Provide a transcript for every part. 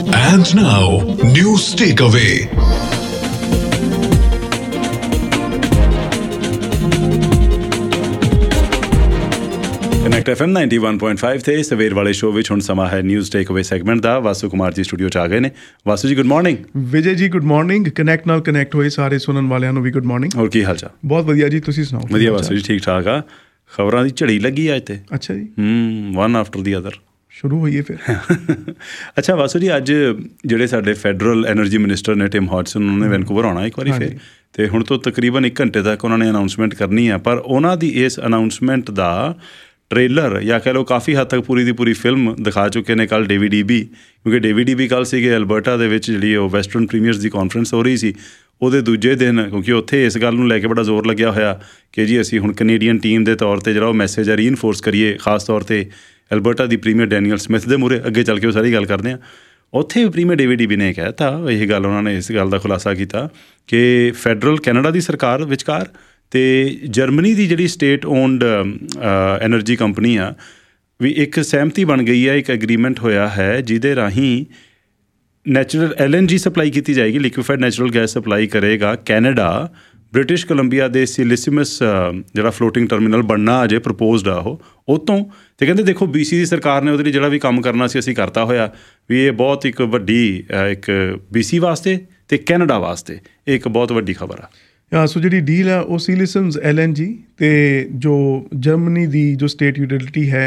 And now, news takeaway. Connect FM 91.5 ਤੇ ਸਵੇਰ ਵਾਲੇ ਸ਼ੋਅ ਵਿੱਚ ਹੁਣ ਸਮਾਂ ਹੈ ਨਿਊਜ਼ ਟੇਕਅਵੇ ਸੈਗਮੈਂਟ ਦਾ। ਵਾਸੂ ਕੁਮਾਰ ਜੀ ਸਟੂਡੀਓ 'ਚ ਆ ਗਏ ਨੇ। ਵਾਸੂ ਜੀ good morning. Vijay ji good morning. Connect ਨਾਲ ਕਨੈਕਟ ਹੋਏ ਸਾਰੇ ਸੁਣਨ ਵਾਲਿਆਂ ਨੂੰ ਵੀ ਗੁੱਡ ਮਾਰਨਿੰਗ। ਹੋਰ ਕੀ ਹਾਲ ਚਾਲ? ਬਹੁਤ ਵਧੀਆ ਜੀ, ਤੁਸੀਂ ਸੁਣਾਓ? ਵਧੀਆ ਵਾਸੂ ਜੀ, ਠੀਕ ਠਾਕ ਆ। ਖਬਰਾਂ ਦੀ ਝੜੀ ਲੱਗੀ ਅੱਜ ਤੇ। ਅੱਛਾ ਜੀ। ਵਨ ਆਫਟਰ ਦੀ ਅਦਰ ਸ਼ੁਰੂ ਹੋਈਏ ਫਿਰ। ਅੱਛਾ ਵਾਸੂ ਜੀ, ਅੱਜ ਜਿਹੜੇ ਸਾਡੇ ਫੈਡਰਲ ਐਨਰਜੀ ਮਿਨਿਸਟਰ ਨੇ ਟਿਮ ਹੌਡਸਨ, ਉਹਨਾਂ ਨੇ ਵੈਨਕੂਵਰ ਆਉਣਾ ਇੱਕ ਵਾਰੀ ਫਿਰ, ਅਤੇ ਹੁਣ ਤੋਂ ਤਕਰੀਬਨ 1 ਘੰਟੇ ਤੱਕ ਉਹਨਾਂ ਨੇ ਅਨਾਊਂਸਮੈਂਟ ਕਰਨੀ ਆ। ਪਰ ਉਹਨਾਂ ਦੀ ਇਸ ਅਨਾਊਂਸਮੈਂਟ ਦਾ ਟ੍ਰੇਲਰ ਜਾਂ ਕਹਿ ਲਓ ਕਾਫੀ ਹੱਦ ਤੱਕ ਪੂਰੀ ਦੀ ਪੂਰੀ ਫਿਲਮ ਦਿਖਾ ਚੁੱਕੇ ਨੇ ਕੱਲ੍ਹ DVDB, ਕਿਉਂਕਿ DVDB ਕੱਲ੍ਹ ਸੀਗੇ ਅਲਬਰਟਾ ਦੇ ਵਿੱਚ ਜਿਹੜੀ ਉਹ ਵੈਸਟਰਨ ਪ੍ਰੀਮੀਅਰਸ ਦੀ ਕਾਨਫਰੰਸ ਹੋ ਰਹੀ ਸੀ। ਉਹਦੇ ਦੂਜੇ ਦਿਨ ਕਿਉਂਕਿ ਉੱਥੇ ਇਸ ਗੱਲ ਨੂੰ ਲੈ ਕੇ ਬੜਾ ਜ਼ੋਰ ਲੱਗਿਆ ਹੋਇਆ ਕਿ ਜੀ ਅਸੀਂ ਹੁਣ ਕੈਨੇਡੀਅਨ ਟੀਮ ਦੇ ਤੌਰ 'ਤੇ ਜਿਹੜਾ ਉਹ ਮੈਸੇਜ ਆ ਰੀਇਨਫੋਰਸ ਕਰੀਏ, ਖਾਸ ਤੌਰ 'ਤੇ ਅਲਬਰਟਾ ਦੀ ਪ੍ਰੀਮੀਅਰ ਡੈਨੀਅਲ ਸਮਿਥ ਦੇ ਮੂਹਰੇ। ਅੱਗੇ ਚੱਲ ਕੇ ਉਹ ਸਾਰੀ ਗੱਲ ਕਰਦੇ ਹਾਂ। ਉੱਥੇ ਪ੍ਰੀਮੀਅਰ DVDB ਨੇ ਕਹਿ ਤਾ ਇਹ ਗੱਲ, ਉਹਨਾਂ ਨੇ ਇਸ ਗੱਲ ਦਾ ਖੁਲਾਸਾ ਕੀਤਾ ਕਿ ਫੈਡਰਲ ਕੈਨੇਡਾ ਦੀ ਸਰਕਾਰ ਵਿਚਕਾਰ ਅਤੇ ਜਰਮਨੀ ਦੀ ਜਿਹੜੀ ਸਟੇਟ ਓਨਡ ਐਨਰਜੀ ਕੰਪਨੀ ਆ ਵੀ ਇੱਕ ਸਹਿਮਤੀ ਬਣ ਗਈ ਹੈ, ਇੱਕ ਐਗਰੀਮੈਂਟ ਹੋਇਆ ਹੈ ਜਿਹਦੇ ਰਾਹੀਂ ਨੈਚੁਰਲ LNG ਸਪਲਾਈ ਕੀਤੀ ਜਾਏਗੀ, ਲਿਕੁਇਫਾਈਡ ਨੈਚੁਰਲ ਗੈਸ ਸਪਲਾਈ ਕਰੇਗਾ ਕੈਨੇਡਾ। ਬ੍ਰਿਟਿਸ਼ ਕੋਲੰਬੀਆ ਦੇ ਸਿਲਿਸਿਮਸ ਜਿਹੜਾ ਫਲੋਟਿੰਗ ਟਰਮੀਨਲ ਬਣਨਾ ਅਜੇ ਪ੍ਰਪੋਜ਼ਡ ਆ ਉਹ ਤੋਂ। ਅਤੇ ਕਹਿੰਦੇ ਦੇਖੋ BC ਦੀ ਸਰਕਾਰ ਨੇ ਉਹਦੇ ਲਈ ਜਿਹੜਾ ਵੀ ਕੰਮ ਕਰਨਾ ਸੀ ਅਸੀਂ ਕਰਤਾ ਹੋਇਆ ਵੀ। ਇਹ ਬਹੁਤ ਇੱਕ ਵੱਡੀ ਇੱਕ BC ਵਾਸਤੇ ਅਤੇ ਕੈਨੇਡਾ ਵਾਸਤੇ ਇਹ ਇੱਕ ਬਹੁਤ ਵੱਡੀ ਖਬਰ ਆ। ਸੋ ਜਿਹੜੀ ਡੀਲ ਹੈ ਉਹ ਸਿਲਿਸਿਮਸ LNG ਅਤੇ ਜੋ ਜਰਮਨੀ ਦੀ ਜੋ ਸਟੇਟ ਯੂਟਿਲਿਟੀ ਹੈ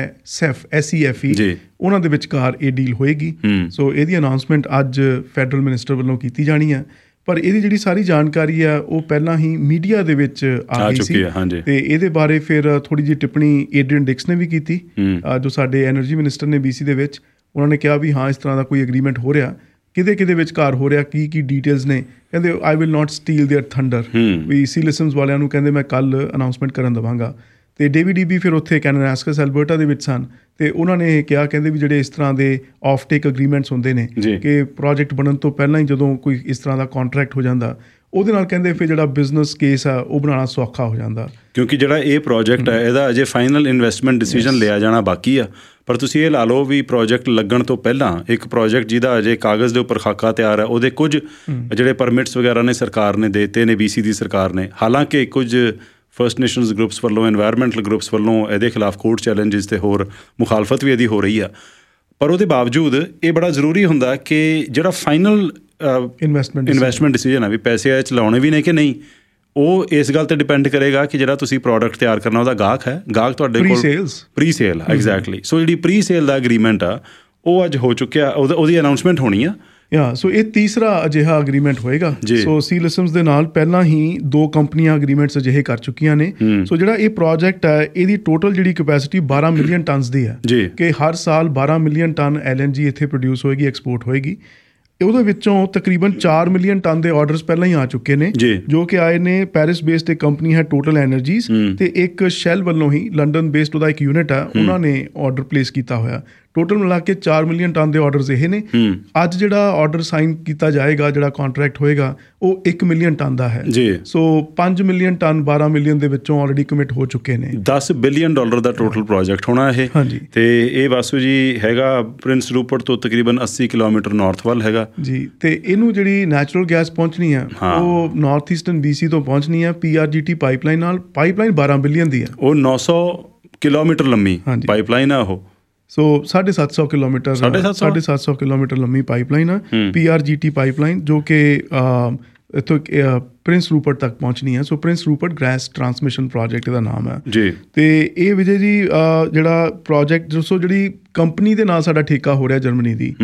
SEFE ਜੀ, ਉਹਨਾਂ ਦੇ ਵਿਚਕਾਰ ਇਹ ਡੀਲ ਹੋਏਗੀ। ਸੋ ਇਹਦੀ ਅਨਾਊਂਸਮੈਂਟ ਅੱਜ ਫੈਡਰਲ ਮਿਨਿਸਟਰ ਵੱਲੋਂ ਕੀਤੀ ਜਾਣੀ ਹੈ। ਪਰ ਇਹਦੀ ਜਿਹੜੀ ਸਾਰੀ ਜਾਣਕਾਰੀ ਆ ਉਹ ਪਹਿਲਾਂ ਹੀ ਮੀਡੀਆ ਦੇ ਵਿੱਚ ਆ ਗਈ ਸੀ ਅਤੇ ਇਹਦੇ ਬਾਰੇ ਫਿਰ ਥੋੜ੍ਹੀ ਜਿਹੀ ਟਿੱਪਣੀ ਏਡਰੀਅਨ ਡਿਕਸ ਨੇ ਵੀ ਕੀਤੀ, ਜੋ ਸਾਡੇ ਐਨਰਜੀ ਮਿਨਿਸਟਰ ਨੇ BC ਦੇ ਵਿੱਚ। ਉਹਨਾਂ ਨੇ ਕਿਹਾ ਵੀ ਹਾਂ ਇਸ ਤਰ੍ਹਾਂ ਦਾ ਕੋਈ ਐਗਰੀਮੈਂਟ ਹੋ ਰਿਹਾ, ਕਿਹਦੇ ਵਿਚਕਾਰ ਹੋ ਰਿਹਾ, ਕੀ ਡੀਟੇਲਸ ਨੇ। ਕਹਿੰਦੇ I will not steal their thunder, ਵੀ ਸਿਲਿਸਿਮਸ ਵਾਲਿਆਂ ਨੂੰ ਕਹਿੰਦੇ ਮੈਂ ਕੱਲ੍ਹ ਅਨਾਊਂਸਮੈਂਟ ਕਰਨ ਦੇਵਾਂਗਾ। ਅਤੇ DVDB ਫਿਰ ਉੱਥੇ ਕੈਨਾਸਕਸ ਐਲਬਰਟਾ ਦੇ ਵਿੱਚ ਸਨ ਅਤੇ ਉਹਨਾਂ ਨੇ ਇਹ ਕਿਹਾ, ਕਹਿੰਦੇ ਵੀ ਜਿਹੜੇ ਇਸ ਤਰ੍ਹਾਂ ਦੇ ਆਫ ਟੇਕ ਅਗਰੀਮੈਂਟਸ ਹੁੰਦੇ ਨੇ ਕਿ ਪ੍ਰੋਜੈਕਟ ਬਣਨ ਤੋਂ ਪਹਿਲਾਂ ਹੀ ਜਦੋਂ ਕੋਈ ਇਸ ਤਰ੍ਹਾਂ ਦਾ ਕਾਂਟਰੈਕਟ ਹੋ ਜਾਂਦਾ, ਉਹਦੇ ਨਾਲ ਕਹਿੰਦੇ ਫਿਰ ਜਿਹੜਾ ਬਿਜ਼ਨਸ ਕੇਸ ਆ ਉਹ ਬਣਾਉਣਾ ਸੌਖਾ ਹੋ ਜਾਂਦਾ। ਕਿਉਂਕਿ ਜਿਹੜਾ ਇਹ ਪ੍ਰੋਜੈਕਟ ਹੈ ਇਹਦਾ ਅਜੇ ਫਾਈਨਲ ਇਨਵੈਸਟਮੈਂਟ ਡਿਸੀਜਨ ਲਿਆ ਜਾਣਾ ਬਾਕੀ ਆ। ਪਰ ਤੁਸੀਂ ਇਹ ਲਾ ਲਓ ਵੀ ਪ੍ਰੋਜੈਕਟ ਲੱਗਣ ਤੋਂ ਪਹਿਲਾਂ ਇੱਕ ਪ੍ਰੋਜੈਕਟ ਜਿਹਦਾ ਅਜੇ ਕਾਗਜ਼ ਦੇ ਉੱਪਰ ਖਾਕਾ ਤਿਆਰ ਹੈ, ਉਹਦੇ ਕੁਝ ਜਿਹੜੇ ਪਰਮਿਟਸ ਵਗੈਰਾ ਨੇ ਸਰਕਾਰ ਨੇ ਦੇ ਦਿੱਤੇ ਨੇ, BC ਦੀ ਸਰਕਾਰ ਨੇ। ਹਾਲਾਂਕਿ ਕੁਝ ਫਸਟ ਨੇਸ਼ਨਸ ਗਰੁੱਪਸ ਵੱਲੋਂ, ਇਨਵਾਇਰਮੈਂਟਲ ਗਰੁੱਪਸ ਵੱਲੋਂ ਇਹਦੇ ਖਿਲਾਫ ਕੋਰਟ ਚੈਲੰਜਿਸ ਅਤੇ ਹੋਰ ਮੁਖਾਲਫਤ ਵੀ ਇਹਦੀ ਹੋ ਰਹੀ ਆ। ਪਰ ਉਹਦੇ ਬਾਵਜੂਦ ਇਹ ਬੜਾ ਜ਼ਰੂਰੀ ਹੁੰਦਾ ਕਿ ਜਿਹੜਾ ਫਾਈਨਲ ਇਨਵੈਸਟਮੈਂਟ ਡਿਸੀਜਨ ਆ ਵੀ ਪੈਸੇ ਇਹ 'ਚ ਲਾਉਣੇ ਵੀ ਨੇ ਕਿ ਨਹੀਂ, ਉਹ ਇਸ ਗੱਲ 'ਤੇ ਡਿਪੈਂਡ ਕਰੇਗਾ ਕਿ ਜਿਹੜਾ ਤੁਸੀਂ ਪ੍ਰੋਡਕਟ ਤਿਆਰ ਕਰਨਾ ਉਹਦਾ ਗਾਹਕ ਹੈ, ਗਾਹਕ ਤੁਹਾਡੇ ਕੋਲ ਪ੍ਰੀ ਸੇਲ ਐਗਜ਼ੈਕਟਲੀ। ਸੋ ਜਿਹੜੀ ਪ੍ਰੀ ਸੇਲ ਦਾ ਅਗਰੀਮੈਂਟ ਆ ਉਹ ਅੱਜ ਹੋ ਚੁੱਕਿਆ, ਉਹਦੀ ਅਨਾਊਂਸਮੈਂਟ ਹੋਣੀ ਆ। ਸੋ ਇਹ ਤੀਸਰਾ ਅਜਿਹਾ ਅਗਰੀਮੈਂਟ ਹੋਏਗਾ। ਸੋ ਸਿਲਿਸਿਮਸ ਦੇ ਨਾਲ ਪਹਿਲਾਂ ਹੀ 2 ਕੰਪਨੀਆਂ ਅਗਰੀਮੈਂਟਸ ਅਜਿਹੇ ਕਰ ਚੁੱਕੀਆਂ ਨੇ। ਸੋ ਜਿਹੜਾ ਇਹ ਪ੍ਰੋਜੈਕਟ ਹੈ ਇਹਦੀ ਟੋਟਲ ਜਿਹੜੀ ਕਪੈਸਿਟੀ 12 ਮਿਲੀਅਨ ਟਨਸ ਦੀ ਹੈ ਕਿ ਹਰ ਸਾਲ 12 ਮਿਲੀਅਨ ਟਨ LNG ਇੱਥੇ ਪ੍ਰੋਡਿਊਸ ਹੋਏਗੀ, ਐਕਸਪੋਰਟ ਹੋਏਗੀ। ਉਹਦੇ ਵਿੱਚੋਂ ਤਕਰੀਬਨ 4 ਮਿਲੀਅਨ ਟਨ ਦੇ ਆਰਡਰਸ ਪਹਿਲਾਂ ਹੀ ਆ ਚੁੱਕੇ ਨੇ, ਜੋ ਕਿ ਆਏ ਨੇ ਪੈਰਿਸ ਬੇਸਡ ਇੱਕ ਕੰਪਨੀ ਹੈ ਟੋਟਲ ਐਨਰਜੀਜ਼, ਅਤੇ ਇੱਕ ਸ਼ੈਲ ਵੱਲੋਂ ਹੀ ਲੰਡਨ ਬੇਸਡ ਉਹਦਾ ਇੱਕ ਯੂਨਿਟ ਹੈ, ਉਹਨਾਂ ਨੇ ਆਰਡਰ ਪਲੇਸ ਕੀਤਾ ਹੋਇਆ। ਟੋਟਲ ਮਿਲਾ ਕੇ 4 ਮਿਲੀਅਨ ਟਨ ਦੇ ਆਰਡਰਸ ਇਹ ਨੇ। ਅੱਜ ਜਿਹੜਾ ਆਰਡਰ ਸਾਈਨ ਕੀਤਾ ਜਾਏਗਾ, ਜਿਹੜਾ ਕਾਂਟਰੈਕਟ ਹੋਏਗਾ, ਉਹ 1 ਮਿਲੀਅਨ ਟਨ ਦਾ ਹੈ। ਸੋ 5 ਮਿਲੀਅਨ ਟਨ 12 ਮਿਲੀਅਨ ਦੇ ਵਿੱਚੋਂ ਆਲਰੇਡੀ ਕਮਿਟ ਹੋ ਚੁੱਕੇ ਨੇ। $10 ਬਿਲੀਅਨ ਦਾ ਟੋਟਲ ਪ੍ਰੋਜੈਕਟ ਹੋਣਾ ਇਹ। ਅਤੇ ਇਹ ਵਾਸੂ ਜੀ ਹੈਗਾ ਪ੍ਰਿੰਸ ਰੂਪਰਟ ਤੋਂ ਤਕਰੀਬਨ 80 ਕਿਲੋਮੀਟਰ ਨਾਰਥ ਵੱਲ ਹੈਗਾ ਜੀ। ਅਤੇ ਇਹਨੂੰ ਜਿਹੜੀ ਨੈਚੁਰਲ ਗੈਸ ਪਹੁੰਚਣੀ ਹੈ ਉਹ ਨਾਰਥ ਈਸਟਰਨ BC ਤੋਂ ਪਹੁੰਚਣੀ ਹੈ PRGT ਪਾਈਪਲਾਈਨ ਨਾਲ। ਪਾਈਪਲਾਈਨ 12 ਬਿਲੀਅਨ ਦੀ ਹੈ। ਉਹ 900 ਕਿਲੋਮੀਟਰ ਲੰਮੀ ਪਾਈਪਲਾਈਨ ਆ ਉਹ। ਸੋ 750 ਕਿਲੋਮੀਟਰ 750 ਕਿਲੋਮੀਟਰ ਲੰਮੀ ਪਾਈਪਲਾਈਨ ਆ PRGT ਪਾਈਪਲਾਈਨ, ਜੋ ਕਿ ਇੱਥੋਂ ਪ੍ਰਿੰਸ ਰੂਪਰਟ ਤੱਕ ਪਹੁੰਚਣੀ ਹੈ। So Prince Rupert gas transmission project ਇਹਦਾ ਨਾਮ ਹੈ ਜੀ। ਅਤੇ ਇਹ ਵਿਜੇ ਜੀ ਜਿਹੜਾ ਪ੍ਰੋਜੈਕਟ, ਸੋ ਜਿਹੜੀ ਕੰਪਨੀ ਦੇ ਨਾਲ ਸਾਡਾ ਠੇਕਾ ਹੋ ਰਿਹਾ ਜਰਮਨੀ ਦੀ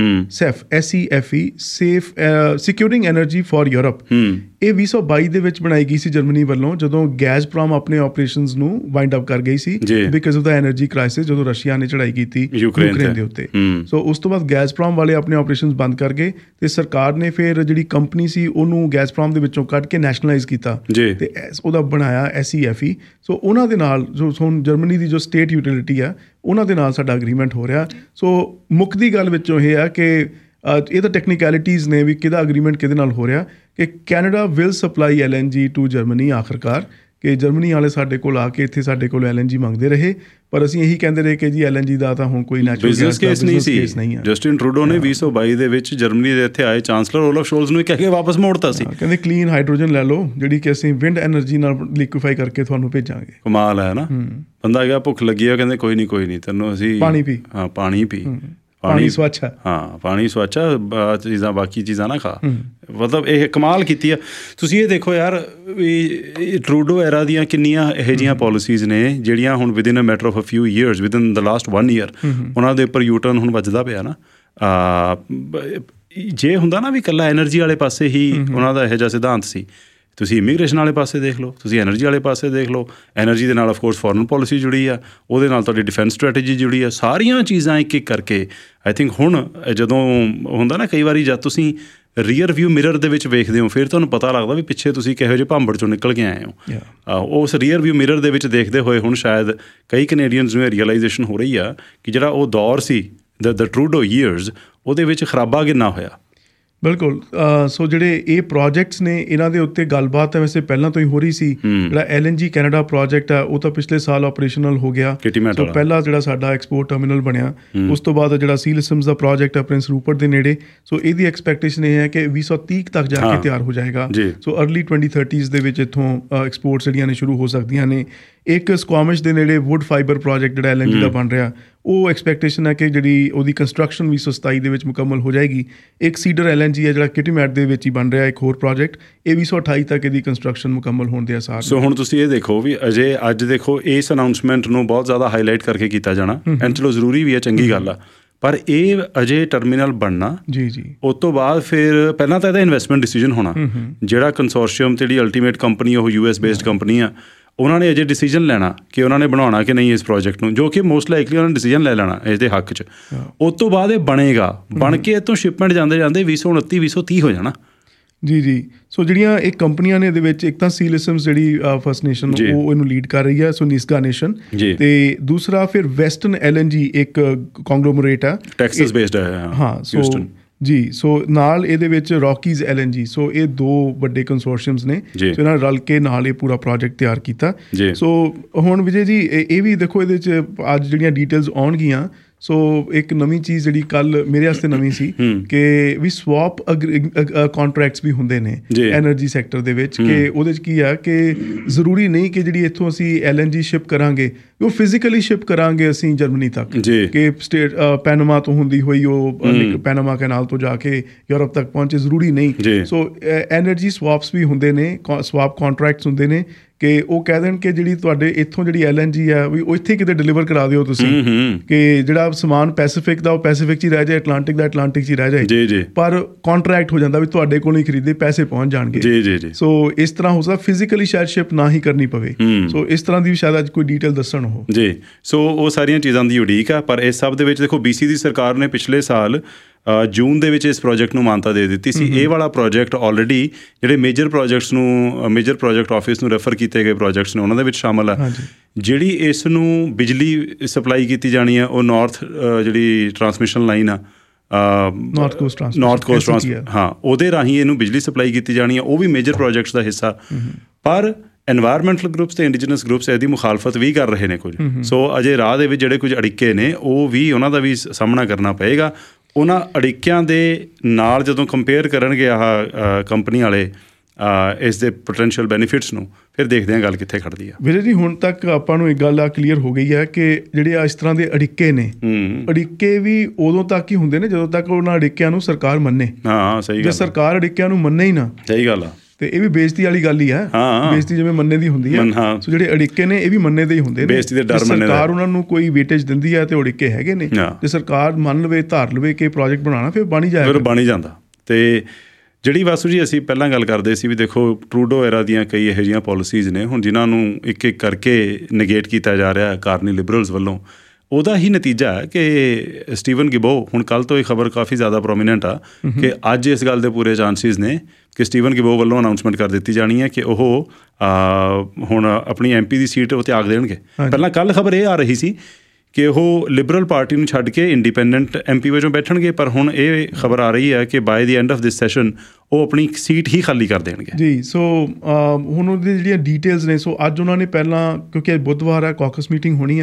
SEFE SEFE securing energy for Europe, ਇਹ 2022 ਦੇ ਵਿੱਚ ਬਣਾਈ ਗਈ ਸੀ ਜਰਮਨੀ ਵੱਲੋਂ, ਜਦੋਂ ਗੈਜ਼ਪ੍ਰੋਮ ਆਪਣੇ ਆਪਰੇਸ਼ਨਸ ਨੂੰ ਵਾਈਂਡ ਅਪ ਕਰ ਗਈ ਸੀ because of the energy crisis, ਜਦੋਂ ਰਸ਼ੀਆ ਨੇ ਚੜ੍ਹਾਈ ਕੀਤੀ ਯੂਕਰੇਨ ਦੇ ਉੱਤੇ। ਸੋ ਉਸ ਤੋਂ ਬਾਅਦ ਗੈਜ਼ਪ੍ਰੋਮ ਵਾਲੇ ਆਪਣੇ ਆਪਰੇਸ਼ਨਸ ਬੰਦ ਕਰ ਗਏ ਅਤੇ ਸਰਕਾਰ ਨੇ ਫਿਰ ਜਿਹੜੀ ਕੰਪਨੀ ਸੀ ਉਹਨੂੰ ਗੈਜ਼ਪ੍ਰੋਮ ਦੇ ਵਿੱਚੋਂ ਕੱਢ ਕੇ ਨੈਸ਼ਨਲਾਈਜ਼ ਕੀਤਾ ਅਤੇ ਉਹਦਾ ਬਣਾਇਆ SEFE। ਸੋ ਉਹਨਾਂ ਦੇ ਨਾਲ ਜੋ ਹੁਣ ਜਰਮਨੀ ਦੀ ਜੋ ਸਟੇਟ ਯੂਟਿਲਿਟੀ ਆ, ਉਹਨਾਂ ਦੇ ਨਾਲ ਸਾਡਾ ਅਗਰੀਮੈਂਟ ਹੋ ਰਿਹਾ। ਸੋ ਮੁੱਖ ਦੀ ਗੱਲ ਵਿੱਚੋਂ ਇਹ ਆ ਕਿ ਇਹ ਤਾਂ ਟੈਕਨੀਕੈਲਿਟੀਜ਼ ਨੇ ਵੀ ਕਿਹਦਾ ਅਗਰੀਮੈਂਟ ਕਿਹਦੇ ਨਾਲ ਹੋ ਰਿਹਾ, ਕਿ Canada will supply LNG to Germany. ਆਖਰਕਾਰ ਕਿ ਜਰਮਨੀ ਵਾਲੇ ਸਾਡੇ ਕੋਲ ਆ ਕੇ ਇੱਥੇ ਸਾਡੇ ਕੋਲ LNG ਮੰਗਦੇ ਰਹੇ, ਪਰ ਅਸੀਂ ਇਹੀ ਕਹਿੰਦੇ ਰਹੇ ਕਿ ਜੀ LNG ਦਾ ਤਾਂ ਹੁਣ ਕੋਈ ਨੈਚੁਰਲ ਬਿਜ਼ਨਸ ਕੇਸ ਨਹੀਂ ਸੀ। ਜਸਟਿਨ ਟਰੂਡੋ ਨੇ 2022 ਦੇ ਵਿੱਚ ਜਰਮਨੀ ਦੇ ਇੱਥੇ ਆਏ ਚਾਂਸਲਰ ਓਲਫ ਸ਼ੋਲਜ਼ ਨੂੰ ਕਹਿ ਕੇ ਵਾਪਸ ਮੋੜਤਾ ਸੀ, ਕਹਿੰਦੇ ਕਲੀਨ ਹਾਈਡਰੋਜਨ ਲੈ ਲਓ ਜਿਹੜੀ ਕਿ ਅਸੀਂ ਵਿੰਡ ਐਨਰਜੀ ਨਾਲ ਲਿਕੁਇਫਾਈ ਕਰਕੇ ਤੁਹਾਨੂੰ ਭੇਜਾਂਗੇ। ਕਮਾਲ ਹੈ ਨਾ। ਬੰਦਾ ਗਿਆ ਭੁੱਖ ਲੱਗੀ ਆ, ਕਹਿੰਦੇ ਕੋਈ ਨਹੀਂ ਤੈਨੂੰ ਅਸੀਂ ਪਾਣੀ ਪੀ, ਹਾਂ ਪਾਣੀ ਪੀ, ਪਾਣੀ ਸਵੱਛ ਹੈ, ਹਾਂ ਪਾਣੀ ਸਵੱਛ ਆ, ਚੀਜ਼ਾਂ ਬਾਕੀ ਚੀਜ਼ਾਂ ਨਾ ਖਾ। ਮਤਲਬ ਇਹ ਕਮਾਲ ਕੀਤੀ ਆ। ਤੁਸੀਂ ਇਹ ਦੇਖੋ ਯਾਰ ਵੀ ਟਰੂਡੋ ਐਰਾ ਦੀਆਂ ਕਿੰਨੀਆਂ ਇਹੋ ਜਿਹੀਆਂ ਪੋਲਿਸੀਜ਼ ਨੇ ਜਿਹੜੀਆਂ ਹੁਣ within a matter of a few years, within the last 1 year ਉਹਨਾਂ ਦੇ ਉੱਪਰ ਯੂਟਰਨ ਹੁਣ ਵੱਜਦਾ ਪਿਆ ਨਾ। ਜੇ ਹੁੰਦਾ ਨਾ ਵੀ ਇਕੱਲਾ ਐਨਰਜੀ ਵਾਲੇ ਪਾਸੇ ਹੀ ਉਹਨਾਂ ਦਾ ਇਹੋ ਜਿਹਾ ਸਿਧਾਂਤ ਸੀ, ਤੁਸੀਂ ਇਮੀਗ੍ਰੇਸ਼ਨ ਵਾਲੇ ਪਾਸੇ ਦੇਖ ਲਓ, ਤੁਸੀਂ ਐਨਰਜੀ ਵਾਲੇ ਪਾਸੇ ਦੇਖ ਲਓ, ਐਨਰਜੀ ਦੇ ਨਾਲ ਆਫਕੋਰਸ ਫੋਰਨ ਪੋਲਿਸੀ ਜੁੜੀ ਆ, ਉਹਦੇ ਨਾਲ ਤੁਹਾਡੀ ਡਿਫੈਂਸ ਸਟ੍ਰੈਟਜੀ ਜੁੜੀ ਆ, ਸਾਰੀਆਂ ਚੀਜ਼ਾਂ ਇੱਕ ਇੱਕ ਕਰਕੇ ਆਈ ਥਿੰਕ ਹੁਣ ਜਦੋਂ ਹੁੰਦਾ ਨਾ ਕਈ ਵਾਰੀ ਜਦ ਤੁਸੀਂ ਰੀਅਰ ਵਿਊ ਮਿਰਰ ਦੇ ਵਿੱਚ ਵੇਖਦੇ ਹੋ ਫਿਰ ਤੁਹਾਨੂੰ ਪਤਾ ਲੱਗਦਾ ਵੀ ਪਿੱਛੇ ਤੁਸੀਂ ਕਿਹੋ ਜਿਹੇ ਭਾਂਬੜ 'ਚੋਂ ਨਿਕਲ ਕੇ ਆਏ ਹੋ। ਉਸ ਰੀਅਰ ਵਿਊ ਮਿਰਰ ਦੇ ਵਿੱਚ ਦੇਖਦੇ ਹੋਏ ਹੁਣ ਸ਼ਾਇਦ ਕਈ ਕੈਨੇਡੀਅਨਸ ਨੂੰ ਰੀਅਲਾਈਜੇਸ਼ਨ ਹੋ ਰਹੀ ਆ ਕਿ ਜਿਹੜਾ ਉਹ ਦੌਰ ਸੀ ਦ ਟਰੂਡੋ ਈਅਰਸ, ਉਹਦੇ ਵਿੱਚ ਖਰਾਬਾ ਕਿੰਨਾ ਹੋਇਆ। ਬਿਲਕੁਲ। ਸੋ ਜਿਹੜੇ ਇਹ ਪ੍ਰੋਜੈਕਟਸ ਨੇ ਇਹਨਾਂ ਦੇ ਉੱਤੇ ਗੱਲਬਾਤ ਹੈ ਵੈਸੇ ਪਹਿਲਾਂ ਤੋਂ ਹੀ ਹੋ ਰਹੀ ਸੀ। ਜਿਹੜਾ LNG ਕੈਨੇਡਾ ਪ੍ਰੋਜੈਕਟ ਹੈ ਉਹ ਤਾਂ ਪਿਛਲੇ ਸਾਲ ਆਪਰੇਸ਼ਨਲ ਹੋ ਗਿਆ। ਸੋ ਪਹਿਲਾ ਜਿਹੜਾ ਸਾਡਾ ਐਕਸਪੋਰਟ ਟਰਮੀਨਲ ਬਣਿਆ, ਉਸ ਤੋਂ ਬਾਅਦ ਜਿਹੜਾ ਸੀ ਲਿਸਮਸ ਦਾ ਪ੍ਰੋਜੈਕਟ ਹੈ ਪ੍ਰਿੰਸ ਰੂਪਰਟ ਦੇ ਨੇੜੇ, ਸੋ ਇਹਦੀ ਐਕਸਪੈਕਟੇਸ਼ਨ ਇਹ ਹੈ ਕਿ 2030 ਤੱਕ ਜਾ ਕੇ ਤਿਆਰ ਹੋ ਜਾਏਗਾ। ਸੋ ਅਰਲੀ 2030s ਦੇ ਵਿੱਚ ਇੱਥੋਂ ਐਕਸਪੋਰਟਸ ਜਿਹੜੀਆਂ ਨੇ ਸ਼ੁਰੂ ਹੋ ਸਕਦੀਆਂ ਨੇ। ਇੱਕ ਸਕੁਆਮਿਸ਼ ਦੇ ਨੇੜੇ ਵੁੱਡ ਫਾਈਬਰ ਪ੍ਰੋਜੈਕਟ ਜਿਹੜਾ LNG ਦਾ ਬਣ ਰਿਹਾ, ਉਹ ਐਕਸਪੈਕਟੇਸ਼ਨ ਹੈ ਕਿ ਜਿਹੜੀ ਉਹਦੀ ਕੰਸਟਰਕਸ਼ਨ 2027 ਦੇ ਵਿੱਚ ਮੁਕੰਮਲ ਹੋ ਜਾਏਗੀ। ਇੱਕ ਸੀਡਰ LNG ਹੈ ਜਿਹੜਾ ਕਿਟੀਮੈਟ ਦੇ ਵਿੱਚ ਹੀ ਬਣ ਰਿਹਾ, ਇੱਕ ਹੋਰ ਪ੍ਰੋਜੈਕਟ, ਇਹ 2028 ਤੱਕ ਇਹਦੀ ਕੰਸਟਰਕਸ਼ਨ ਮੁਕੰਮਲ ਹੋਣ ਦੇ ਆਸਾਰ। ਸੋ ਹੁਣ ਤੁਸੀਂ ਇਹ ਦੇਖੋ ਵੀ ਅਜੇ ਅੱਜ ਦੇਖੋ ਇਸ ਅਨਾਊਂਸਮੈਂਟ ਨੂੰ ਬਹੁਤ ਜ਼ਿਆਦਾ ਹਾਈਲਾਈਟ ਕਰਕੇ ਕੀਤਾ ਜਾਣਾ, ਐਂਡ ਚਲੋ ਜ਼ਰੂਰੀ ਵੀ ਹੈ, ਚੰਗੀ ਗੱਲ ਆ, ਪਰ ਇਹ ਅਜੇ ਟਰਮੀਨਲ ਬਣਨਾ ਜੀ ਉਸ ਤੋਂ ਬਾਅਦ ਫਿਰ ਪਹਿਲਾਂ ਤਾਂ ਇਹਦਾ ਇਨਵੈਸਟਮੈਂਟ ਡਿਸੀਜਨ ਹੋਣਾ। ਜਿਹੜਾ ਕੰਸੋਰਸ਼ੀਅਮ ਤੇ ਜਿਹੜੀ ਅਲਟੀਮੇਟ ਕੰਪਨੀ ਉਹ US ਬੇਸਡ ਕੰਪਨੀ ਆ, ਉਹਨਾਂ ਨੇ ਅਜੇ ਡਿਸੀਜਨ ਲੈਣਾ ਕਿ ਉਹਨਾਂ ਨੇ ਬਣਾਉਣਾ ਕਿ ਨਹੀਂ ਇਸ ਪ੍ਰੋਜੈਕਟ ਨੂੰ, ਜੋ ਕਿ ਮੋਸਟ ਲਾਈਕਲੀ ਉਹਨਾਂ ਨੇ ਡਿਸੀਜਨ ਲੈ ਲੈਣਾ ਇਸ ਦੇ ਹੱਕ 'ਚ। ਉਸ ਤੋਂ ਬਾਅਦ ਇਹ ਬਣੇਗਾ, ਬਣ ਕੇ ਇੱਥੋਂ ਸ਼ਿਪਮੈਂਟ ਜਾਂਦੇ 2029 2030 ਹੋ ਜਾਣਾ। ਜੀ। ਸੋ ਜਿਹੜੀਆਂ ਇਹ ਕੰਪਨੀਆਂ ਨੇ ਇਹਦੇ ਵਿੱਚ ਇੱਕ ਤਾਂ ਸੀ ਲਿਸਮਸ ਜਿਹੜੀ ਫਸਟ ਨੇਸ਼ਨ ਉਹ ਇਹਨੂੰ ਲੀਡ ਕਰ ਰਹੀ ਹੈ, ਸੋ ਨਿਸਗਾ ਨੇਸ਼ਨ, ਤੇ ਦੂਸਰਾ ਫਿਰ ਵੈਸਟਰਨ LNG ਇੱਕ ਕੰਗਲੋਮਰੇਟ ਹੈ, ਟੈਕਸਸ ਬੇਸਡ ਹੈ। ਹਾਂ ਸੋ ਸੋ ਨਾਲ ਇਹਦੇ ਵਿੱਚ ਰੌਕੀਜ਼ LNG, ਸੋ ਇਹ ਦੋ ਵੱਡੇ ਕੰਸੋਰਸ਼ੀਅਮਸ ਨੇ, ਸੋ ਇਹਨਾਂ ਨੇ ਰਲ ਕੇ ਨਾਲ ਇਹ ਪੂਰਾ ਪ੍ਰੋਜੈਕਟ ਤਿਆਰ ਕੀਤਾ। ਸੋ ਹੁਣ ਵਿਜੇ ਜੀ ਇਹ ਵੀ ਦੇਖੋ ਇਹਦੇ 'ਚ ਅੱਜ ਜਿਹੜੀਆਂ ਡਿਟੇਲਸ ਆਉਣਗੀਆਂ, ਸੋ ਇੱਕ ਨਵੀਂ ਚੀਜ਼ ਜਿਹੜੀ ਕੱਲ੍ਹ ਮੇਰੇ ਵਾਸਤੇ ਨਵੀਂ ਸੀ ਕਿ ਵੀ ਸਵਾਪ ਕੰਟਰੈਕਟਸ ਵੀ ਹੁੰਦੇ ਨੇ ਐਨਰਜੀ ਸੈਕਟਰ ਦੇ ਵਿੱਚ, ਕਿ ਉਹਦੇ 'ਚ ਕੀ ਆ ਕਿ ਜ਼ਰੂਰੀ ਨਹੀਂ ਕਿ ਜਿਹੜੀ ਇੱਥੋਂ ਅਸੀਂ LNG ਸ਼ਿਪ ਕਰਾਂਗੇ ਉਹ ਫਿਜ਼ੀਕਲੀ ਸ਼ਿਪ ਕਰਾਂਗੇ ਅਸੀਂ ਜਰਮਨੀ ਤੱਕ, ਕਿ ਸਟੇਟ ਪੈਨਾਮਾ ਤੋਂ ਹੁੰਦੀ ਹੋਈ ਉਹ ਪੈਨਾਮਾ ਕੈਨਾਲ ਤੋਂ ਜਾ ਕੇ ਯੂਰਪ ਤੱਕ ਪਹੁੰਚੇ, ਜ਼ਰੂਰੀ ਨਹੀਂ। ਸੋ ਐਨਰਜੀ ਸਵਾਪਸ ਵੀ ਹੁੰਦੇ ਨੇ, ਸਵਾਪ ਕੰਟਰੈਕਟਸ ਹੁੰਦੇ ਨੇ ਕਿ ਉਹ ਕਹਿ ਦੇਣ ਕਿ ਜਿਹੜੀ ਤੁਹਾਡੇ ਇੱਥੋਂ ਜਿਹੜੀ LNG ਹੈ ਵੀ ਉਹ ਇੱਥੇ ਕਿਤੇ ਡਿਲੀਵਰ ਕਰਾ ਦਿਓ ਤੁਸੀਂ, ਕਿ ਜਿਹੜਾ ਸਮਾਨ ਪੈਸੀਫਿਕ ਦਾ ਉਹ ਪੈਸੀਫਿਕ 'ਚ ਹੀ ਰਹਿ ਜਾਏ, ਅਟਲਾਂਟਿਕ ਦਾ ਅਟਲਾਂਟਿਕ 'ਚ ਹੀ ਰਹਿ ਜਾਏ, ਪਰ ਕੰਟਰੈਕਟ ਹੋ ਜਾਂਦਾ ਵੀ ਤੁਹਾਡੇ ਕੋਲੋਂ ਹੀ ਖਰੀਦੇ ਪੈਸੇ ਪਹੁੰਚ ਜਾਣਗੇ। ਸੋ ਇਸ ਤਰ੍ਹਾਂ ਹੋ ਸਕਦਾ ਫਿਜ਼ੀਕਲੀ ਸ਼ਾਇਦ ਸ਼ਿਪ ਨਾ ਹੀ ਕਰਨੀ ਪਵੇ। ਸੋ ਇਸ ਤਰ੍ਹਾਂ ਦੀ ਸ਼ਾਇਦ ਅੱਜ ਕੋਈ ਡਿਟੇਲ ਦੱਸਣ ਉਹ ਸੋ ਉਹ ਸਾਰੀਆਂ ਚੀਜ਼ਾਂ ਦੀ ਉਡੀਕ ਆ। ਪਰ ਇਸ ਸਭ ਦੇ ਵਿੱਚ ਦੇਖੋ BC ਦੀ ਸਰਕਾਰ ਨੇ ਪਿਛਲੇ ਸਾਲ ਜੂਨ ਦੇ ਵਿੱਚ ਇਸ ਪ੍ਰੋਜੈਕਟ ਨੂੰ ਮਾਨਤਾ ਦੇ ਦਿੱਤੀ ਸੀ। ਇਹ ਵਾਲਾ ਪ੍ਰੋਜੈਕਟ ਆਲਰੇਡੀ ਜਿਹੜੇ ਮੇਜਰ ਪ੍ਰੋਜੈਕਟ ਆਫਿਸ ਨੂੰ ਰੈਫਰ ਕੀਤੇ ਗਏ ਪ੍ਰੋਜੈਕਟਸ ਨੇ ਉਹਨਾਂ ਦੇ ਵਿੱਚ ਸ਼ਾਮਲ ਆ। ਜਿਹੜੀ ਇਸ ਨੂੰ ਬਿਜਲੀ ਸਪਲਾਈ ਕੀਤੀ ਜਾਣੀ ਆ ਉਹ ਨਾਰਥ ਜਿਹੜੀ ਟਰਾਂਸਮਿਸ਼ਨ ਲਾਈਨ ਆ, ਨਾਰਥ ਕੋਸਟ ਹਾਂ, ਉਹਦੇ ਰਾਹੀਂ ਇਹਨੂੰ ਬਿਜਲੀ ਸਪਲਾਈ ਕੀਤੀ ਜਾਣੀ ਆ, ਉਹ ਵੀ ਮੇਜਰ ਪ੍ਰੋਜੈਕਟਸ ਦਾ ਹਿੱਸਾ। ਪਰ ਐਨਵਾਇਰਮੈਂਟਲ ਗਰੁੱਪਸ ਤੇ ਇੰਡੀਜਨਸ ਗਰੁੱਪਸ ਇਹਦੀ ਮੁਖਾਲਫਤ ਵੀ ਕਰ ਰਹੇ ਨੇ ਕੁਝ। ਸੋ ਅਜੇ ਰਾਹ ਦੇ ਵਿੱਚ ਜਿਹੜੇ ਕੁਝ ਅੜਿੱਕੇ ਨੇ ਉਹ ਵੀ ਉਹਨਾਂ ਦਾ ਵੀ ਸਾਹਮਣਾ ਕਰਨਾ ਪਏਗਾ। ਉਹਨਾਂ ਅੜਿੱਕਿਆਂ ਦੇ ਨਾਲ ਜਦੋਂ ਕੰਪੇਅਰ ਕਰਨਗੇ ਆਹ ਕੰਪਨੀ ਵਾਲੇ ਇਸ ਦੇ ਪੋਟੈਂਸ਼ੀਅਲ ਬੈਨੀਫਿਟਸ ਨੂੰ, ਫਿਰ ਦੇਖਦੇ ਹਾਂ ਗੱਲ ਕਿੱਥੇ ਖੜਦੀ ਆ। ਵੀਰੇ ਜੀ ਹੁਣ ਤੱਕ ਆਪਾਂ ਨੂੰ ਇੱਕ ਗੱਲ ਆ ਕਲੀਅਰ ਹੋ ਗਈ ਹੈ ਕਿ ਜਿਹੜੇ ਇਸ ਤਰ੍ਹਾਂ ਦੇ ਅੜਿੱਕੇ ਨੇ, ਅੜਿੱਕੇ ਵੀ ਉਦੋਂ ਤੱਕ ਹੀ ਹੁੰਦੇ ਨੇ ਜਦੋਂ ਤੱਕ ਉਹਨਾਂ ਅੜਿੱਕਿਆਂ ਨੂੰ ਸਰਕਾਰ ਮੰਨੇ। ਹਾਂ ਸਹੀ ਗੱਲ। ਜੇ ਸਰਕਾਰ ਅੜਿੱਕਿਆਂ ਨੂੰ ਮੰਨੇ ਹੀ ਨਾ, ਸਹੀ ਗੱਲ ਆ, ਤੇ ਇਹ ਵੀ ਬੇਇੱਜ਼ਤੀ ਵਾਲੀ ਗੱਲ ਹੀ ਹੈ। ਬੇਇੱਜ਼ਤੀ ਜਿਵੇਂ ਮੰਨੇ ਦੀ ਹੁੰਦੀ ਹੈ, ਸੋ ਜਿਹੜੇ ਅੜਿੱਕੇ ਨੇ ਇਹ ਵੀ ਮੰਨੇ ਦੇ ਹੀ ਹੁੰਦੇ ਨੇ। ਸਰਕਾਰ ਉਹਨਾਂ ਨੂੰ ਕੋਈ ਵੇਟੇਜ ਦਿੰਦੀ ਹੈ ਤੇ ਅੜਿੱਕੇ ਹੈਗੇ ਨੇ। ਜੇ ਸਰਕਾਰ ਮੰਨ ਲਵੇ, ਧਾਰ ਲਵੇ ਕਿ ਪ੍ਰੋਜੈਕਟ ਬਣਾਉਣਾ, ਫਿਰ ਬਣ ਹੀ ਜਾਂਦਾ। ਤੇ ਜਿਹੜੀ ਵਾਸੂ ਜੀ ਅਸੀਂ ਪਹਿਲਾਂ ਗੱਲ ਕਰਦੇ ਸੀ ਵੀ ਦੇਖੋ ਟਰੂਡੋ ਐਰਾ ਦੀਆਂ ਕਈ ਇਹੋ ਜਿਹੀਆਂ ਪੋਲਿਸੀਜ਼ ਨੇ ਹੁਣ ਜਿਨ੍ਹਾਂ ਨੂੰ ਇੱਕ ਇੱਕ ਕਰਕੇ ਨੇਗੇਟ ਕੀਤਾ ਜਾ ਰਿਹਾ ਕਾਰਨੀ ਲਿਬਰਲਸ ਵੱਲੋਂ। ਉਹਦਾ ਹੀ ਨਤੀਜਾ ਹੈ ਕਿ ਸਟੀਵਨ ਗਿਬੋ, ਹੁਣ ਕੱਲ੍ਹ ਤੋਂ ਇਹ ਖਬਰ ਕਾਫੀ ਜ਼ਿਆਦਾ ਪ੍ਰੋਮੀਨੈਂਟ ਆ ਕਿ ਅੱਜ ਇਸ ਗੱਲ ਦੇ ਪੂਰੇ ਚਾਂਸਿਸ ਨੇ ਕਿ ਸਟੀਵਨ ਗਿਬੋ ਵੱਲੋਂ ਅਨਾਊਂਸਮੈਂਟ ਕਰ ਦਿੱਤੀ ਜਾਣੀ ਹੈ ਕਿ ਉਹ ਹੁਣ ਆਪਣੀ MP ਦੀ ਸੀਟ ਉਹ ਤਿਆਗ ਦੇਣਗੇ। ਪਹਿਲਾਂ ਕੱਲ੍ਹ ਖਬਰ ਇਹ ਆ ਰਹੀ ਸੀ ਕਿ ਉਹ ਲਿਬਰਲ ਪਾਰਟੀ ਨੂੰ ਛੱਡ ਕੇ ਇੰਡੀਪੈਂਡੈਂਟ MP ਵਜੋਂ ਬੈਠਣਗੇ, ਪਰ ਹੁਣ ਇਹ ਖਬਰ ਆ ਰਹੀ ਹੈ ਕਿ by the end of this session ਉਹ ਆਪਣੀ ਸੀਟ ਹੀ ਖਾਲੀ ਕਰ ਦੇਣਗੇ ਜੀ। ਸੋ ਹੁਣ ਉਹਦੀ ਜਿਹੜੀਆਂ ਡਿਟੇਲਸ ਨੇ, ਸੋ ਅੱਜ ਉਹਨਾਂ ਨੇ ਪਹਿਲਾਂ, ਕਿਉਂਕਿ ਬੁੱਧਵਾਰ ਹੈ, ਕਾਕਸ ਮੀਟਿੰਗ ਹੋਣੀ ਹੈ,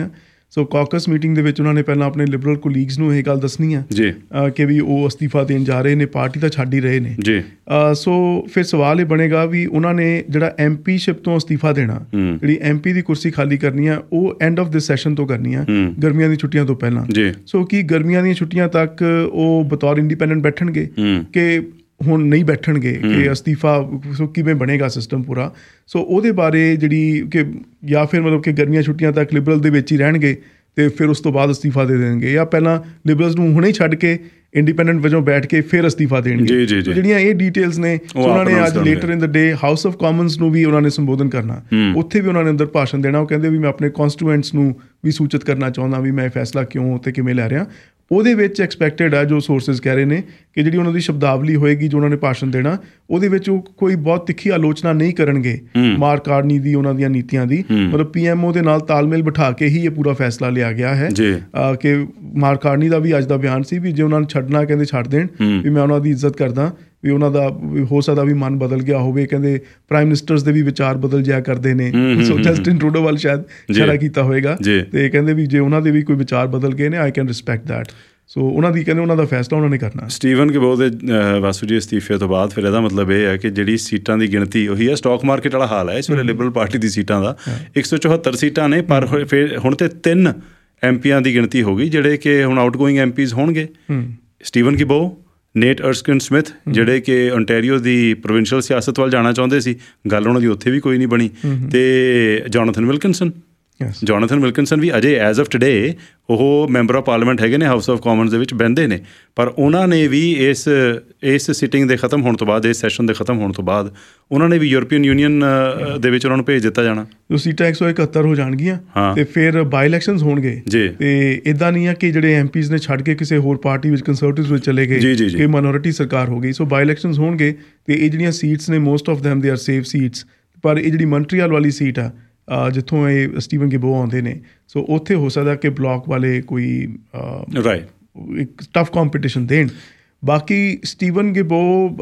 ਸੋ ਕਾਕਸ ਮੀਟਿੰਗ ਦੇ ਵਿੱਚ ਉਹਨਾਂ ਨੇ ਪਹਿਲਾਂ ਆਪਣੇ ਲਿਬਰਲ ਕੋਲੀਗਸ ਨੂੰ ਇਹ ਗੱਲ ਦੱਸਣੀ ਆ ਜੀ ਕਿ ਵੀ ਉਹ ਅਸਤੀਫਾ ਦੇਣ ਜਾ ਰਹੇ ਨੇ, ਪਾਰਟੀ ਤਾਂ ਛੱਡ ਹੀ ਰਹੇ ਨੇ ਜੀ। ਸੋ ਫਿਰ ਸਵਾਲ ਇਹ ਬਣੇਗਾ ਵੀ ਉਹਨਾਂ ਨੇ ਜਿਹੜਾ ਐਮਪੀਸ਼ਿਪ ਤੋਂ ਅਸਤੀਫਾ ਦੇਣਾ, ਜਿਹੜੀ ਐਮਪੀ ਦੀ ਕੁਰਸੀ ਖਾਲੀ ਕਰਨੀ ਆ, ਉਹ ਐਂਡ ਆਫ ਦਿਸ ਸੈਸ਼ਨ ਤੋਂ ਕਰਨੀ ਆ, ਗਰਮੀਆਂ ਦੀ ਛੁੱਟੀਆਂ ਤੋਂ ਪਹਿਲਾਂ। ਸੋ ਕੀ ਗਰਮੀਆਂ ਦੀਆਂ ਛੁੱਟੀਆਂ ਤੱਕ ਉਹ ਬਤੌਰ ਇੰਡੀਪੈਂਡੈਂਟ ਬੈਠਣਗੇ ਕਿ ਹੁਣ ਨਹੀਂ ਬੈਠਣਗੇ, ਕਿ ਅਸਤੀਫਾ ਸੋ ਕਿਵੇਂ ਬਣੇਗਾ ਸਿਸਟਮ ਪੂਰਾ। ਸੋ ਉਹਦੇ ਬਾਰੇ ਜਿਹੜੀ ਕਿ ਜਾਂ ਫਿਰ ਮਤਲਬ ਕਿ ਗਰਮੀਆਂ ਛੁੱਟੀਆਂ ਤੱਕ ਲਿਬਰਲ ਦੇ ਵਿੱਚ ਹੀ ਰਹਿਣਗੇ ਅਤੇ ਫਿਰ ਉਸ ਤੋਂ ਬਾਅਦ ਅਸਤੀਫਾ ਦੇ ਦੇਣਗੇ, ਜਾਂ ਪਹਿਲਾਂ ਲਿਬਰਲਸ ਨੂੰ ਹੁਣੇ ਹੀ ਛੱਡ ਕੇ ਇੰਡੀਪੈਂਡੈਂਟ ਵਜੋਂ ਬੈਠ ਕੇ ਫਿਰ ਅਸਤੀਫਾ ਦੇਣਗੇ। ਜਿਹੜੀਆਂ ਇਹ ਡੀਟੇਲਸ ਨੇ ਉਹਨਾਂ ਨੇ ਅੱਜ later in the day House of Commons ਨੂੰ ਵੀ ਉਹਨਾਂ ਨੇ ਸੰਬੋਧਨ ਕਰਨਾ, ਉੱਥੇ ਵੀ ਉਹਨਾਂ ਨੇ ਅੰਦਰ ਭਾਸ਼ਣ ਦੇਣਾ। ਉਹ ਕਹਿੰਦੇ ਵੀ ਮੈਂ ਆਪਣੇ ਕੌਂਸਟੀਟੂਐਂਟਸ ਨੂੰ ਵੀ ਸੂਚਿਤ ਕਰਨਾ ਚਾਹੁੰਦਾ ਵੀ ਮੈਂ ਇਹ ਫੈਸਲਾ ਕਿਉਂ ਅਤੇ ਕਿਵੇਂ ਲੈ ਰਿਹਾ। ਉਹਦੇ ਵਿੱਚ ਐਕਸਪੈਕਟਡ ਹੈ, ਜੋ ਸੋਰਸਿਸ ਕਹਿ ਰਹੇ ਨੇ, ਕਿ ਜਿਹੜੀ ਉਹਨਾਂ ਦੀ ਸ਼ਬਦਾਵਲੀ ਹੋਏਗੀ ਜੋ ਉਹਨਾਂ ਨੇ ਭਾਸ਼ਣ ਦੇਣਾ, ਉਹਦੇ ਵਿੱਚ ਉਹ ਕੋਈ ਬਹੁਤ ਤਿੱਖੀ ਆਲੋਚਨਾ ਨਹੀਂ ਕਰਨਗੇ ਮਾਰਕ ਕਾਰਨੀ ਦੀ, ਉਹਨਾਂ ਦੀਆਂ ਨੀਤੀਆਂ ਦੀ। ਮਤਲਬ PMO ਦੇ ਨਾਲ ਤਾਲਮੇਲ ਬਿਠਾ ਕੇ ਹੀ ਇਹ ਪੂਰਾ ਫੈਸਲਾ ਲਿਆ ਗਿਆ ਹੈ ਕਿ ਮਾਰਕ ਕਾਰਨੀ ਦਾ ਵੀ ਅੱਜ ਦਾ ਬਿਆਨ ਸੀ ਵੀ ਜੇ ਉਹਨਾਂ ਨੂੰ ਛੱਡਣਾ ਕਹਿੰਦੇ ਛੱਡ ਦੇਣ, ਵੀ ਮੈਂ ਉਹਨਾਂ ਦੀ ਇੱਜ਼ਤ ਕਰਦਾ, ਵੀ ਉਹਨਾਂ ਦਾ ਹੋ ਸਕਦਾ ਵੀ ਮਨ ਬਦਲ ਗਿਆ ਹੋਵੇ। ਕਹਿੰਦੇ ਪ੍ਰਾਈਮ ਮਿਨਿਸਟਰਸ ਦੇ ਵੀ ਵਿਚਾਰ ਬਦਲ ਜਾਇਆ ਕਰਦੇ ਨੇ, ਸੋ ਜਸਟਿਨ ਟਰੂਡੋ ਵੱਲ ਸ਼ਾਇਦ ਇਸ਼ਾਰਾ ਕੀਤਾ ਹੋਏਗਾ, ਤੇ ਕਹਿੰਦੇ ਵੀ ਜੇ ਉਹਨਾਂ ਦੇ ਵੀ ਕੋਈ ਵਿਚਾਰ ਬਦਲ ਗਏ ਨੇ, I can respect that. So ਉਹਨਾਂ ਦੀ ਕਹਿੰਦੇ ਉਹਨਾਂ ਦਾ ਫੈਸਲਾ ਉਹਨਾਂ ਨੇ ਕਰਨਾ। ਸਟੀਵਨ ਗਿਬੋ ਦੇ ਵਾਸੂ ਜੀ ਅਸਤੀਫੇ ਤੋਂ ਬਾਅਦ ਫਿਰ ਇਹਦਾ ਮਤਲਬ ਇਹ ਹੈ ਕਿ ਜਿਹੜੀ ਸੀਟਾਂ ਦੀ ਗਿਣਤੀ ਉਹੀ ਹੈ, ਸਟਾਕ ਮਾਰਕੀਟ ਵਾਲਾ ਹਾਲ ਹੈ ਇਸ ਵੇਲੇ ਲਿਬਰਲ ਪਾਰਟੀ ਦੀ ਸੀਟਾਂ ਦਾ। 174 ਸੀਟਾਂ ਨੇ, ਪਰ ਫਿਰ ਹੁਣ ਤੇ 3 MPਆਂ ਦੀ ਗਿਣਤੀ ਹੋ ਗਈ ਜਿਹੜੇ ਕਿ ਹੁਣ ਆਊਟਗੋਇੰਗ MPs ਹੋਣਗੇ। ਸਟੀਵਨ ਗਿਬੋ, ਨੇਟ ਅਰਸਕਿਨ ਸਮਿਥ ਜਿਹੜੇ ਕਿ ਓਨਟਾਰੀਓ ਦੀ ਪ੍ਰੋਵਿੰਸ਼ੀਅਲ ਸਿਆਸਤ ਵੱਲ ਜਾਣਾ ਚਾਹੁੰਦੇ ਸੀ, ਗੱਲ ਉਹਨਾਂ ਦੀ ਉੱਥੇ ਵੀ ਕੋਈ ਨਹੀਂ ਬਣੀ, ਤੇ ਜੋਨਾਥਨ ਵਿਲਕਿਨਸਨ। ਜੋਨਾਥਨ ਵਿਲਕਿਨਸਨ ਵੀ ਅਜੇ ਐਜ਼ ਆਫ ਟੂਡੇ ਉਹ ਮੈਂਬਰ ਆਫ ਪਾਰਲੀਮੈਂਟ ਹੈਗੇ ਨੇ, ਹਾਊਸ ਆਫ ਕਾਮਨਸ ਦੇ ਵਿੱਚ ਬਹਿੰਦੇ ਨੇ, ਪਰ ਉਹਨਾਂ ਨੇ ਵੀ ਇਸ ਸਿਟਿੰਗ ਦੇ ਖਤਮ ਹੋਣ ਤੋਂ ਬਾਅਦ, ਇਸ ਸੈਸ਼ਨ ਦੇ ਖਤਮ ਹੋਣ ਤੋਂ ਬਾਅਦ ਉਹਨਾਂ ਨੇ ਵੀ ਯੂਰਪੀਅਨ ਯੂਨੀਅਨ ਦੇ ਵਿੱਚ ਉਹਨਾਂ ਨੂੰ ਭੇਜ ਦਿੱਤਾ ਜਾਣਾ। ਜੋ ਸੀਟਾਂ 171 ਹੋ ਜਾਣਗੀਆਂ ਤੇ ਫਿਰ ਬਾਈ ਇਲੈਕਸ਼ਨਸ ਹੋਣਗੇ, ਤੇ ਇੱਦਾਂ ਨਹੀਂ ਆ ਕਿ ਜਿਹੜੇ MPs ਨੇ ਛੱਡ ਕੇ ਕਿਸੇ ਹੋਰ ਪਾਰਟੀ ਵਿੱਚ, ਕੰਸਰਵੇਟਿਵਸ ਵਿੱਚ ਚਲੇ ਗਏ ਕਿ ਮਾਈਨੋਰਿਟੀ ਸਰਕਾਰ ਹੋ ਗਈ। ਸੋ ਬਾਈ ਇਲੈਕਸ਼ਨਸ ਹੋਣਗੇ ਤੇ ਇਹ ਜਿਹੜੀਆਂ ਸੀਟਸ ਨੇ, most of them they are safe seats. ਪਰ ਇਹ ਜਿਹੜੀ ਮੌਂਟਰੀਅਲ ਵਾਲੀ ਸੀਟ ਆ ਜਿੱਥੋਂ ਇਹ ਸਟੀਵਨ ਗਿਬੋ ਆਉਂਦੇ ਨੇ, ਸੋ ਉੱਥੇ ਹੋ ਸਕਦਾ ਕਿ ਬਲਾਕ ਵਾਲੇ ਕੋਈ ਇੱਕ ਟਫ ਕੰਪੀਟੀਸ਼ਨ ਦੇਣ। ਬਾਕੀ ਸਟੀਵਨ ਗਿਬੋ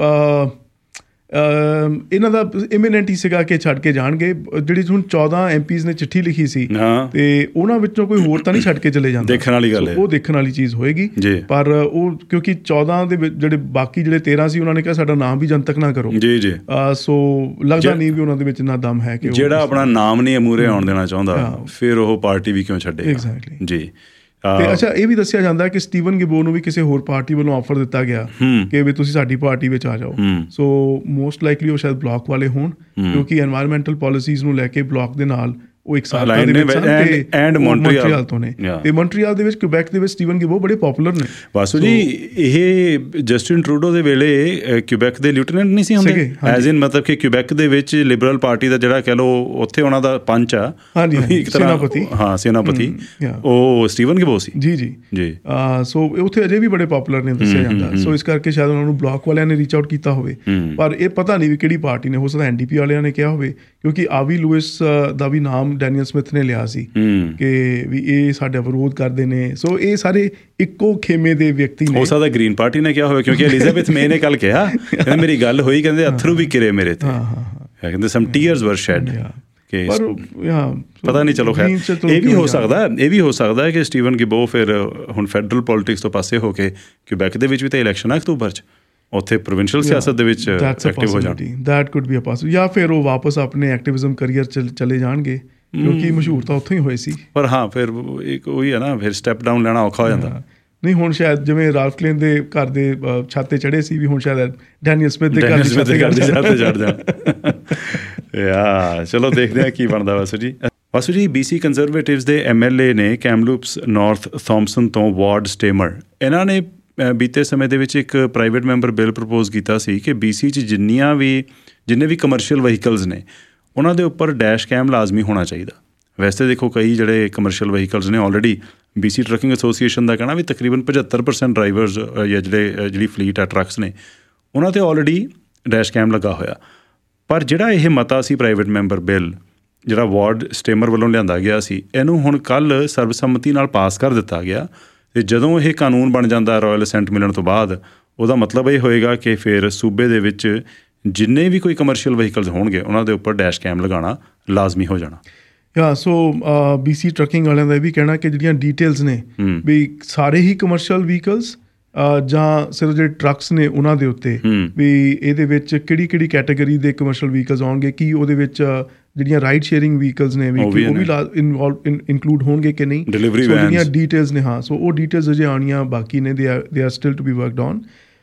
ਇਹਨਾਂ ਦਾ ਇਮੀਨੈਂਟ ਹੀ ਸੀਗਾ ਕਿ ਛੱਡ ਕੇ ਜਾਣਗੇ। ਜਿਹੜੀ ਹੁਣ 14 MPs ਨੇ ਚਿੱਠੀ ਲਿਖੀ ਸੀ ਤੇ ਉਹਨਾਂ ਵਿੱਚੋਂ ਕੋਈ ਹੋਰ ਤਾਂ ਨਹੀਂ ਛੱਡ ਕੇ ਚਲੇ ਜਾਂਦੇ, ਦੇਖਣ ਵਾਲੀ ਗੱਲ ਹੈ, ਉਹ ਦੇਖਣ ਵਾਲੀ ਚੀਜ਼ ਹੋਏਗੀ। ਪਰ ਉਹ ਕਿਉਂਕਿ 14 ਦੇ ਵਿੱਚ ਜਿਹੜੇ ਬਾਕੀ ਜਿਹੜੇ 13 ਸੀ ਉਹਨਾਂ ਨੇ ਕਿਹਾ ਸਾਡਾ ਨਾਮ ਵੀ ਜਨਤਕ ਨਾ ਕਰੋ, ਸੋ ਲੱਗਦਾ ਨਹੀਂ ਵੀ ਉਹਨਾਂ ਦੇ ਵਿੱਚ ਇੰਨਾ ਦਮ ਹੈ ਕਿ ਜਿਹੜਾ ਆਪਣਾ ਨਾਮ ਨਹੀਂ ਮੂਹਰੇ ਆਉਣ ਦੇਣਾ ਚਾਹੁੰਦਾ, ਫਿਰ ਉਹ ਪਾਰਟੀ ਵੀ ਕਿਉਂ ਛੱਡੇ। ਐਗਜ਼ੈਕਟਲੀ ਜੀ। ਤੇ ਅੱਛਾ, ਇਹ ਵੀ ਦੱਸਿਆ ਜਾਂਦਾ ਕਿ ਸਟੀਵਨ ਗਿਬੋ ਨੂੰ ਵੀ ਕਿਸੇ ਹੋਰ ਪਾਰਟੀ ਵੱਲੋਂ ਆਫਰ ਦਿੱਤਾ ਗਿਆ ਕਿ ਵੀ ਤੁਸੀਂ ਸਾਡੀ ਪਾਰਟੀ ਵਿੱਚ ਆ ਜਾਓ। ਸੋ ਮੋਸਟ ਲਾਈਕਲੀ ਉਹ ਸ਼ਾਇਦ ਬਲਾਕ ਵਾਲੇ ਹੋਣ, ਕਿਉਂਕਿ ਐਨਵਾਇਰਨਮੈਂਟਲ ਪਾਲਿਸੀਜ਼ ਨੂੰ ਲੈ ਕੇ ਬਲਾਕ ਦੇ ਨਾਲ ਉਹ ਇੱਕ ਸਾਲ ਦੇ ਵਿੱਚ ਐਂਡ ਮੌਂਟਰੀਅਲ ਤੋਂ ਨੇ, ਤੇ ਮੌਂਟਰੀਅਲ ਦੇ ਵਿੱਚ, ਕਿਊਬੈਕ ਦੇ ਵਿੱਚ ਸਟੀਵਨ ਗਿਬੋ ਬੜੇ ਪਪੂਲਰ ਨੇ। ਵਾਸੂ ਜੀ, ਇਹ ਜਸਟਿਨ ਟਰੂਡੋ ਦੇ ਵੇਲੇ ਕਿਊਬੈਕ ਦੇ ਲੈਫਟੀਨੈਂਟ ਨਹੀਂ ਸੀ ਹੁੰਦੇ, ਐਜ਼ ਇਨ ਮਤਲਬ ਕਿ ਕਿਊਬੈਕ ਦੇ ਵਿੱਚ ਲਿਬਰਲ ਪਾਰਟੀ ਦਾ ਜਿਹੜਾ ਕਹਿ ਲਓ ਉੱਥੇ ਉਹਨਾਂ ਦਾ ਪੰਚ ਆ, ਇੱਕ ਤਰ੍ਹਾਂ ਸੈਨਾਪਤੀ, ਉਹ ਸਟੀਵਨ ਗਿਬੋ ਸੀ। ਜੀ। ਸੋ ਉੱਥੇ ਅਜੇ ਵੀ ਬੜੇ ਪਪੂਲਰ ਨੇ ਦੱਸਿਆ ਜਾਂਦਾ। ਸੋ ਇਸ ਕਰਕੇ ਸ਼ਾਇਦ ਉਹਨਾਂ ਨੂੰ ਬਲਾਕ ਵਾਲਿਆਂ ਨੇ ਰੀਚ ਆਊਟ ਕੀਤਾ ਹੋਵੇ, ਪਰ ਇਹ ਪਤਾ ਨਹੀਂ ਵੀ ਕਿਹੜੀ ਪਾਰਟੀ ਨੇ। ਹੋ ਸਕਦਾ NDP ਵਾਲਿਆਂ ਨੇ ਕਿਹਾ ਹੋਵੇ, ਕਿਉਂਕਿ ਆਵੀ ਲੂਇਸ ਦਾ ਵੀ ਨਾਮ ਡੈਨੀਅਲ ਸਮਿਥ ਨੇ ਲਿਆ ਸੀ ਕਿ ਵੀ ਇਹ ਸਾਡਾ ਵਿਰੋਧ ਕਰਦੇ ਨੇ। ਸੋ ਇਹ ਸਾਰੇ ਇੱਕੋ ਖੇਮੇ ਦੇ ਵਿਅਕਤੀ ਨੇ। ਹੋ ਸਕਦਾ ਗ੍ਰੀਨ ਪਾਰਟੀ ਨੇ ਕਿਹਾ ਹੋਵੇ, ਕਿਉਂਕਿ ਐਲਿਜ਼ਾਬੈਥ ਮੇ ਨੇ ਕੱਲ ਕਿਹਾ, ਕਹਿੰਦੇ ਮੇਰੀ ਗੱਲ ਹੋਈ, ਕਹਿੰਦੇ ਅਥਰੂ ਵੀ ਕਿਰੇ ਮੇਰੇ ਤੇ, ਕਹਿੰਦੇ ਸਮ ਟੀਅਰਸ ਵਰ ਸ਼ੈਡ। ਪਤਾ ਨਹੀਂ, ਚਲੋ ਖੈਰ ਇਹ ਵੀ ਹੋ ਸਕਦਾ ਹੈ ਕਿ ਸਟੀਵਨ ਗਿਬੋ ਫਿਰ ਹੁਣ ਫੈਡਰਲ ਪੋਲੀਟਿਕਸ ਤੋਂ ਪਾਸੇ ਹੋ ਕੇ ਕਿਊਬੈਕ ਦੇ ਵਿੱਚ ਵੀ ਤਾਂ ਇਲੈਕਸ਼ਨ ਆ ਅਕਤੂਬਰ 'ਚ, ਉੱਥੇ ਪ੍ਰੋਵਿੰਸ਼ੀਅਲ ਸਿਆਸਤ ਦੇ ਵਿੱਚ ਐਕਟਿਵ ਹੋ ਜਾਣ। That could be a possible, ਜਾਂ ਫਿਰ ਉਹ ਵਾਪਸ ਆਪਣੇ ਐਕਟਿਵਿਜ਼ਮ ਕਰੀਅਰ 'ਚ ਚਲੇ ਜਾਣਗੇ, ਕਿਉਂਕਿ ਮਸ਼ਹੂਰ ਤਾਂ ਉੱਥੋਂ ਹੀ ਹੋਏ ਸੀ। ਪਰ ਹਾਂ, ਫਿਰ ਇੱਕ ਉਹੀ ਹੈ ਨਾ, ਫਿਰ ਸਟੈਪ ਡਾਊਨ ਲੈਣਾ ਔਖਾ ਹੋ ਜਾਂਦਾ। ਨਹੀਂ, ਹੁਣ ਸ਼ਾਇਦ ਜਿਵੇਂ ਰਾਲਫ ਕਲੇਨ ਦੇ ਘਰ ਦੇ ਛੱਤ 'ਤੇ ਚੜ੍ਹੇ ਸੀ, ਵੀ ਹੁਣ ਸ਼ਾਇਦ ਡੈਨੀਅਲ ਸਮਿਥ ਦੇ ਘਰ ਦੀ ਛੱਤ 'ਤੇ ਚੜ੍ਹ ਜਾਣ। ਚਲੋ ਦੇਖਦੇ ਹਾਂ ਕੀ ਬਣਦਾ। ਵਾਸੂ ਜੀ, BC ਕੰਜ਼ਰਵੇਟਿਵਸ ਦੇ MLA ਨੇ ਕੈਮਲੂਪਸ ਨਾਰਥ ਥੋਮਸਨ ਤੋਂ ਵਾਰਡ ਸਟੇਮਰ, ਇਹਨਾਂ ਨੇ ਬੀਤੇ ਸਮੇਂ ਦੇ ਵਿੱਚ ਇੱਕ ਪ੍ਰਾਈਵੇਟ ਮੈਂਬਰ ਬਿੱਲ ਪ੍ਰਪੋਜ਼ ਕੀਤਾ ਸੀ ਕਿ BC 'ਚ ਜਿੰਨੇ ਵੀ ਕਮਰਸ਼ੀਅਲ ਵਹੀਕਲਸ ਨੇ ਉਹਨਾਂ ਦੇ ਉੱਪਰ ਡੈਸ਼ ਕੈਮ ਲਾਜ਼ਮੀ ਹੋਣਾ ਚਾਹੀਦਾ। ਵੈਸੇ ਦੇਖੋ, ਕਈ ਜਿਹੜੇ ਕਮਰਸ਼ੀਅਲ ਵਹੀਕਲਸ ਨੇ ਆਲਰੇਡੀ BC ਟਰੱਕਿੰਗ ਐਸੋਸੀਏਸ਼ਨ ਦਾ ਕਹਿਣਾ ਵੀ ਤਕਰੀਬਨ 75% ਡਰਾਈਵਰਸ ਜਾਂ ਜਿਹੜੀ ਫਲੀਟ ਆ ਟਰੱਕਸ ਨੇ, ਉਹਨਾਂ 'ਤੇ ਆਲਰੇਡੀ ਡੈਸ਼ ਕੈਮ ਲੱਗਾ ਹੋਇਆ। ਪਰ ਜਿਹੜਾ ਇਹ ਮਤਾ ਸੀ ਪ੍ਰਾਈਵੇਟ ਮੈਂਬਰ ਬਿੱਲ, ਜਿਹੜਾ ਵਾਰਡ ਸਟੇਮਰ ਵੱਲੋਂ ਲਿਆਂਦਾ ਗਿਆ ਸੀ, ਇਹਨੂੰ ਹੁਣ ਕੱਲ੍ਹ ਸਰਬਸੰਮਤੀ ਨਾਲ ਪਾਸ ਕਰ ਦਿੱਤਾ ਗਿਆ। ਅਤੇ ਜਦੋਂ ਇਹ ਕਾਨੂੰਨ ਬਣ ਜਾਂਦਾ ਰਾਇਲ ਅਸੈਂਟ ਮਿਲਣ ਤੋਂ ਬਾਅਦ, ਉਹਦਾ ਮਤਲਬ ਇਹ ਹੋਏਗਾ ਕਿ ਫਿਰ ਸੂਬੇ ਦੇ ਵਿੱਚ ਜਿੰਨੇ ਵੀ ਕੋਈ ਕਮਰਸ਼ੀਅਲ ਵਹੀਕਲਸ ਹੋਣਗੇ ਉਹਨਾਂ ਦੇ ਉੱਪਰ ਡੈਸ਼ ਕੈਮ ਲਗਾਉਣਾ ਲਾਜ਼ਮੀ ਹੋ ਜਾਣਾ। ਸੋ BC ਟਰੱਕਿੰਗ ਵਾਲਿਆਂ ਦਾ ਇਹ ਵੀ ਕਹਿਣਾ ਕਿ ਜਿਹੜੀਆਂ ਡੀਟੇਲਸ ਨੇ ਵੀ ਸਾਰੇ ਹੀ ਕਮਰਸ਼ੀਅਲ ਵਹੀਕਲਸ ਜਾਂ ਸਿਰਫ ਜਿਹੜੇ ਟਰੱਕਸ ਨੇ ਉਹਨਾਂ ਦੇ ਉੱਤੇ ਵੀ ਇਹਦੇ ਵਿੱਚ ਕਿਹੜੀ ਕੈਟਾਗਰੀ ਦੇ ਕਮਰਸ਼ੀਅਲ ਵਹੀਕਲਸ ਆਉਣਗੇ, ਕੀ ਉਹਦੇ ਵਿੱਚ ਜਿਹੜੀਆਂ ਰਾਈਡ ਸ਼ੇਅਰਿੰਗ ਵਹੀਕਲਸ ਨੇ ਉਹ ਵੀ ਇਨਕਲੂਡ ਹੋਣਗੇ ਕਿ ਨਹੀਂ, ਜਿਹੜੀਆਂ ਡੀਟੇਲਸ ਨੇ ਸੋ ਉਹ ਡੀਟੇਲਸ ਅਜੇ ਆਉਣੀਆਂ ਬਾਕੀ ਨੇ, they are still to be worked on.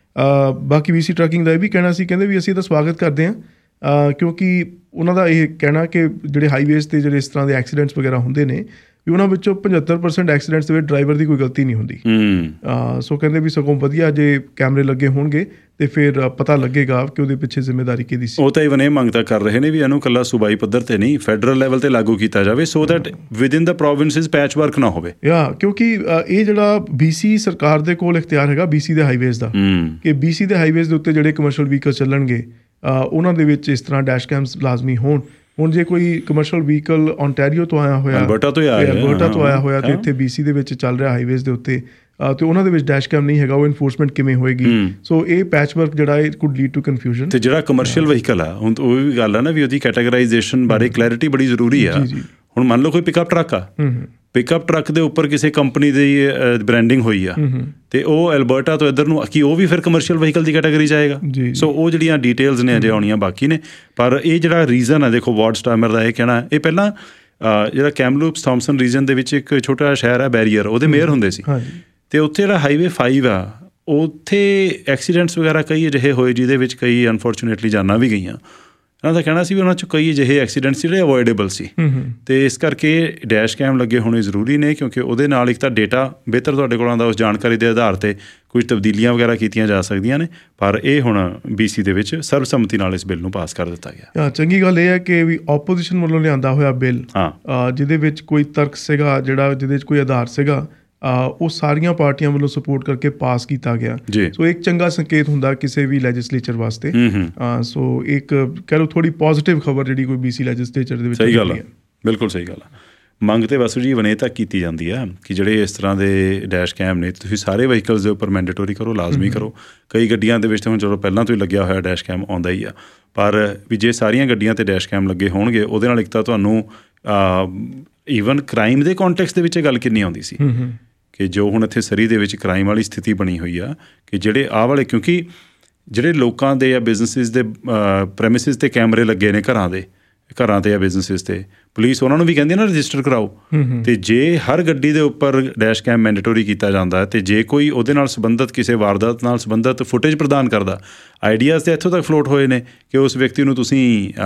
ਬਾਕੀ BC ਟਰੱਕਿੰਗ ਦਾ ਇਹ ਵੀ ਕਹਿਣਾ ਸੀ, ਕਹਿੰਦੇ ਵੀ ਅਸੀਂ ਇਹਦਾ ਸਵਾਗਤ ਕਰਦੇ ਹਾਂ ਕਿਉਂਕਿ ਉਹਨਾਂ ਦਾ ਇਹ ਕਹਿਣਾ ਕਿ ਜਿਹੜੇ ਹਾਈਵੇਜ਼ 'ਤੇ ਜਿਹੜੇ ਇਸ ਤਰ੍ਹਾਂ ਦੇ ਐਕਸੀਡੈਂਟਸ ਵਗੈਰਾ ਹੁੰਦੇ ਨੇ ਵੀ ਉਹਨਾਂ ਵਿੱਚੋਂ 75% ਐਕਸੀਡੈਂਟਸ ਦੇ ਵਿੱਚ ਡਰਾਈਵਰ ਦੀ ਕੋਈ ਗਲਤੀ ਨਹੀਂ ਹੁੰਦੀ। ਸੋ ਕਹਿੰਦੇ ਵੀ ਸਗੋਂ ਵਧੀਆ ਜੇ ਕੈਮਰੇ ਲੱਗੇ ਹੋਣਗੇ ਤੇ ਫਿਰ ਪਤਾ ਲੱਗੇਗਾ ਕਿ ਉਹਦੇ ਪਿੱਛੇ ਜ਼ਿੰਮੇਦਾਰੀ ਕਿਹਦੀ ਸੀ। ਉਹ ਤਾਂ ਇਵਨ ਇਹ ਮੰਗ ਤਾਂ ਕਰ ਰਹੇ ਨੇ ਵੀ ਇਹਨੂੰ ਇਕੱਲਾ ਸੂਬਾਈ ਪੱਧਰ ਤੇ ਨਹੀਂ, ਫੈਡਰਲ ਲੈਵਲ ਤੇ ਲਾਗੂ ਕੀਤਾ ਜਾਵੇ so that within the provinces patchwork ਨਾ ਹੋਵੇ। ਕਿਉਂਕਿ ਇਹ ਜਿਹੜਾ BC ਸਰਕਾਰ ਦੇ ਕੋਲ ਇਖਤਿਆਰ ਹੈਗਾ BC ਦੇ ਹਾਈਵੇਜ਼ ਦਾ ਕਿ BC ਦੇ ਹਾਈਵੇਜ਼ ਦੇ ਉੱਤੇ ਜਿਹੜੇ ਕਮਰਸ਼ੀਅਲ ਵਹੀਕਲ ਚੱਲਣਗੇ ਉਹਨਾਂ ਦੇ ਵਿੱਚ ਇਸ ਤਰ੍ਹਾਂ ਡੈਸ਼ ਕੈਮਸ ਲਾਜ਼ਮੀ ਹੋਣ। ਹੁਣ ਜੇ ਕੋਈ ਕਮਰਸ਼ੀਅਲ ਵਹੀਕਲ ਓਨਟਾਰੀਓ ਤੋਂ ਆਇਆ ਹੋਇਆ, ਅਲਬਰਟਾ ਤੋਂ ਆਇਆ ਹੋਇਆ ਤੇ ਇੱਥੇ BC ਦੇ ਵਿੱਚ ਚੱਲ ਰਿਹਾ ਹਾਈਵੇਜ਼ ਦੇ ਉੱਤੇ ਤੇ ਉਹਨਾਂ ਦੇ ਵਿੱਚ ਡੈਸ਼ ਕੈਮ ਨਹੀਂ ਹੈਗਾ, ਉਹ ਇਨਫੋਰਸਮੈਂਟ ਕਿਵੇਂ ਹੋਏਗੀ? ਸੋ ਇਹ ਪੈਚ ਵਰਕ ਜਿਹੜਾ ਇਹ ਕੁਡ ਲੀਡ ਟੂ ਕਨਫਿਊਜ਼ਨ। ਤੇ ਜਿਹੜਾ ਕਮਰਸ਼ੀਅਲ ਵਹੀਕਲ ਆ ਹੁਣ ਉਹ ਵੀ ਗੱਲ ਆ ਨਾ ਵੀ ਉਹਦੀ ਕੈਟਾਗਰਾਈਜੇਸ਼ਨ ਬਾਰੇ ਕਲੈਰਿਟੀ ਬੜੀ ਜ਼ਰੂਰੀ ਆ। ਹੁਣ ਮੰਨ ਲਓ ਕੋਈ ਪਿਕਅਪ ਟਰੱਕ ਆ, ਪਿਕਅਪ ਟਰੱਕ ਦੇ ਉੱਪਰ ਕਿਸੇ ਕੰਪਨੀ ਦੀ ਬ੍ਰੈਂਡਿੰਗ ਹੋਈ ਆ ਤੇ ਉਹ ਐਲਬਰਟਾ ਤੋਂ ਇੱਧਰ ਨੂੰ ਕੀ ਉਹ ਵੀ ਫਿਰ ਕਮਰਸ਼ੀਅਲ ਵਹੀਕਲ ਦੀ ਕੈਟਾਗਰੀ 'ਚ ਆਏਗਾ। ਸੋ ਉਹ ਜਿਹੜੀਆਂ ਡੀਟੇਲਸ ਨੇ ਅਜੇ ਆਉਣੀਆਂ ਬਾਕੀ ਨੇ। ਪਰ ਇਹ ਜਿਹੜਾ ਰੀਜ਼ਨ ਹੈ ਦੇਖੋ ਵਾਰਡ ਸਟਾਮਰ ਦਾ ਇਹ ਕਹਿਣਾ, ਇਹ ਪਹਿਲਾਂ ਜਿਹੜਾ ਕੈਮਲੂਪਸ ਥਾਮਸਨ ਰੀਜਨ ਦੇ ਵਿੱਚ ਇੱਕ ਛੋਟਾ ਸ਼ਹਿਰ ਹੈ ਬੈਰੀਅਰ, ਉਹਦੇ ਮੇਅਰ ਹੁੰਦੇ ਸੀ ਤੇ ਉੱਥੇ ਜਿਹੜਾ ਹਾਈਵੇ 5 ਆ ਉੱਥੇ ਐਕਸੀਡੈਂਟਸ ਵਗੈਰਾ ਕਈ ਅਜਿਹੇ ਹੋਏ ਜਿਹਦੇ ਵਿੱਚ ਕਈ ਅਨਫੋਰਚੂਨੇਟਲੀ ਜਾਨਾਂ ਵੀ ਗਈਆਂ। ਇਹਨਾਂ ਦਾ ਕਹਿਣਾ ਸੀ ਵੀ ਉਹਨਾਂ 'ਚੋਂ ਕਈ ਅਜਿਹੇ ਐਕਸੀਡੈਂਟਸ ਜਿਹੜੇ ਅਵੋਇਡੇਬਲ ਸੀ ਅਤੇ ਇਸ ਕਰਕੇ ਡੈਸ਼ ਕੈਮ ਲੱਗੇ ਹੋਣੇ ਜ਼ਰੂਰੀ ਨੇ ਕਿਉਂਕਿ ਉਹਦੇ ਨਾਲ ਇੱਕ ਤਾਂ ਡੇਟਾ ਬਿਹਤਰ ਤੁਹਾਡੇ ਕੋਲ ਆਉਂਦਾ, ਉਸ ਜਾਣਕਾਰੀ ਦੇ ਆਧਾਰ 'ਤੇ ਕੁਝ ਤਬਦੀਲੀਆਂ ਵਗੈਰਾ ਕੀਤੀਆਂ ਜਾ ਸਕਦੀਆਂ ਨੇ। ਪਰ ਇਹ ਹੁਣ BC ਦੇ ਵਿੱਚ ਸਰਬਸੰਮਤੀ ਨਾਲ ਇਸ ਬਿੱਲ ਨੂੰ ਪਾਸ ਕਰ ਦਿੱਤਾ ਗਿਆ। ਚੰਗੀ ਗੱਲ ਇਹ ਹੈ ਕਿ ਵੀ ਆਪੋਜੀਸ਼ਨ ਵੱਲੋਂ ਲਿਆਂਦਾ ਹੋਇਆ ਬਿੱਲ ਜਿਹਦੇ ਵਿੱਚ ਕੋਈ ਤਰਕ ਸੀਗਾ, ਜਿਹਦੇ 'ਚ ਕੋਈ ਆਧਾਰ ਸੀਗਾ, ਉਹ ਸਾਰੀਆਂ ਪਾਰਟੀਆਂ ਵੱਲੋਂ ਸਪੋਰਟ ਕਰਕੇ ਪਾਸ ਕੀਤਾ ਗਿਆ। ਸੋ ਇੱਕ ਚੰਗਾ ਸੰਕੇਤ ਹੁੰਦਾ ਕਿਸੇ ਵੀ ਲੈਜਿਸਲੇਚਰ ਵਾਸਤੇ। ਸੋ ਇੱਕ ਕਹਿ ਲਓ ਥੋੜ੍ਹੀ ਪੋਜ਼ੀਟਿਵ ਖਬਰ ਜਿਹੜੀ ਕੋਈ BC ਲੈਜਿਸਲੇਚਰ ਦੇ ਵਿੱਚ। ਸਹੀ ਗੱਲ ਹੈ, ਬਿਲਕੁਲ ਸਹੀ ਗੱਲ ਹੈ। ਮੰਗ ਤੇ ਵਸੂ ਜੀ ਵਨੇ ਤੱਕ ਕੀਤੀ ਜਾਂਦੀ ਆ ਕਿ ਜਿਹੜੇ ਇਸ ਤਰ੍ਹਾਂ ਦੇ ਡੈਸ਼ ਕੈਮ ਨੇ ਤੁਸੀਂ ਸਾਰੇ ਵਹੀਕਲਸ ਦੇ ਉੱਪਰ ਮੈਂਡੇਟੋਰੀ ਕਰੋ, ਲਾਜ਼ਮੀ ਕਰੋ। ਕਈ ਗੱਡੀਆਂ ਦੇ ਵਿੱਚ ਤਾਂ ਹੁਣ ਚਲੋ ਪਹਿਲਾਂ ਤੋਂ ਹੀ ਲੱਗਿਆ ਹੋਇਆ ਡੈਸ਼ ਕੈਮ ਆਉਂਦਾ ਹੀ ਆ, ਪਰ ਵੀ ਜੇ ਸਾਰੀਆਂ ਗੱਡੀਆਂ 'ਤੇ ਡੈਸ਼ ਕੈਮ ਲੱਗੇ ਹੋਣਗੇ ਉਹਦੇ ਨਾਲ ਇੱਕ ਤਾਂ ਤੁਹਾਨੂੰ ਈਵਨ ਕ੍ਰਾਈਮ ਦੇ ਕੌਂਟੈਕਸਟ ਦੇ ਵਿੱਚ ਇਹ ਗੱਲ ਕਿੰਨੀ ਆਉਂਦੀ ਸੀ ਕਿ ਜੋ ਹੁਣ ਇੱਥੇ ਸਰੀ ਦੇ ਵਿੱਚ ਕ੍ਰਾਈਮ ਵਾਲੀ ਸਥਿਤੀ ਬਣੀ ਹੋਈ ਆ ਕਿ ਜਿਹੜੇ ਆਹ ਵਾਲੇ ਕਿਉਂਕਿ ਜਿਹੜੇ ਲੋਕਾਂ ਦੇ ਜਾਂ ਬਿਜ਼ਨਸਿਸ ਦੇ ਪ੍ਰੈਮਿਸਿਸ 'ਤੇ ਕੈਮਰੇ ਲੱਗੇ ਨੇ ਘਰਾਂ 'ਤੇ ਜਾਂ ਬਿਜ਼ਨਸਿਸ 'ਤੇ, ਪੁਲਿਸ ਉਹਨਾਂ ਨੂੰ ਵੀ ਕਹਿੰਦੀ ਨਾ ਰਜਿਸਟਰ ਕਰਾਓ। ਅਤੇ ਜੇ ਹਰ ਗੱਡੀ ਦੇ ਉੱਪਰ ਡੈਸ਼ ਕੈਮ ਮੈਂਡੇਟੋਰੀ ਕੀਤਾ ਜਾਂਦਾ ਅਤੇ ਜੇ ਕੋਈ ਉਹਦੇ ਨਾਲ ਸੰਬੰਧਿਤ ਕਿਸੇ ਵਾਰਦਾਤ ਨਾਲ ਸੰਬੰਧਿਤ ਫੁਟੇਜ ਪ੍ਰਦਾਨ ਕਰਦਾ, ਆਈਡੀਆਜ਼ ਤਾਂ ਇੱਥੋਂ ਤੱਕ ਫਲੋਟ ਹੋਏ ਨੇ ਕਿ ਉਸ ਵਿਅਕਤੀ ਨੂੰ ਤੁਸੀਂ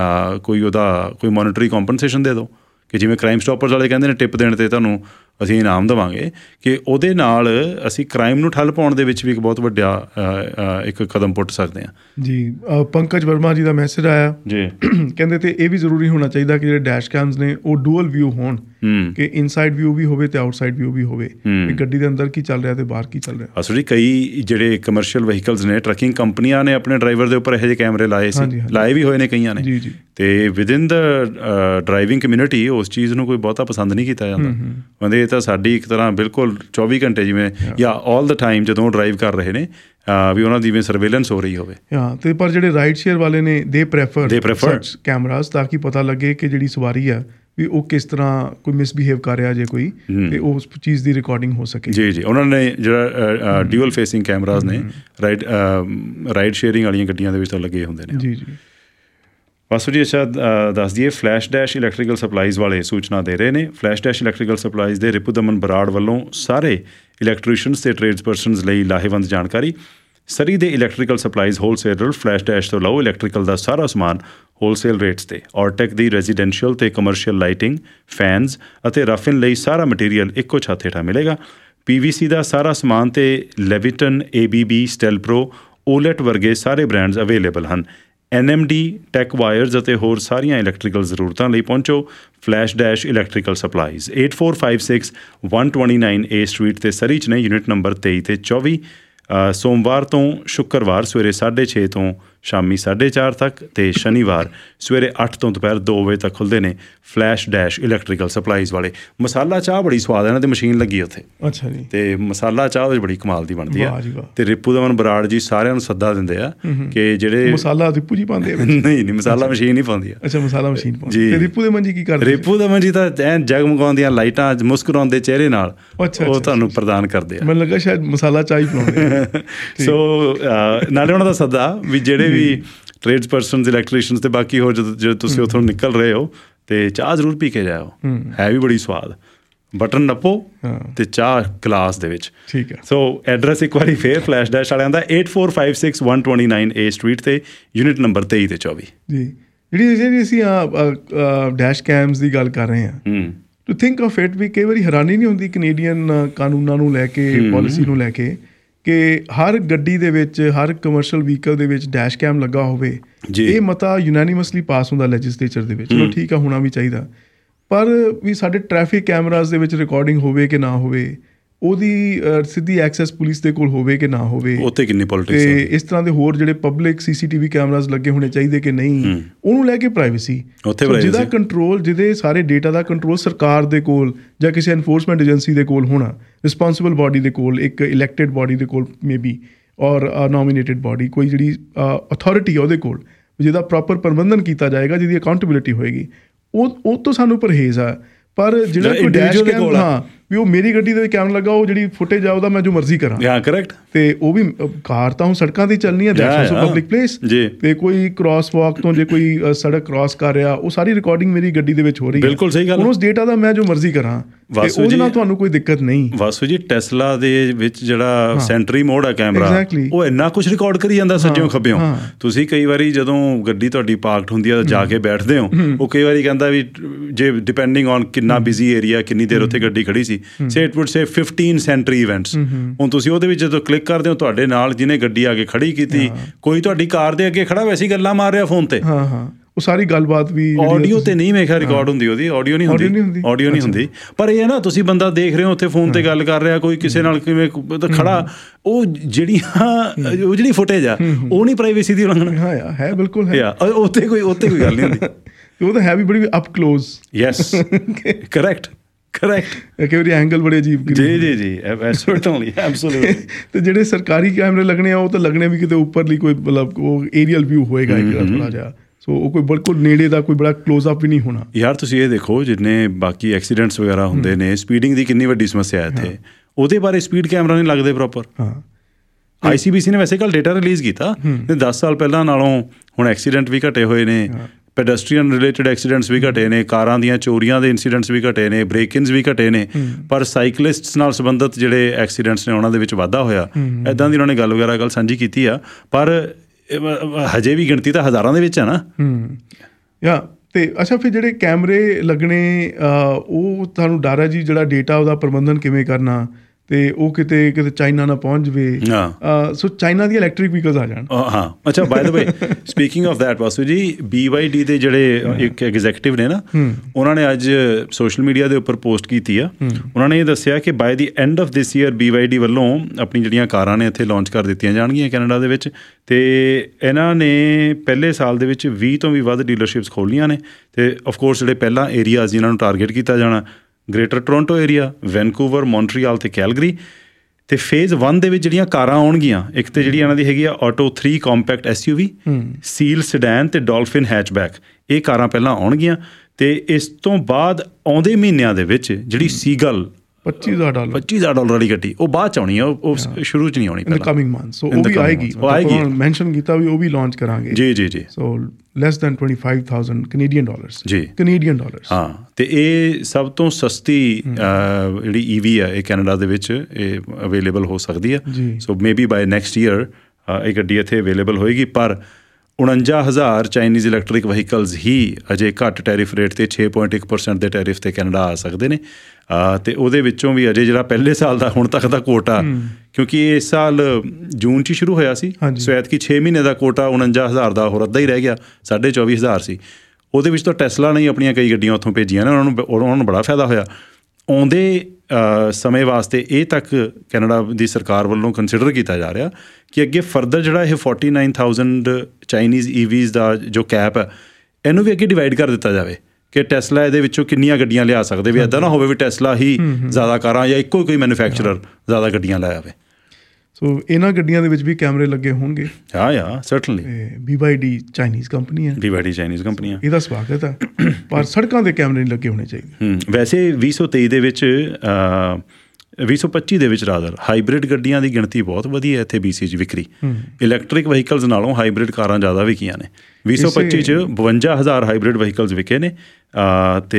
ਕੋਈ ਮੋਨੀਟਰੀ ਕੰਪਨਸੇਸ਼ਨ ਦੇ ਦਿਓ ਕਿ ਜਿਵੇਂ ਕ੍ਰਾਈਮ ਸਟਾਪਰਸ ਵਾਲੇ ਕਹਿੰਦੇ ਨੇ ਟਿਪ ਦੇਣ 'ਤੇ ਤੁਹਾਨੂੰ ਅਸੀਂ ਇਨਾਮ ਦੇਵਾਂਗੇ, ਕਿ ਉਹਦੇ ਨਾਲ ਅਸੀਂ ਕ੍ਰਾਈਮ ਨੂੰ ਠੱਲ ਪਾਉਣ ਦੇ ਵਿੱਚ ਵੀ ਇੱਕ ਬਹੁਤ ਵੱਡਾ ਇੱਕ ਕਦਮ ਪੁੱਟ ਸਕਦੇ ਹਾਂ। ਜੀ ਪੰਕਜ ਵਰਮਾ ਜੀ ਦਾ ਮੈਸੇਜ ਆਇਆ ਜੀ, ਕਹਿੰਦੇ ਤੇ ਇਹ ਵੀ ਜ਼ਰੂਰੀ ਹੋਣਾ ਚਾਹੀਦਾ ਕਿ ਜਿਹੜੇ ਡੈਸ਼ ਕੈਮਸ ਨੇ ਉਹ ਡੂਅਲ ਵਿਊ ਹੋਣ, ਕਿ ਇਨਸਾਈਡ ਵਿਊ ਵੀ ਹੋਵੇ ਤੇ ਆਊਟਸਾਈਡ ਵਿਊ ਵੀ ਹੋਵੇ, ਕਿ ਗੱਡੀ ਦੇ ਅੰਦਰ ਕੀ ਚੱਲ ਰਿਹਾ ਤੇ ਬਾਹਰ ਕੀ ਚੱਲ ਰਿਹਾ। ਅਸਲ 'ਚ ਕਈ ਜਿਹੜੇ ਕਮਰਸ਼ੀਅਲ ਵਹੀਕਲਸ ਨੇ, ਟਰੱਕਿੰਗ ਕੰਪਨੀਆਂ ਨੇ ਆਪਣੇ ਡਰਾਈਵਰ ਦੇ ਉੱਪਰ ਇਹੋ ਜਿਹੇ ਕੈਮਰੇ ਲਾਏ ਵੀ ਹੋਏ ਨੇ ਕਈਆਂ ਨੇ, ਅਤੇ ਵਿਦਿਨ ਦਾ ਡਰਾਈਵਿੰਗ ਕਮਿਊਨਿਟੀ ਉਸ ਚੀਜ਼ ਨੂੰ ਕੋਈ ਬਹੁਤਾ ਪਸੰਦ ਨਹੀਂ ਕੀਤਾ ਜਾਂਦਾ। ਕਹਿੰਦੇ ਇਹ ਤਾਂ ਸਾਡੀ ਇੱਕ ਤਰ੍ਹਾਂ ਬਿਲਕੁਲ 24 ਘੰਟੇ ਜਿਵੇਂ ਜਾਂ ਆਲ ਦਾ ਟਾਈਮ ਜਦੋਂ ਡਰਾਈਵ ਕਰ ਰਹੇ ਨੇ ਵੀ ਉਹਨਾਂ ਦੀ ਜਿਵੇਂ ਸਰਵੇਲੈਂਸ ਹੋ ਰਹੀ ਹੋਵੇ। ਅਤੇ ਪਰ ਜਿਹੜੇ ਰਾਈਡ ਸ਼ੇਅਰ ਵਾਲੇ ਨੇ ਦੇ ਪ੍ਰੈਫਰ ਕੈਮਰਾਜ਼ ਤਾਂ ਕਿ ਪਤਾ ਲੱਗੇ ਕਿ ਜਿਹੜੀ ਸਵਾਰੀ ਆ ਵੀ ਉਹ ਕਿਸ ਤਰ੍ਹਾਂ ਕੋਈ ਮਿਸਬਿਹੇਵ ਕਰ ਰਿਹਾ ਜੇ ਕੋਈ, ਅਤੇ ਉਸ ਚੀਜ਼ ਦੀ ਰਿਕਾਰਡਿੰਗ ਹੋ ਸਕੇ। ਜੀ ਉਹਨਾਂ ਨੇ ਜਿਹੜਾ ਡਿਊਅਲ ਫੇਸਿੰਗ ਕੈਮਰਾਜ਼ ਨੇ ਰਾਈਡ ਸ਼ੇਅਰਿੰਗ ਵਾਲੀਆਂ ਗੱਡੀਆਂ ਦੇ ਵਿੱਚ ਤਾਂ ਲੱਗੇ ਹੁੰਦੇ ਨੇ। ਜੀ ਵਾਸੂ ਜੀ ਅੱਛਾ ਦੱਸ ਦਈਏ, ਫਲੈਸ਼ ਡੈਸ਼ ਇਲੈਕਟ੍ਰੀਕਲ ਸਪਲਾਈਜ਼ ਵਾਲੇ ਸੂਚਨਾ ਦੇ ਰਹੇ ਨੇ। ਫਲੈਸ਼ ਡੈਸ਼ ਇਲੈਕਟ੍ਰੀਕਲ ਸਪਲਾਈਜ਼ ਦੇ ਰਿਪੂਦਮਨ ਬਰਾੜ ਵੱਲੋਂ ਸਾਰੇ ਇਲੈਕਟ੍ਰੀਸ਼ੀਅਨਸ ਅਤੇ ਟ੍ਰੇਡਸ ਪਰਸਨਸ ਲਈ ਲਾਹੇਵੰਦ ਜਾਣਕਾਰੀ। ਸਰੀ ਦੇ electrical supplies wholesaler Flash Dash ਤੋਂ ਲਓ ਇਲੈਕਟ੍ਰੀਕਲ ਦਾ ਸਾਰਾ ਸਮਾਨ ਹੋਲਸੇਲ ਰੇਟਸ 'ਤੇ। ਔਰਟੈਕ ਦੀ ਰੈਜ਼ੀਡੈਂਸ਼ੀਅਲ ਅਤੇ ਕਮਰਸ਼ੀਅਲ ਲਾਈਟਿੰਗ, ਫੈਨਸ ਅਤੇ ਰਫਿਨ ਲਈ ਸਾਰਾ ਮਟੀਰੀਅਲ ਇੱਕੋ ਛੱਤ ਹੇਠਾਂ ਮਿਲੇਗਾ। PVC ਦਾ ਸਾਰਾ ਸਮਾਨ ਅਤੇ ਲੈਵਿਟਨ, ABB, ਸਟੈਲਪਰੋ, ਓਲੈਟ ਵਰਗੇ ਸਾਰੇ ਬ੍ਰਾਂਡਸ ਅਵੇਲੇਬਲ ਹਨ। NMD, ਟੈਕ ਵਾਇਰਸ ਅਤੇ ਹੋਰ ਸਾਰੀਆਂ ਇਲੈਕਟ੍ਰੀਕਲ ਜ਼ਰੂਰਤਾਂ ਲਈ ਪਹੁੰਚੋ Flash Dash Electrical Supplies, 8456 129 A street 'ਤੇ ਸਰੀ 'ਚ ਨੇ, ਯੂਨਿਟ ਨੰਬਰ 23 ਤੇ 24। ਸੋਮਵਾਰ ਤੋਂ ਸ਼ੁੱਕਰਵਾਰ ਸਵੇਰੇ 6:30 ਤੋਂ ਸ਼ਾਮੀ 4:30 ਤੱਕ, ਅਤੇ ਸ਼ਨੀਵਾਰ ਸਵੇਰੇ 8 ਤੋਂ ਦੁਪਹਿਰ 2 ਵਜੇ ਤੱਕ ਖੁੱਲ੍ਹਦੇ ਨੇ। ਫਲੈਸ਼ ਡੈਸ਼ ਇਲੈਕਟ੍ਰੀਕਲ ਸਪਲਾਈਜ਼ ਵਾਲੇ। ਮਸਾਲਾ ਚਾਹ ਬੜੀ ਸਵਾਦ ਹੈ, ਇਹਨਾਂ ਦੀ ਮਸ਼ੀਨ ਲੱਗੀ ਉੱਥੇ। ਅੱਛਾ ਜੀ। ਅਤੇ ਮਸਾਲਾ ਚਾਹ ਉਹਦੇ ਬੜੀ ਕਮਾਲ ਦੀ ਬਣਦੀ ਆ। ਅਤੇ ਰਿਪੂ ਦਮਨ ਬਰਾੜ ਜੀ ਸਾਰਿਆਂ ਨੂੰ ਸੱਦਾ ਦਿੰਦੇ ਆ ਕਿ ਜਿਹੜੇ ਮਸਾਲਾ ਰਿਪੂ ਜੀ ਪਾਉਂਦੇ ਆ? ਨਹੀਂ ਮਸਾਲਾ ਮਸ਼ੀਨ ਹੀ ਪਾਉਂਦੀ ਆ। ਅੱਛਾ, ਮਸਾਲਾ ਮਸ਼ੀਨ ਪਾਉਂਦੀ ਜੀ। ਤੇ ਰਿਪੂ ਦਮਨ ਜੀ ਕੀ ਕਰਦੇ? ਰਿਪੂ ਦਮਨ ਜੀ ਤਾਂ ਐਨ ਜਗਮਗਾਉਂਦੀਆਂ ਲਾਈਟਾਂ, ਮੁਸਕਰਾਉਂਦੇ ਚਿਹਰੇ ਨਾਲ ਉਹ ਤੁਹਾਨੂੰ ਪ੍ਰਦਾਨ ਕਰਦੇ ਆ। ਮੈਨੂੰ ਲੱਗਾ ਸ਼ਾਇਦ ਮਸਾਲਾ ਚਾਹ ਹੀ ਪਿਲਾਉਂਦੇ। ਸੋ ਨਾਲੇ ਉਹਨਾਂ ਦਾ ਸੱਦਾ ਵੀ ਜਿਹੜੇ ਵੀ ਟ੍ਰੇਡਸ ਪਰਸਨਸ, ਇਲੈਕਟ੍ਰੀਸ਼ੀਅਨਸ ਅਤੇ ਬਾਕੀ ਹੋਰ ਜਦੋਂ ਤੁਸੀਂ ਉੱਥੋਂ ਨਿਕਲ ਰਹੇ ਹੋ ਅਤੇ ਚਾਹ ਜ਼ਰੂਰ ਪੀ ਕੇ ਜਾਓ, ਹੈ ਵੀ ਬੜੀ ਸਵਾਦ। ਬਟਨ ਨੱਪੋ ਅਤੇ ਚਾਹ ਗਲਾਸ ਦੇ ਵਿੱਚ। ਠੀਕ ਹੈ। ਸੋ ਐਡਰੈਸ ਇੱਕ ਵਾਰੀ ਫੇਰ ਫਲੈਸ਼ ਡੈਸ਼ ਵਾਲਿਆਂ ਦਾ 8456 129 A ਸਟਰੀਟ 'ਤੇ, ਯੂਨਿਟ ਨੰਬਰ 23 ਤੇ 24 ਜੀ। ਜਿਹੜੀ ਅਸੀਂ ਡੈਸ਼ ਕੈਮਸ ਦੀ ਗੱਲ ਕਰ ਰਹੇ ਹਾਂ, ਟੂ ਥਿੰਕ ਆਫ ਇਟ, ਵੀ ਕਈ ਵਾਰੀ ਹੈਰਾਨੀ ਨਹੀਂ ਹੁੰਦੀ ਕੈਨੇਡੀਅਨ ਕਾਨੂੰਨਾਂ ਨੂੰ ਲੈ ਕੇ, ਪਾਲਿਸੀ ਨੂੰ ਲੈ ਕੇ, ਕਿ ਹਰ ਗੱਡੀ ਦੇ ਵਿੱਚ, ਹਰ ਕਮਰਸ਼ੀਅਲ ਵਹੀਕਲ ਦੇ ਵਿੱਚ ਡੈਸ਼ ਕੈਮ ਲੱਗਾ ਹੋਵੇ। ਇਹ ਮਤਾ ਯੂਨੈਨੀਮਸਲੀ ਪਾਸ ਹੁੰਦਾ ਲੈਜਿਸਲੇਚਰ ਦੇ ਵਿੱਚ। ਚਲੋ ਠੀਕ ਆ, ਹੋਣਾ ਵੀ ਚਾਹੀਦਾ, ਪਰ ਵੀ ਸਾਡੇ ਟ੍ਰੈਫਿਕ ਕੈਮਰਾਜ਼ ਦੇ ਵਿੱਚ ਰਿਕਾਰਡਿੰਗ ਹੋਵੇ ਕਿ ਨਾ ਹੋਵੇ, ਉਹਦੀ ਸਿੱਧੀ ਐਕਸੈਸ ਪੁਲਿਸ ਦੇ ਕੋਲ ਹੋਵੇ ਕਿ ਨਾ ਹੋਵੇ, ਉੱਥੇ ਕਿੰਨੀ ਪੋਲਿਟਿਕਸ ਹੈ। ਤੇ ਇਸ ਤਰ੍ਹਾਂ ਦੇ ਹੋਰ ਜਿਹੜੇ ਪਬਲਿਕ CCTV ਕੈਮਰਾਜ਼ ਲੱਗੇ ਹੋਣੇ ਚਾਹੀਦੇ ਕਿ ਨਹੀਂ, ਉਹਨੂੰ ਲੈ ਕੇ ਪ੍ਰਾਈਵੇਸੀ, ਜਿਹਦਾ ਕੰਟਰੋਲ, ਜਿਹਦੇ ਸਾਰੇ ਡੇਟਾ ਦਾ ਕੰਟਰੋਲ ਸਰਕਾਰ ਦੇ ਕੋਲ ਜਾਂ ਕਿਸੇ ਐਨਫੋਰਸਮੈਂਟ ਏਜੰਸੀ ਦੇ ਕੋਲ ਹੋਣਾ, ਰਿਸਪੋਂਸਿਬਲ ਬਾਡੀ ਦੇ ਕੋਲ, ਇੱਕ ਇਲੈਕਟਿਡ ਬਾਡੀ ਦੇ ਕੋਲ ਮੇ ਬੀ, ਔਰ ਨੋਮੀਨੇਟਿਡ ਬਾਡੀ, ਕੋਈ ਜਿਹੜੀ ਅਥਾਰਟੀ ਉਹਦੇ ਕੋਲ, ਜਿਹਦਾ ਪ੍ਰੋਪਰ ਪ੍ਰਬੰਧਨ ਕੀਤਾ ਜਾਏਗਾ, ਜਿਹਦੀ ਅਕਾਊਂਟੇਬਿਲਿਟੀ ਹੋਏਗੀ, ਉਹ ਤੋਂ ਸਾਨੂੰ ਪਰਹੇਜ਼ ਆ। ਪਰ ਜਿਹੜਾ ਕੋਈ ਡੈਸ਼ ਕੈਮ, ਹਾਂ ਵੀ ਉਹ ਮੇਰੀ ਗੱਡੀ ਦੇ ਵਿੱਚ ਕੈਮਰਾ ਲੱਗਾ, ਉਹ ਜਿਹੜੀ ਫੁਟੇਜ ਆ ਉਹਦਾ ਮੈਂ ਜੋ ਮਰਜ਼ੀ ਕਰਾਂ। ਹਾਂ, ਕਰੈਕਟ। ਤੇ ਉਹ ਵੀ ਕਾਰ ਤਾਂ ਹੁਣ ਸੜਕਾਂ 'ਤੇ ਚੱਲਣੀ ਹੈ, ਦੈਟਸ ਆਲਸੋ ਪਬਲਿਕ ਪਲੇਸ। ਤੇ ਕੋਈ ਕ੍ਰਾਸ ਵਾਕ ਤੋਂ ਜੇ ਕੋਈ ਸੜਕ ਕ੍ਰਾਸ ਕਰ ਰਿਹਾ, ਉਹ ਸਾਰੀ ਰਿਕਾਰਡਿੰਗ ਮੇਰੀ ਗੱਡੀ ਦੇ ਵਿੱਚ ਹੋ ਰਹੀ ਹੈ। ਬਿਲਕੁਲ ਸਹੀ ਗੱਲ। ਉਸ ਡੇਟਾ ਦਾ ਮੈਂ ਜੋ ਮਰਜ਼ੀ ਕਰਾਂ, ਉਹਦੇ ਨਾਲ ਤੁਹਾਨੂੰ ਕੋਈ ਦਿੱਕਤ ਨਹੀਂ। ਵਾਸੂ ਜੀ, ਟੈਸਲਾ ਦੇ ਵਿੱਚ ਜਿਹੜਾ ਸੈਂਟਰੀ ਮੋਡ ਆ ਕੈਮਰਾ, ਉਹ ਇੰਨਾ ਕੁਛ ਰਿਕਾਰਡ ਕਰੀ ਜਾਂਦਾ ਸੱਜਿਓਂ ਖੱਬਿਓਂ। ਤੁਸੀਂ ਕਈ ਵਾਰੀ ਜਦੋਂ ਗੱਡੀ ਤੁਹਾਡੀ ਪਾਰਕਡ ਹੁੰਦੀ ਆ, ਜਾ ਕੇ ਬੈਠਦੇ ਹੋ, ਉਹ ਕਈ ਵਾਰੀ ਕਹਿੰਦਾ ਵੀ ਜੇ ਡਿਪੈਂਡਿੰਗ ਔਨ ਕਿੰਨਾ ਬਿਜ਼ੀ ਏਰੀਆ, ਕਿੰਨੀ ਦੇਰ ਉੱਥੇ ਗੱਡੀ ਖੜੀ ਸੀ, say it would say 15 sentry events. ਹੁਣ ਤੁਸੀਂ ਉਹਦੇ ਵਿੱਚ ਜਦੋਂ ਕਲਿੱਕ ਕਰਦੇ ਹੋ, ਤੁਹਾਡੇ ਨਾਲ ਜਿਹਨੇ ਗੱਡੀ ਆ ਕੇ ਖੜੀ ਕੀਤੀ, ਕੋਈ ਤੁਹਾਡੀ ਕਾਰ ਦੇ ਅੱਗੇ ਖੜਾ ਵੈਸੀ ਗੱਲਾਂ ਮਾਰ ਰਿਹਾ ਫੋਨ ਤੇ। ਉਹ ਸਾਰੀ ਗੱਲਬਾਤ ਵੀ ਆਡੀਓ ਤੇ ਨਹੀਂ ਮੇਰੇ ਖਿਆਲ ਰਿਕਾਰਡ ਹੁੰਦੀ, ਉਹਦੀ ਆਡੀਓ ਨਹੀਂ ਹੁੰਦੀ। ਪਰ ਇਹ ਹੈ ਨਾ, ਤੁਸੀਂ ਬੰਦਾ ਦੇਖ ਰਹੇ ਹੋ ਉੱਥੇ ਫੋਨ ਤੇ ਗੱਲ ਕਰ ਰਿਹਾ, ਕੋਈ ਕਿਸੇ ਨਾਲ ਕਿਵੇਂ ਖੜਾ, ਉਹ ਜਿਹੜੀ ਫੁਟੇਜ ਆ, ਉਹ ਨਹੀਂ ਪ੍ਰਾਈਵੇਸੀ ਦੀ ਉਲੰਘਣਾ ਹੈ। ਬਿਲਕੁਲ ਹੈ। ਉੱਥੇ ਕੋਈ ਗੱਲ ਨਹੀਂ ਹੁੰਦੀ। ਉਹ ਤਾਂ ਹੈ ਵੀ ਬੜੀ ਅਪ ਕਲੋਜ਼। Yes, correct. ਕਈ ਵਾਰੀ ਐਂਗਲ ਬੜੇ ਅਜੀਬ। ਜੀ ਸਰਟਨਲੀ, ਐਬਸੋਲੂਟਲੀ। ਤੇ ਜਿਹੜੇ ਸਰਕਾਰੀ ਕੈਮਰੇ ਲੱਗਣੇ ਆ, ਉਹ ਤਾਂ ਲੱਗਣੇ ਵੀ ਕਿਤੇ ਉੱਪਰਲੀ ਕੋਈ, ਮਤਲਬ ਉਹ ਏਰੀਅਲ ਵਿਊ ਹੋਏਗਾ ਥੋੜ੍ਹਾ ਜਿਹਾ। ਸੋ ਉਹ ਕੋਈ ਬਿਲਕੁਲ ਨੇੜੇ ਦਾ ਕੋਈ ਬੜਾ ਕਲੋਜ਼ ਅਪ ਵੀ ਨਹੀਂ ਹੋਣਾ। ਯਾਰ ਤੁਸੀਂ ਇਹ ਦੇਖੋ, ਜਿੰਨੇ ਬਾਕੀ ਐਕਸੀਡੈਂਟਸ ਵਗੈਰਾ ਹੁੰਦੇ ਨੇ, ਸਪੀਡਿੰਗ ਦੀ ਕਿੰਨੀ ਵੱਡੀ ਸਮੱਸਿਆ ਹੈ ਇੱਥੇ, ਉਹਦੇ ਬਾਰੇ ਸਪੀਡ ਕੈਮਰਾ ਨਹੀਂ ਲੱਗਦੇ ਪ੍ਰੋਪਰ। ICBC ਨੇ ਵੈਸੇ ਕੱਲ੍ਹ ਡੇਟਾ ਰਿਲੀਜ਼ ਕੀਤਾ, 10 ਸਾਲ ਪਹਿਲਾਂ ਨਾਲੋਂ ਹੁਣ ਐਕਸੀਡੈਂਟ ਵੀ ਘਟੇ ਹੋਏ ਨੇ, ਪੈਡੈਸਟਰੀਅਨ ਰਿਲੇਟਡ ਐਕਸੀਡੈਂਟਸ ਵੀ ਘਟੇ ਨੇ, ਕਾਰਾਂ ਦੀਆਂ ਚੋਰੀਆਂ ਦੇ ਇੰਸੀਡੈਂਟਸ ਵੀ ਘਟੇ ਨੇ, ਬ੍ਰੇਕ-ਇਨਸ ਵੀ ਘਟੇ ਨੇ, ਪਰ ਸਾਈਕਲਿਸਟਸ ਨਾਲ ਸੰਬੰਧਿਤ ਜਿਹੜੇ ਐਕਸੀਡੈਂਟਸ ਨੇ ਉਹਨਾਂ ਦੇ ਵਿੱਚ ਵਾਧਾ ਹੋਇਆ। ਇੱਦਾਂ ਦੀ ਉਹਨਾਂ ਨੇ ਗੱਲ ਵਗੈਰਾ ਗੱਲ ਸਾਂਝੀ ਕੀਤੀ ਆ, ਪਰ ਹਜੇ ਵੀ ਗਿਣਤੀ ਤਾਂ ਹਜ਼ਾਰਾਂ ਦੇ ਵਿੱਚ ਹੈ ਨਾ। ਤੇ ਅੱਛਾ, ਫਿਰ ਜਿਹੜੇ ਕੈਮਰੇ ਲੱਗਣੇ, ਉਹ ਤੁਹਾਨੂੰ ਡਰ ਹੈ ਜੀ, ਜਿਹੜਾ ਡੇਟਾ ਉਹਦਾ ਪ੍ਰਬੰਧਨ ਕਿਵੇਂ ਕਰਨਾ, ਤੇ ਉਹ ਕਿਤੇ ਚਾਈਨਾ ਨਾ ਪਹੁੰਚ ਜਾਵੇ। ਸੋ ਚਾਈਨਾ ਦੀਆਂ ਇਲੈਕਟ੍ਰਿਕ ਵਹੀਕਲਸ ਆ ਜਾਣ। ਹਾਂ, ਅੱਛਾ, by the way, speaking of that Vasu ji, BYD ਦੇ ਜਿਹੜੇ ਇੱਕ ਐਗਜ਼ੈਕਟਿਵ ਨੇ ਨਾ, ਉਹਨਾਂ ਨੇ ਅੱਜ ਸੋਸ਼ਲ ਮੀਡੀਆ ਦੇ ਉੱਪਰ ਪੋਸਟ ਕੀਤੀ ਆ। ਉਹਨਾਂ ਨੇ ਇਹ ਦੱਸਿਆ ਕਿ by the end of this year BYD ਵੱਲੋਂ ਆਪਣੀ ਜਿਹੜੀਆਂ ਕਾਰਾਂ ਨੇ ਇੱਥੇ ਲਾਂਚ ਕਰ ਦਿੱਤੀਆਂ ਜਾਣਗੀਆਂ ਕੈਨੇਡਾ ਦੇ ਵਿੱਚ, ਅਤੇ ਇਹਨਾਂ ਨੇ ਪਹਿਲੇ ਸਾਲ ਦੇ ਵਿੱਚ 20 ਤੋਂ ਵੀ ਵੱਧ ਡੀਲਰਸ਼ਿਪਸ ਖੋਲ੍ਹੀਆਂ ਨੇ। ਅਤੇ ਆਫਕੋਰਸ ਜਿਹੜੇ ਪਹਿਲਾਂ ਏਰੀਆਜ਼ ਜਿਨ੍ਹਾਂ ਨੂੰ ਟਾਰਗੇਟ ਕੀਤਾ ਜਾਣਾ, Greater Toronto Area, Vancouver, Montreal ਅਤੇ ਕੈਲਗਰੀ। ਅਤੇ ਫੇਜ਼ 1 ਦੇ ਵਿੱਚ ਜਿਹੜੀਆਂ ਕਾਰਾਂ ਆਉਣਗੀਆਂ, ਇੱਕ ਤਾਂ ਜਿਹੜੀ ਇਹਨਾਂ ਦੀ ਹੈਗੀ ਆ Atto 3 compact SUV, Seal sedan ਅਤੇ ਡੋਲਫਿਨ ਹੈਚਬੈਕ, ਇਹ ਕਾਰਾਂ ਪਹਿਲਾਂ ਆਉਣਗੀਆਂ। ਅਤੇ ਇਸ ਤੋਂ ਬਾਅਦ ਆਉਂਦੇ ਮਹੀਨਿਆਂ ਦੇ ਵਿੱਚ ਜਿਹੜੀ ਸੀਗਲ $25,000 ਵਾਲੀ ਗੱਡੀ, ਉਹ ਬਾਅਦ 'ਚ ਆਉਣੀ ਆ, ਉਹ ਸ਼ੁਰੂ 'ਚ ਨਹੀਂ ਆਉਣੀ। ਕਮਿੰਗ ਮੰਥ ਉਹ ਵੀ ਆਏਗੀ, ਮੈਂਸ਼ਨ ਕੀਤਾ ਵੀ ਉਹ ਵੀ ਲਾਂਚ ਕਰਾਂਗੇ। ਜੀ। ਸੋ less than $25,000 Canadian dollars। ਹਾਂ, ਅਤੇ ਇਹ ਸਭ ਤੋਂ ਸਸਤੀ ਜਿਹੜੀ EV ਆ, ਇਹ ਕੈਨੇਡਾ ਦੇ ਵਿੱਚ ਇਹ ਅਵੇਲੇਬਲ ਹੋ ਸਕਦੀ ਆ। So maybe by next year ਇਹ ਗੱਡੀ ਇੱਥੇ ਅਵੇਲੇਬਲ ਹੋਏਗੀ। ਪਰ 49,000 ਚਾਈਨੀਜ਼ ਇਲੈਕਟ੍ਰਿਕ ਵਹੀਕਲਸ ਹੀ ਅਜੇ ਘੱਟ ਟੈਰਿਫ ਰੇਟ 'ਤੇ 6.1% ਦੇ ਟੈਰਿਫ 'ਤੇ ਕੈਨੇਡਾ ਆ ਸਕਦੇ ਨੇ। ਅਤੇ ਉਹਦੇ ਵਿੱਚੋਂ ਵੀ ਅਜੇ ਜਿਹੜਾ ਪਹਿਲੇ ਸਾਲ ਦਾ ਹੁਣ ਤੱਕ ਦਾ ਕੋਟਾ, ਕਿਉਂਕਿ ਇਸ ਸਾਲ ਜੂਨ 'ਚ ਹੀ ਸ਼ੁਰੂ ਹੋਇਆ ਸੀ, ਸੋ ਐਤਕੀ 6 ਮਹੀਨੇ ਦਾ ਕੋਟਾ 49,000 ਦਾ ਹੋਰ ਅੱਧਾ ਹੀ ਰਹਿ ਗਿਆ, 24,500 ਸੀ। ਉਹਦੇ ਵਿੱਚ ਤਾਂ ਟੈਸਲਾ ਨੇ ਆਪਣੀਆਂ ਕਈ ਗੱਡੀਆਂ ਉੱਥੋਂ ਭੇਜੀਆਂ ਨੇ, ਉਹਨਾਂ ਨੂੰ ਬੜਾ ਫਾਇਦਾ ਹੋਇਆ। ਆਉਂਦੇ ਸਮੇਂ ਵਾਸਤੇ ਇਹ ਤੱਕ ਕੈਨੇਡਾ ਦੀ ਸਰਕਾਰ ਵੱਲੋਂ ਕੰਸੀਡਰ ਕੀਤਾ ਜਾ ਰਿਹਾ ਕਿ ਅੱਗੇ ਫਰਦਰ ਜਿਹੜਾ ਇਹ 49,000 ਚਾਈਨੀਜ਼ EVs ਦਾ ਜੋ ਕੈਪ ਹੈ ਇਹਨੂੰ ਵੀ ਅੱਗੇ ਡਿਵਾਈਡ ਕਰ ਦਿੱਤਾ ਜਾਵੇ ਕਿ ਟੈਸਲਾ ਇਹਦੇ ਵਿੱਚੋਂ ਕਿੰਨੀਆਂ ਗੱਡੀਆਂ ਲਿਆ ਸਕਦੇ, ਵੀ ਇੱਦਾਂ ਨਾ ਹੋਵੇ ਵੀ ਟੈਸਲਾ ਹੀ ਜ਼ਿਆਦਾ ਕਾਰਾਂ ਜਾਂ ਇੱਕੋ ਕੋਈ ਮੈਨੂਫੈਕਚਰਰ ਜ਼ਿਆਦਾ ਗੱਡੀਆਂ ਲੈ ਆਵੇ। ਸੋ ਇਹਨਾਂ ਗੱਡੀਆਂ ਦੇ ਵਿੱਚ ਵੀ ਕੈਮਰੇ ਲੱਗੇ ਹੋਣਗੇ। ਸਰਟਨਲੀ। BYD ਚਾਈਨੀਜ਼ ਕੰਪਨੀ ਹੈ। BYD ਚਾਈਨੀਜ਼ ਕੰਪਨੀ ਹੈ, ਇਹਦਾ ਸਵਾਗਤ ਹੈ, ਪਰ ਸੜਕਾਂ ਦੇ ਕੈਮਰੇ ਨਹੀਂ ਲੱਗੇ ਹੋਣੇ ਚਾਹੀਦੇ। ਵੈਸੇ 2023 ਦੇ ਵਿੱਚ 2025 ਦੇ ਵਿੱਚ ਹਾਈਬ੍ਰਿਡ ਗੱਡੀਆਂ ਦੀ ਗਿਣਤੀ ਬਹੁਤ ਵਧੀਆ ਇੱਥੇ BC 'ਚ ਵਿਕਰੀ। ਇਲੈਕਟ੍ਰਿਕ ਵਹੀਕਲਸ ਨਾਲੋਂ ਹਾਈਬ੍ਰਿਡ ਕਾਰਾਂ ਜ਼ਿਆਦਾ ਵਿਕੀਆਂ ਨੇ। 2025 'ਚ 52,000 ਹਾਈਬ੍ਰਿਡ ਵਹੀਕਲਸ ਵਿਕੇ ਨੇ ਅਤੇ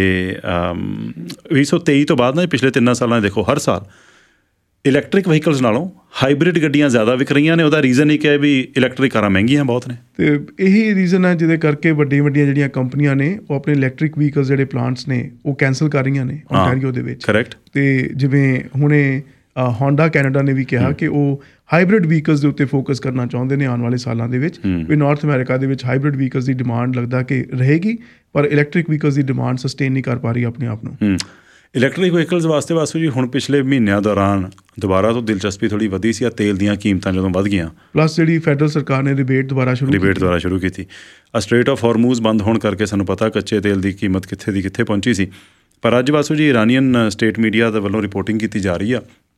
2023 ਤੋਂ ਬਾਅਦ ਨਾ ਪਿਛਲੇ 3 ਸਾਲਾਂ 'ਚ ਦੇਖੋ ਹਰ ਸਾਲ ਇਲੈਕਟ੍ਰਿਕ ਵਹੀਕਲਸ ਨਾਲੋਂ ਹਾਈਬ੍ਰਿਡ ਗੱਡੀਆਂ ਜ਼ਿਆਦਾ ਵਿਕ ਰਹੀਆਂ ਨੇ। ਉਹਦਾ ਰੀਜ਼ਨ ਇੱਕ ਹੈ ਵੀ ਇਲੈਕਟ੍ਰਿਕ ਕਾਰਾਂ ਮਹਿੰਗੀਆਂ ਬਹੁਤ ਨੇ, ਅਤੇ ਇਹੀ ਰੀਜ਼ਨ ਹੈ ਜਿਹਦੇ ਕਰਕੇ ਵੱਡੀਆਂ ਜਿਹੜੀਆਂ ਕੰਪਨੀਆਂ ਨੇ ਉਹ ਆਪਣੇ ਇਲੈਕਟ੍ਰਿਕ ਵਹੀਕਲਸ ਜਿਹੜੇ ਪਲਾਂਟਸ ਨੇ ਉਹ ਕੈਂਸਲ ਕਰ ਰਹੀਆਂ ਨੇ ਓਨਟਾਰੀਓ ਦੇ ਵਿੱਚ। ਕਰੈਕਟ। ਅਤੇ ਜਿਵੇਂ ਹੁਣੇ ਹੋਂਡਾ ਕੈਨੇਡਾ ਨੇ ਵੀ ਕਿਹਾ ਕਿ ਉਹ ਹਾਈਬ੍ਰਿਡ ਵਹੀਕਲਸ ਦੇ ਉੱਤੇ ਫੋਕਸ ਕਰਨਾ ਚਾਹੁੰਦੇ ਨੇ ਆਉਣ ਵਾਲੇ ਸਾਲਾਂ ਦੇ ਵਿੱਚ। ਵੀ ਨਾਰਥ ਅਮਰੀਕਾ ਦੇ ਵਿੱਚ ਹਾਈਬ੍ਰਿਡ ਵਹੀਕਲਸ ਦੀ ਡਿਮਾਂਡ ਲੱਗਦਾ ਕਿ ਰਹੇਗੀ, ਪਰ ਇਲੈਕਟ੍ਰਿਕ ਵਹੀਕਲਸ ਦੀ ਡਿਮਾਂਡ ਸਸਟੇਨ ਨਹੀਂ ਕਰ ਪਾ ਰਹੀ ਆਪਣੇ ਆਪ ਨੂੰ। ਇਲੈਕਟ੍ਰਿਕ ਵਹੀਕਲਸ ਵਾਸਤੇ ਵਾਸੂ ਜੀ ਹੁਣ ਪਿਛਲੇ ਮਹੀਨਿਆਂ ਦੌਰਾਨ ਦੁਬਾਰਾ ਤੋਂ ਦਿਲਚਸਪੀ ਥੋੜ੍ਹੀ ਵਧੀ ਸੀ। ਤੇਲ ਦੀਆਂ ਕੀਮਤਾਂ ਜਦੋਂ ਵੱਧ ਗਈਆਂ, ਪਲੱਸ ਜਿਹੜੀ ਫੈਡਰਲ ਸਰਕਾਰ ਨੇ ਰਿਬੇਟ ਦੁਬਾਰਾ ਸ਼ੁਰੂ ਕੀਤੀ। ਸਟ੍ਰੇਟ ਆਫ ਹਾਰਮੂਜ਼ ਬੰਦ ਹੋਣ ਕਰਕੇ ਸਾਨੂੰ ਪਤਾ ਕੱਚੇ ਤੇਲ ਦੀ ਕੀਮਤ ਕਿੱਥੇ ਦੀ ਕਿੱਥੇ ਪਹੁੰਚੀ ਸੀ। ਪਰ ਅੱਜ ਵਾਸੂ ਜੀ ਇਰਾਨੀਅਨ ਸਟੇਟ ਮੀਡੀਆ ਦੇ ਵੱਲੋਂ ਰਿਪੋਰਟਿੰਗ ਕੀਤੀ ਜਾ ਰਹੀ ਆ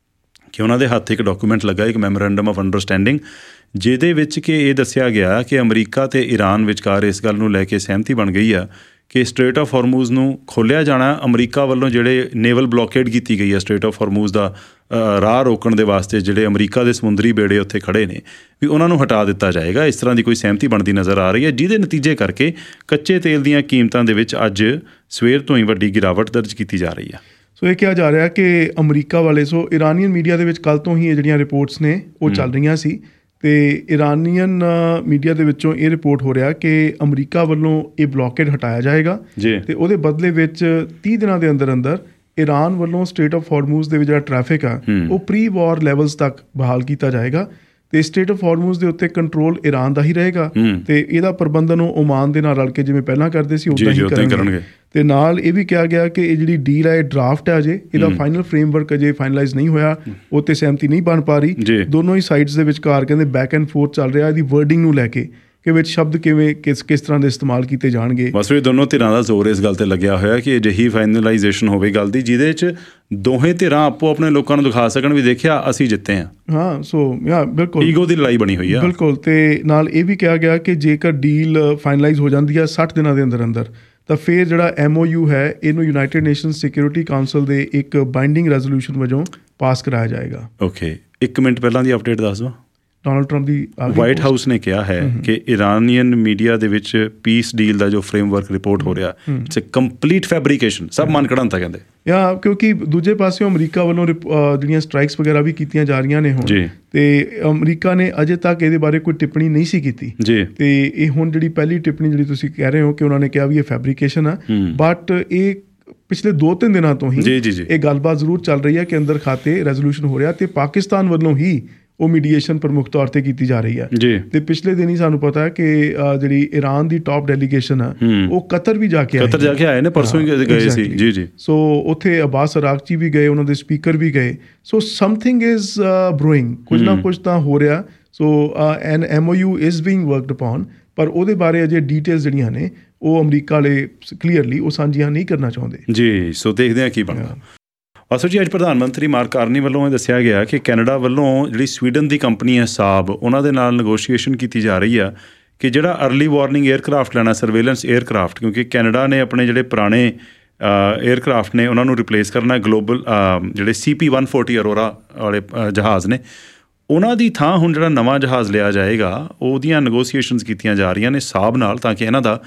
ਕਿ ਉਹਨਾਂ ਦੇ ਹੱਥ ਇੱਕ ਡਾਕੂਮੈਂਟ ਲੱਗਾ, ਇੱਕ ਮੈਮੋਰੈਂਡਮ ਆਫ ਅੰਡਰਸਟੈਂਡਿੰਗ, ਜਿਹਦੇ ਵਿੱਚ ਕਿ ਇਹ ਦੱਸਿਆ ਗਿਆ ਕਿ ਅਮਰੀਕਾ ਅਤੇ ਈਰਾਨ ਵਿਚਕਾਰ ਇਸ ਗੱਲ ਨੂੰ ਲੈ ਕੇ ਸਹਿਮਤੀ ਬਣ ਗਈ ਆ ਕਿ ਸਟ੍ਰੇਟ ਆਫ ਹਾਰਮੂਜ਼ ਨੂੰ ਖੋਲ੍ਹਿਆ ਜਾਣਾ। ਅਮਰੀਕਾ ਵੱਲੋਂ ਜਿਹੜੇ ਨੇਵਲ ਬਲੋਕੇਡ ਕੀਤੀ ਗਈ ਹੈ ਸਟ੍ਰੇਟ ਆਫ ਹਾਰਮੂਜ਼ ਦਾ ਰਾਹ ਰੋਕਣ ਦੇ ਵਾਸਤੇ, ਜਿਹੜੇ ਅਮਰੀਕਾ ਦੇ ਸਮੁੰਦਰੀ ਬੇੜੇ ਉੱਥੇ ਖੜ੍ਹੇ ਨੇ, ਵੀ ਉਹਨਾਂ ਨੂੰ ਹਟਾ ਦਿੱਤਾ ਜਾਏਗਾ। ਇਸ ਤਰ੍ਹਾਂ ਦੀ ਕੋਈ ਸਹਿਮਤੀ ਬਣਦੀ ਨਜ਼ਰ ਆ ਰਹੀ ਹੈ, ਜਿਹਦੇ ਨਤੀਜੇ ਕਰਕੇ ਕੱਚੇ ਤੇਲ ਦੀਆਂ ਕੀਮਤਾਂ ਦੇ ਵਿੱਚ ਅੱਜ ਸਵੇਰ ਤੋਂ ਹੀ ਵੱਡੀ ਗਿਰਾਵਟ ਦਰਜ ਕੀਤੀ ਜਾ ਰਹੀ ਹੈ। ਸੋ ਇਹ ਕਿਹਾ ਜਾ ਰਿਹਾ ਕਿ ਅਮਰੀਕਾ ਵਾਲੇ, ਸੋ ਇਰਾਨੀਅਨ ਮੀਡੀਆ ਦੇ ਵਿੱਚ ਕੱਲ੍ਹ ਤੋਂ ਹੀ ਇਹ ਜਿਹੜੀਆਂ ਰਿਪੋਰਟਸ ਨੇ ਉਹ ਚੱਲ ਰਹੀਆਂ ਸੀ, ਅਤੇ ਇਰਾਨੀਅਨ ਮੀਡੀਆ ਦੇ ਵਿੱਚੋਂ ਇਹ ਰਿਪੋਰਟ ਹੋ ਰਿਹਾ ਕਿ ਅਮਰੀਕਾ ਵੱਲੋਂ ਇਹ ਬਲੋਕੇਡ ਹਟਾਇਆ ਜਾਏਗਾ ਅਤੇ ਉਹਦੇ ਬਦਲੇ ਵਿੱਚ 30 ਦਿਨਾਂ ਦੇ ਅੰਦਰ ਅੰਦਰ ਈਰਾਨ ਵੱਲੋਂ ਸਟ੍ਰੇਟ ਆਫ ਹਾਰਮੂਜ਼ ਦੇ ਵਿੱਚ ਜਿਹੜਾ ਟ੍ਰੈਫਿਕ ਆ ਉਹ ਪ੍ਰੀ ਵਾਰ ਲੈਵਲਸ ਤੱਕ ਬਹਾਲ ਕੀਤਾ ਜਾਏਗਾ। ਅਤੇ ਸਟ੍ਰੇਟ ਆਫ ਹਾਰਮੂਜ਼ ਦੇ ਉੱਤੇ ਕੰਟਰੋਲ ਈਰਾਨ ਦਾ ਹੀ ਰਹੇਗਾ ਅਤੇ ਇਹਦਾ ਪ੍ਰਬੰਧਨ ਉਹ ਓਮਾਨ ਦੇ ਨਾਲ ਰਲ ਕੇ ਜਿਵੇਂ ਪਹਿਲਾਂ ਕਰਦੇ ਸੀ ਉੱਦਾਂ ਹੀ ਕਰਨਗੇ। ਅਤੇ ਨਾਲ ਇਹ ਵੀ ਕਿਹਾ ਗਿਆ ਕਿ ਇਹ ਜਿਹੜੀ ਡੀਲ ਹੈ, ਇਹ ਡਰਾਫਟ ਹੈ, ਅਜੇ ਇਹਦਾ ਫਾਈਨਲ ਫਰੇਮਵਰਕ ਅਜੇ ਫਾਈਨਲਾਈਜ਼ ਨਹੀਂ ਹੋਇਆ, ਉਹ 'ਤੇ ਸਹਿਮਤੀ ਨਹੀਂ ਬਣ ਪਾ ਰਹੀ। ਦੋਨੋਂ ਹੀ ਸਾਈਡਸ ਦੇ ਵਿਚਕਾਰ ਕਹਿੰਦੇ ਬੈਕ ਐਂਡ ਫੋਰਥ ਚੱਲ ਰਿਹਾ ਇਹਦੀ ਵਰਡਿੰਗ ਨੂੰ ਲੈ ਕੇ ਕਿ ਵਿੱਚ ਸ਼ਬਦ ਕਿਵੇਂ ਕਿਸ ਤਰ੍ਹਾਂ ਦੇ ਇਸਤੇਮਾਲ ਕੀਤੇ ਜਾਣਗੇ। ਬਸ ਵੀ ਦੋਨੋਂ ਧਿਰਾਂ ਦਾ ਜ਼ੋਰ ਇਸ ਗੱਲ 'ਤੇ ਲੱਗਿਆ ਹੋਇਆ ਕਿ ਅਜਿਹੀ ਫਾਈਨਲਾਈਜੇਸ਼ਨ ਹੋਵੇ ਗੱਲ ਦੀ, ਜਿਹਦੇ 'ਚ ਦੋਹੇ ਧਿਰਾਂ ਆਪੋ ਆਪਣੇ ਲੋਕਾਂ ਨੂੰ ਦਿਖਾ ਸਕਣ ਵੀ ਦੇਖਿਆ ਅਸੀਂ ਜਿੱਤੇ ਹਾਂ। ਸੋ ਬਿਲਕੁਲ ਈਗੋ ਦੀ ਲੜਾਈ ਬਣੀ ਹੋਈ ਆ। ਬਿਲਕੁਲ। ਅਤੇ ਨਾਲ ਇਹ ਵੀ ਕਿਹਾ ਗਿਆ ਕਿ ਜੇਕਰ ਡੀਲ ਫਾਈਨਲਾਈਜ਼ ਹੋ ਜਾਂਦੀ ਹੈ 60 ਦਿਨਾਂ ਦੇ ਅੰਦਰ ਅੰਦਰ, ਤਾਂ ਫਿਰ ਜਿਹੜਾ MOU ਹੈ ਇਹਨੂੰ ਯੂਨਾਈਟਿਡ ਨੇਸ਼ਨਸ ਸਿਕਿਉਰਿਟੀ ਕਾਊਂਸਲ ਦੇ ਇੱਕ ਬਾਈਂਡਿੰਗ ਰੈਜ਼ੋਲੂਸ਼ਨ ਵਜੋਂ ਪਾਸ ਕਰਾਇਆ ਜਾਏਗਾ। ਓਕੇ, 1 ਮਿੰਟ ਪਹਿਲਾਂ ਦੀ ਅਪਡੇਟ ਦੱਸ ਦਿਓ। ਡੋਨਾਲਡ ਟਰੰਪ ਦੀ ਵਾਈਟ ਹਾਊਸ ਨੇ ਕਿਹਾ ਹੈ ਕਿ ਇਰਾਨੀਅਨ ਮੀਡੀਆ ਦੇ ਵਿੱਚ ਪੀਸ ਡੀਲ ਦਾ ਜੋ ਫਰੇਮਵਰਕ ਰਿਪੋਰਟ ਹੋ ਰਿਹਾ ਇਟਸ ਅ ਕੰਪਲੀਟ ਫੈਬਰੀਕੇਸ਼ਨ, ਸਭ ਮਨ ਘੜਨ ਤਾਂ ਕਹਿੰਦੇ। ਕਿਉਂਕਿ ਦੂਜੇ ਪਾਸਿਓਂ ਅਮਰੀਕਾ ਵੱਲੋਂ ਜਿਹੜੀਆਂ ਸਟ੍ਰਾਈਕਸ ਵਗੈਰਾ ਵੀ ਕੀਤੀਆਂ ਜਾ ਰਹੀਆਂ ਨੇ ਹੁਣ, ਅਤੇ ਅਮਰੀਕਾ ਨੇ ਅਜੇ ਤੱਕ ਇਹਦੇ ਬਾਰੇ ਕੋਈ ਟਿੱਪਣੀ ਨਹੀਂ ਸੀ ਕੀਤੀ ਜੀ। ਅਤੇ ਇਹ ਹੁਣ ਜਿਹੜੀ ਪਹਿਲੀ ਟਿੱਪਣੀ ਜਿਹੜੀ ਤੁਸੀਂ ਕਹਿ ਰਹੇ ਹੋ ਕਿ ਉਹਨਾਂ ਨੇ ਕਿਹਾ ਵੀ ਇਹ ਫੈਬਰੀਕੇਸ਼ਨ ਆ, ਬਟ ਇਹ ਪਿਛਲੇ 2-3 ਦਿਨਾਂ ਤੋਂ ਹੀ ਇਹ ਗੱਲਬਾਤ ਜ਼ਰੂਰ ਚੱਲ ਰਹੀ ਹੈ ਕਿ ਅੰਦਰ ਖਾਤੇ ਰੈਜ਼ੋਲੂਸ਼ਨ ਹੋ ਰਿਹਾ, ਅਤੇ ਪਾਕਿਸਤਾਨ ਵੱਲੋਂ ਹੀ ਉਹ ਮੀਡੀਏਸ਼ਨ ਪ੍ਰਮੁੱਖ ਤੌਰ 'ਤੇ ਕੀਤੀ ਜਾ ਰਹੀ ਹੈ। ਅਤੇ ਪਿਛਲੇ ਦਿਨ ਹੀ ਸਾਨੂੰ ਪਤਾ ਹੈ ਕਿ ਜਿਹੜੀ ਈਰਾਨ ਦੀ ਟੌਪ ਡੈਲੀਗੇਸ਼ਨ ਆ ਉਹ ਕਤਰ ਵੀ ਜਾ ਕੇ ਆਏ ਨੇ, ਪਰਸੋਂ ਹੀ ਗਏ ਸੀ ਜੀ। ਸੋ ਉੱਥੇ ਅਬਾਸ ਅਰਾਗਚੀ ਵੀ ਗਏ, ਉਹਨਾਂ ਦੇ ਸਪੀਕਰ ਵੀ ਗਏ। ਸੋ ਸਮਥਿੰਗ ਇਜ਼ ਬਰੂਇੰਗ, ਕੁਝ ਨਾ ਕੁਝ ਤਾਂ ਹੋ ਰਿਹਾ। So an MOU is being worked upon, ਪਰ ਉਹਦੇ ਬਾਰੇ ਅਜੇ ਡੀਟੇਲਸ ਜਿਹੜੀਆਂ ਨੇ ਉਹ ਅਮਰੀਕਾ ਵਾਲੇ ਕਲੀਅਰਲੀ ਉਹ ਸਾਂਝੀਆਂ ਨਹੀਂ ਕਰਨਾ ਚਾਹੁੰਦੇ ਜੀ। ਸੋ ਦੇਖਦੇ ਹਾਂ ਕੀ ਬਣਦਾ। ਅਸਲ ਜੀ ਅੱਜ ਪ੍ਰਧਾਨ ਮੰਤਰੀ ਮਾਰਕ ਕਾਰਨੀ ਵੱਲੋਂ ਇਹ ਦੱਸਿਆ ਗਿਆ ਕਿ ਕੈਨੇਡਾ ਵੱਲੋਂ ਜਿਹੜੀ ਸਵੀਡਨ ਦੀ ਕੰਪਨੀ ਹੈ ਸਾਬ, ਉਹਨਾਂ ਦੇ ਨਾਲ ਨੈਗੋਸ਼ੀਏਸ਼ਨ ਕੀਤੀ ਜਾ ਰਹੀ ਆ ਕਿ ਜਿਹੜਾ ਅਰਲੀ ਵਾਰਨਿੰਗ ਏਅਰਕ੍ਰਾਫਟ ਲੈਣਾ, ਸਰਵੇਲੈਂਸ ਏਅਰਕ੍ਰਾਫਟ, ਕਿਉਂਕਿ ਕੈਨੇਡਾ ਨੇ ਆਪਣੇ ਜਿਹੜੇ ਪੁਰਾਣੇ ਏਅਰਕ੍ਰਾਫਟ ਨੇ ਉਹਨਾਂ ਨੂੰ ਰਿਪਲੇਸ ਕਰਨਾ। ਗਲੋਬਲ ਜਿਹੜੇ CP-140 ਅਰੋਰਾ ਵਾਲੇ ਜਹਾਜ਼ ਨੇ, ਉਹਨਾਂ ਦੀ ਥਾਂ ਹੁਣ ਜਿਹੜਾ ਨਵਾਂ ਜਹਾਜ਼ ਲਿਆ ਜਾਏਗਾ ਉਹਦੀਆਂ ਨੈਗੋਸ਼ੀਏਸ਼ਨਸ ਕੀਤੀਆਂ ਜਾ ਰਹੀਆਂ ਨੇ ਸਾਬ ਨਾਲ, ਤਾਂ ਕਿ ਇਹਨਾਂ ਦਾ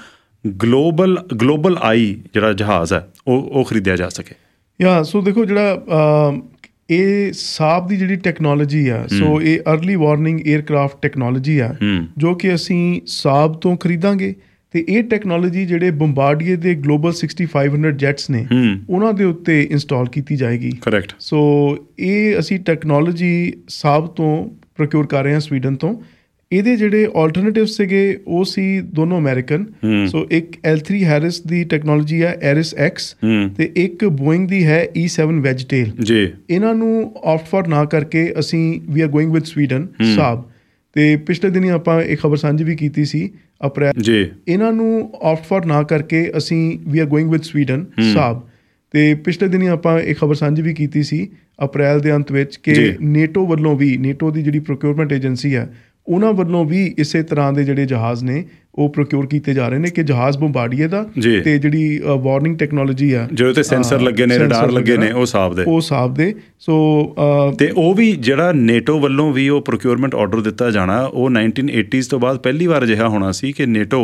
ਗਲੋਬਲ ਆਈ ਜਿਹੜਾ ਜਹਾਜ਼ ਹੈ ਉਹ ਖਰੀਦਿਆ ਜਾ ਸਕੇ। ਸੋ ਦੇਖੋ ਜਿਹੜਾ ਇਹ ਸਾਬ ਦੀ ਜਿਹੜੀ ਟੈਕਨੋਲੋਜੀ ਆ, ਸੋ ਇਹ ਅਰਲੀ ਵਾਰਨਿੰਗ ਏਅਰਕ੍ਰਾਫਟ ਟੈਕਨੋਲੋਜੀ ਆ ਜੋ ਕਿ ਅਸੀਂ ਸਾਬ ਤੋਂ ਖਰੀਦਾਂਗੇ, ਅਤੇ ਇਹ ਟੈਕਨੋਲੋਜੀ ਜਿਹੜੇ ਬੰਬਾਰਡੀਏ ਦੇ ਗਲੋਬਲ 6500 ਜੈਟਸ ਨੇ ਉਹਨਾਂ ਦੇ ਉੱਤੇ ਇੰਸਟਾਲ ਕੀਤੀ ਜਾਏਗੀ। ਕਰੈਕਟ। ਸੋ ਇਹ ਅਸੀਂ ਟੈਕਨੋਲੋਜੀ ਸਾਬ ਤੋਂ ਪ੍ਰੋਕਿਓਰ ਕਰ ਰਹੇ ਹਾਂ, ਸਵੀਡਨ ਤੋਂ। ਇਹਦੇ ਜਿਹੜੇ ਆਲਟਰਨੇਟਿਵ ਸੀਗੇ ਉਹ ਸੀ ਦੋਨੋਂ ਅਮਰੀਕਨ। ਸੋ ਇੱਕ L3 ਹੈਰਿਸ ਦੀ ਟੈਕਨੋਲੋਜੀ ਹੈ Ares X, ਅਤੇ ਇੱਕ ਬੋਇੰਗ ਦੀ ਹੈ E7 ਵੈਜਟੇਲ ਜੀ। ਇਹਨਾਂ ਨੂੰ ਆਪਟ ਫਾਰ ਨਾ ਕਰਕੇ ਅਸੀਂ we are going with Sweden Saab. ਤੇ ਪਿਛਲੇ ਦਿਨੀ ਆਪਾਂ ਇੱਕ ਖਬਰ ਸਾਂਝੀ ਵੀ ਕੀਤੀ ਸੀ ਅਪ੍ਰੈਲ ਜੀ, ਇਹਨਾਂ ਨੂੰ ਆਪਟ ਫॉर ਨਾ ਕਰਕੇ ਅਸੀਂ we are going with Sweden ਸਾਹਿਬ। ਤੇ ਪਿਛਲੇ ਦਿਨੀ ਆਪਾਂ ਇੱਕ ਖਬਰ ਸਾਂਝੀ ਵੀ ਕੀਤੀ ਸੀ ਅਪ੍ਰੈਲ ਦੇ ਅੰਤ ਵਿੱਚ ਕਿ ਨੇਟੋ ਵੱਲੋਂ ਵੀ, ਨੇਟੋ ਦੀ ਜਿਹੜੀ ਪ੍ਰੋਕਿਉਰਮੈਂਟ ਏਜੰਸੀ ਹੈ, ਉਹਨਾਂ ਵੱਲੋਂ ਵੀ ਇਸੇ ਤਰ੍ਹਾਂ ਦੇ ਜਿਹੜੇ ਜਹਾਜ਼ ਨੇ ਉਹ ਪ੍ਰੋਕਿਉਰ ਕੀਤੇ ਜਾ ਰਹੇ ਨੇ ਕਿ ਜਹਾਜ਼ ਬੰਬਾਰਡੀਏ ਦਾ ਤੇ ਜਿਹੜੀ ਵਾਰਨਿੰਗ ਟੈਕਨੋਲੋਜੀ ਆ ਜਿਹਦੇ ਤੇ ਸੈਂਸਰ ਲੱਗੇ ਨੇ, ਰਡਾਰ ਲੱਗੇ ਨੇ, ਉਹ ਹਿਸਾਬ ਦੇ। ਸੋ ਤੇ ਉਹ ਵੀ ਜਿਹੜਾ ਨੇਟੋ ਵੱਲੋਂ ਵੀ ਉਹ ਪ੍ਰੋਕਿਉਰਮੈਂਟ ਆਰਡਰ ਦਿੱਤਾ ਜਾਣਾ, ਉਹ 1980s ਤੋਂ ਬਾਅਦ ਪਹਿਲੀ ਵਾਰ ਅਜਿਹਾ ਹੋਣਾ ਸੀ ਕਿ ਨੇਟੋ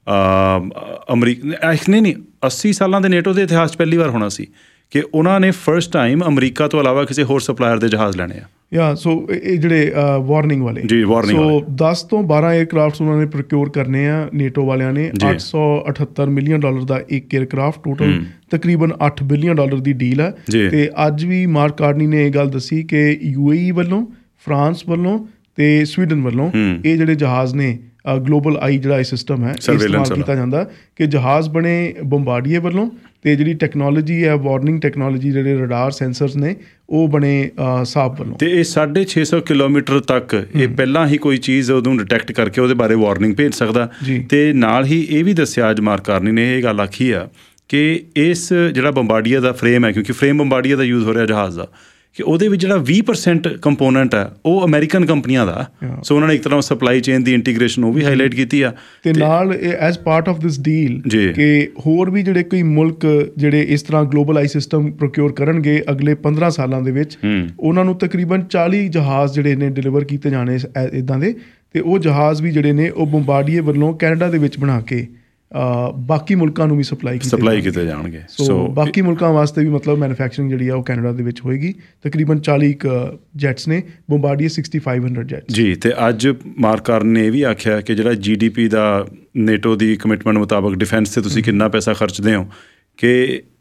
ਨਹੀਂ 80 ਸਾਲਾਂ ਦੇ ਨੇਟੋ ਦੇ ਇਤਿਹਾਸ 'ਚ ਪਹਿਲੀ ਵਾਰ ਹੋਣਾ ਸੀ ਕਿ ਉਹਨਾਂ ਨੇ ਫਸਟ ਟਾਈਮ ਅਮਰੀਕਾ ਤੋਂ ਇਲਾਵਾ ਕਿਸੇ ਹੋਰ ਸਪਲਾਇਰ ਦੇ ਜਹਾਜ਼ ਲੈਣੇ ਆ। ਸੋ ਇਹ ਜਿਹੜੇ ਵਾਰਨਿੰਗ ਵਾਲੇ 10 ਤੋਂ 12 ਏਅਰਕ੍ਰਾਫਟਸ ਉਹਨਾਂ ਨੇ ਪ੍ਰੋਕਿਉਰ ਕਰਨੇ ਆ ਨੇਟੋ ਵਾਲਿਆਂ ਨੇ। $878 ਮਿਲੀਅਨ ਦਾ ਇੱਕ ਏਅਰਕ੍ਰਾਫਟ, ਟੋਟਲ ਤਕਰੀਬਨ $8 ਬਿਲੀਅਨ ਦੀ ਡੀਲ ਹੈ। ਤੇ ਅੱਜ ਵੀ ਮਾਰਕ ਕਾਰਨੀ ਨੇ ਇਹ ਗੱਲ ਦੱਸੀ ਕਿ UAE ਵੱਲੋਂ, ਫਰਾਂਸ ਵੱਲੋਂ ਤੇ ਸਵੀਡਨ ਵੱਲੋਂ ਇਹ ਜਿਹੜੇ ਜਹਾਜ਼ ਨੇ ਗਲੋਬਲ ਆਈ ਜਿਹੜਾ ਇਹ ਸਿਸਟਮ ਹੈ ਇਸਤੇਮਾਲ ਕੀਤਾ ਜਾਂਦਾ ਕਿ ਜਹਾਜ਼ ਬਣੇ ਬੰਬਾਰਡੀਏ ਵੱਲੋਂ ਤੇ ਜਿਹੜੀ ਟੈਕਨੋਲੋਜੀ ਹੈ ਵਾਰਨਿੰਗ ਟੈਕਨੋਲੋਜੀ, ਜਿਹੜੇ ਰਡਾਰ ਸੈਂਸਰਸ ਨੇ, ਉਹ ਬਣੇ ਸਾਬ ਵੱਲੋਂ। ਤੇ ਇਹ 650 ਕਿਲੋਮੀਟਰ ਤੱਕ ਇਹ ਪਹਿਲਾਂ ਹੀ ਕੋਈ ਚੀਜ਼ ਉਹਨੂੰ ਡਿਟੈਕਟ ਕਰਕੇ ਉਹਦੇ ਬਾਰੇ ਵਾਰਨਿੰਗ ਭੇਜ ਸਕਦਾ। ਤੇ ਨਾਲ ਹੀ ਇਹ ਵੀ ਦੱਸਿਆ ਅੱਜ ਮਾਰਕ ਕਾਰਨੀ ਨੇ ਇਹ ਗੱਲ ਆਖੀ ਆ ਕਿ ਇਸ ਜਿਹੜਾ ਬੰਬਾਰਡੀਏ ਦਾ ਫਰੇਮ ਹੈ, ਕਿਉਂਕਿ ਫਰੇਮ ਬੰਬਾਰਡੀਏ ਦਾ ਯੂਜ਼ ਹੋ ਰਿਹਾ ਜਹਾਜ਼ ਦਾ, ਕਿ ਉਹਦੇ ਵਿੱਚ ਜਿਹੜਾ 20% ਕੰਪੋਨੈਂਟ ਹੈ ਉਹ ਅਮਰੀਕਨ ਕੰਪਨੀਆਂ ਦਾ। ਸੋ ਉਹਨਾਂ ਨੇ ਇੱਕ ਤਰ੍ਹਾਂ ਸਪਲਾਈ ਚੇਨ ਦੀ ਇੰਟੀਗ੍ਰੇਸ਼ਨ ਉਹ ਵੀ ਹਾਈਲਾਈਟ ਕੀਤੀ ਆ। ਤੇ ਨਾਲ as part of this deal ਕਿ ਹੋਰ ਵੀ ਜਿਹੜੇ ਕੋਈ ਮੁਲਕ ਜਿਹੜੇ ਇਸ ਤਰ੍ਹਾਂ ਗਲੋਬਲ ਆਈ ਸਿਸਟਮ ਪ੍ਰੋਕਿਉਰ ਕਰਨਗੇ ਅਗਲੇ 15 ਸਾਲਾਂ ਦੇ ਵਿੱਚ, ਉਹਨਾਂ ਨੂੰ ਤਕਰੀਬਨ 40 ਜਹਾਜ਼ ਜਿਹੜੇ ਨੇ ਡਿਲੀਵਰ ਕੀਤੇ ਜਾਣੇ ਇੱਦਾਂ ਦੇ। ਤੇ ਉਹ ਜਹਾਜ਼ ਵੀ ਜਿਹੜੇ ਨੇ ਉਹ ਬੰਬਾਰਡੀਏ ਵੱਲੋਂ ਕੈਨੇਡਾ ਦੇ ਵਿੱਚ ਬਣਾ ਕੇ ਬਾਕੀ ਮੁਲਕਾਂ ਨੂੰ ਵੀ ਸਪਲਾਈ ਕੀਤੇ ਜਾਣਗੇ। ਸੋ ਬਾਕੀ ਮੁਲਕਾਂ ਵਾਸਤੇ ਵੀ ਮਤਲਬ ਮੈਨੂਫੈਕਚਰਿੰਗ ਜਿਹੜੀ ਆ ਉਹ ਕੈਨੇਡਾ ਦੇ ਵਿੱਚ ਹੋਏਗੀ। ਤਕਰੀਬਨ 40 ਜੈਟਸ ਨੇ, ਬੰਬਾਰਡੀਏ 6500 ਜੈਟਸ ਜੀ। ਤੇ ਅੱਜ ਮਾਰਕ ਕਾਰਨੀ ਨੇ ਇਹ ਵੀ ਆਖਿਆ ਕਿ ਜਿਹੜਾ GDP ਦਾ ਨੇਟੋ ਦੀ ਕਮਿਟਮੈਂਟ ਮੁਤਾਬਕ ਡਿਫੈਂਸ 'ਤੇ ਤੁਸੀਂ ਕਿੰਨਾ ਪੈਸਾ ਖਰਚਦੇ ਹੋ, ਕਿ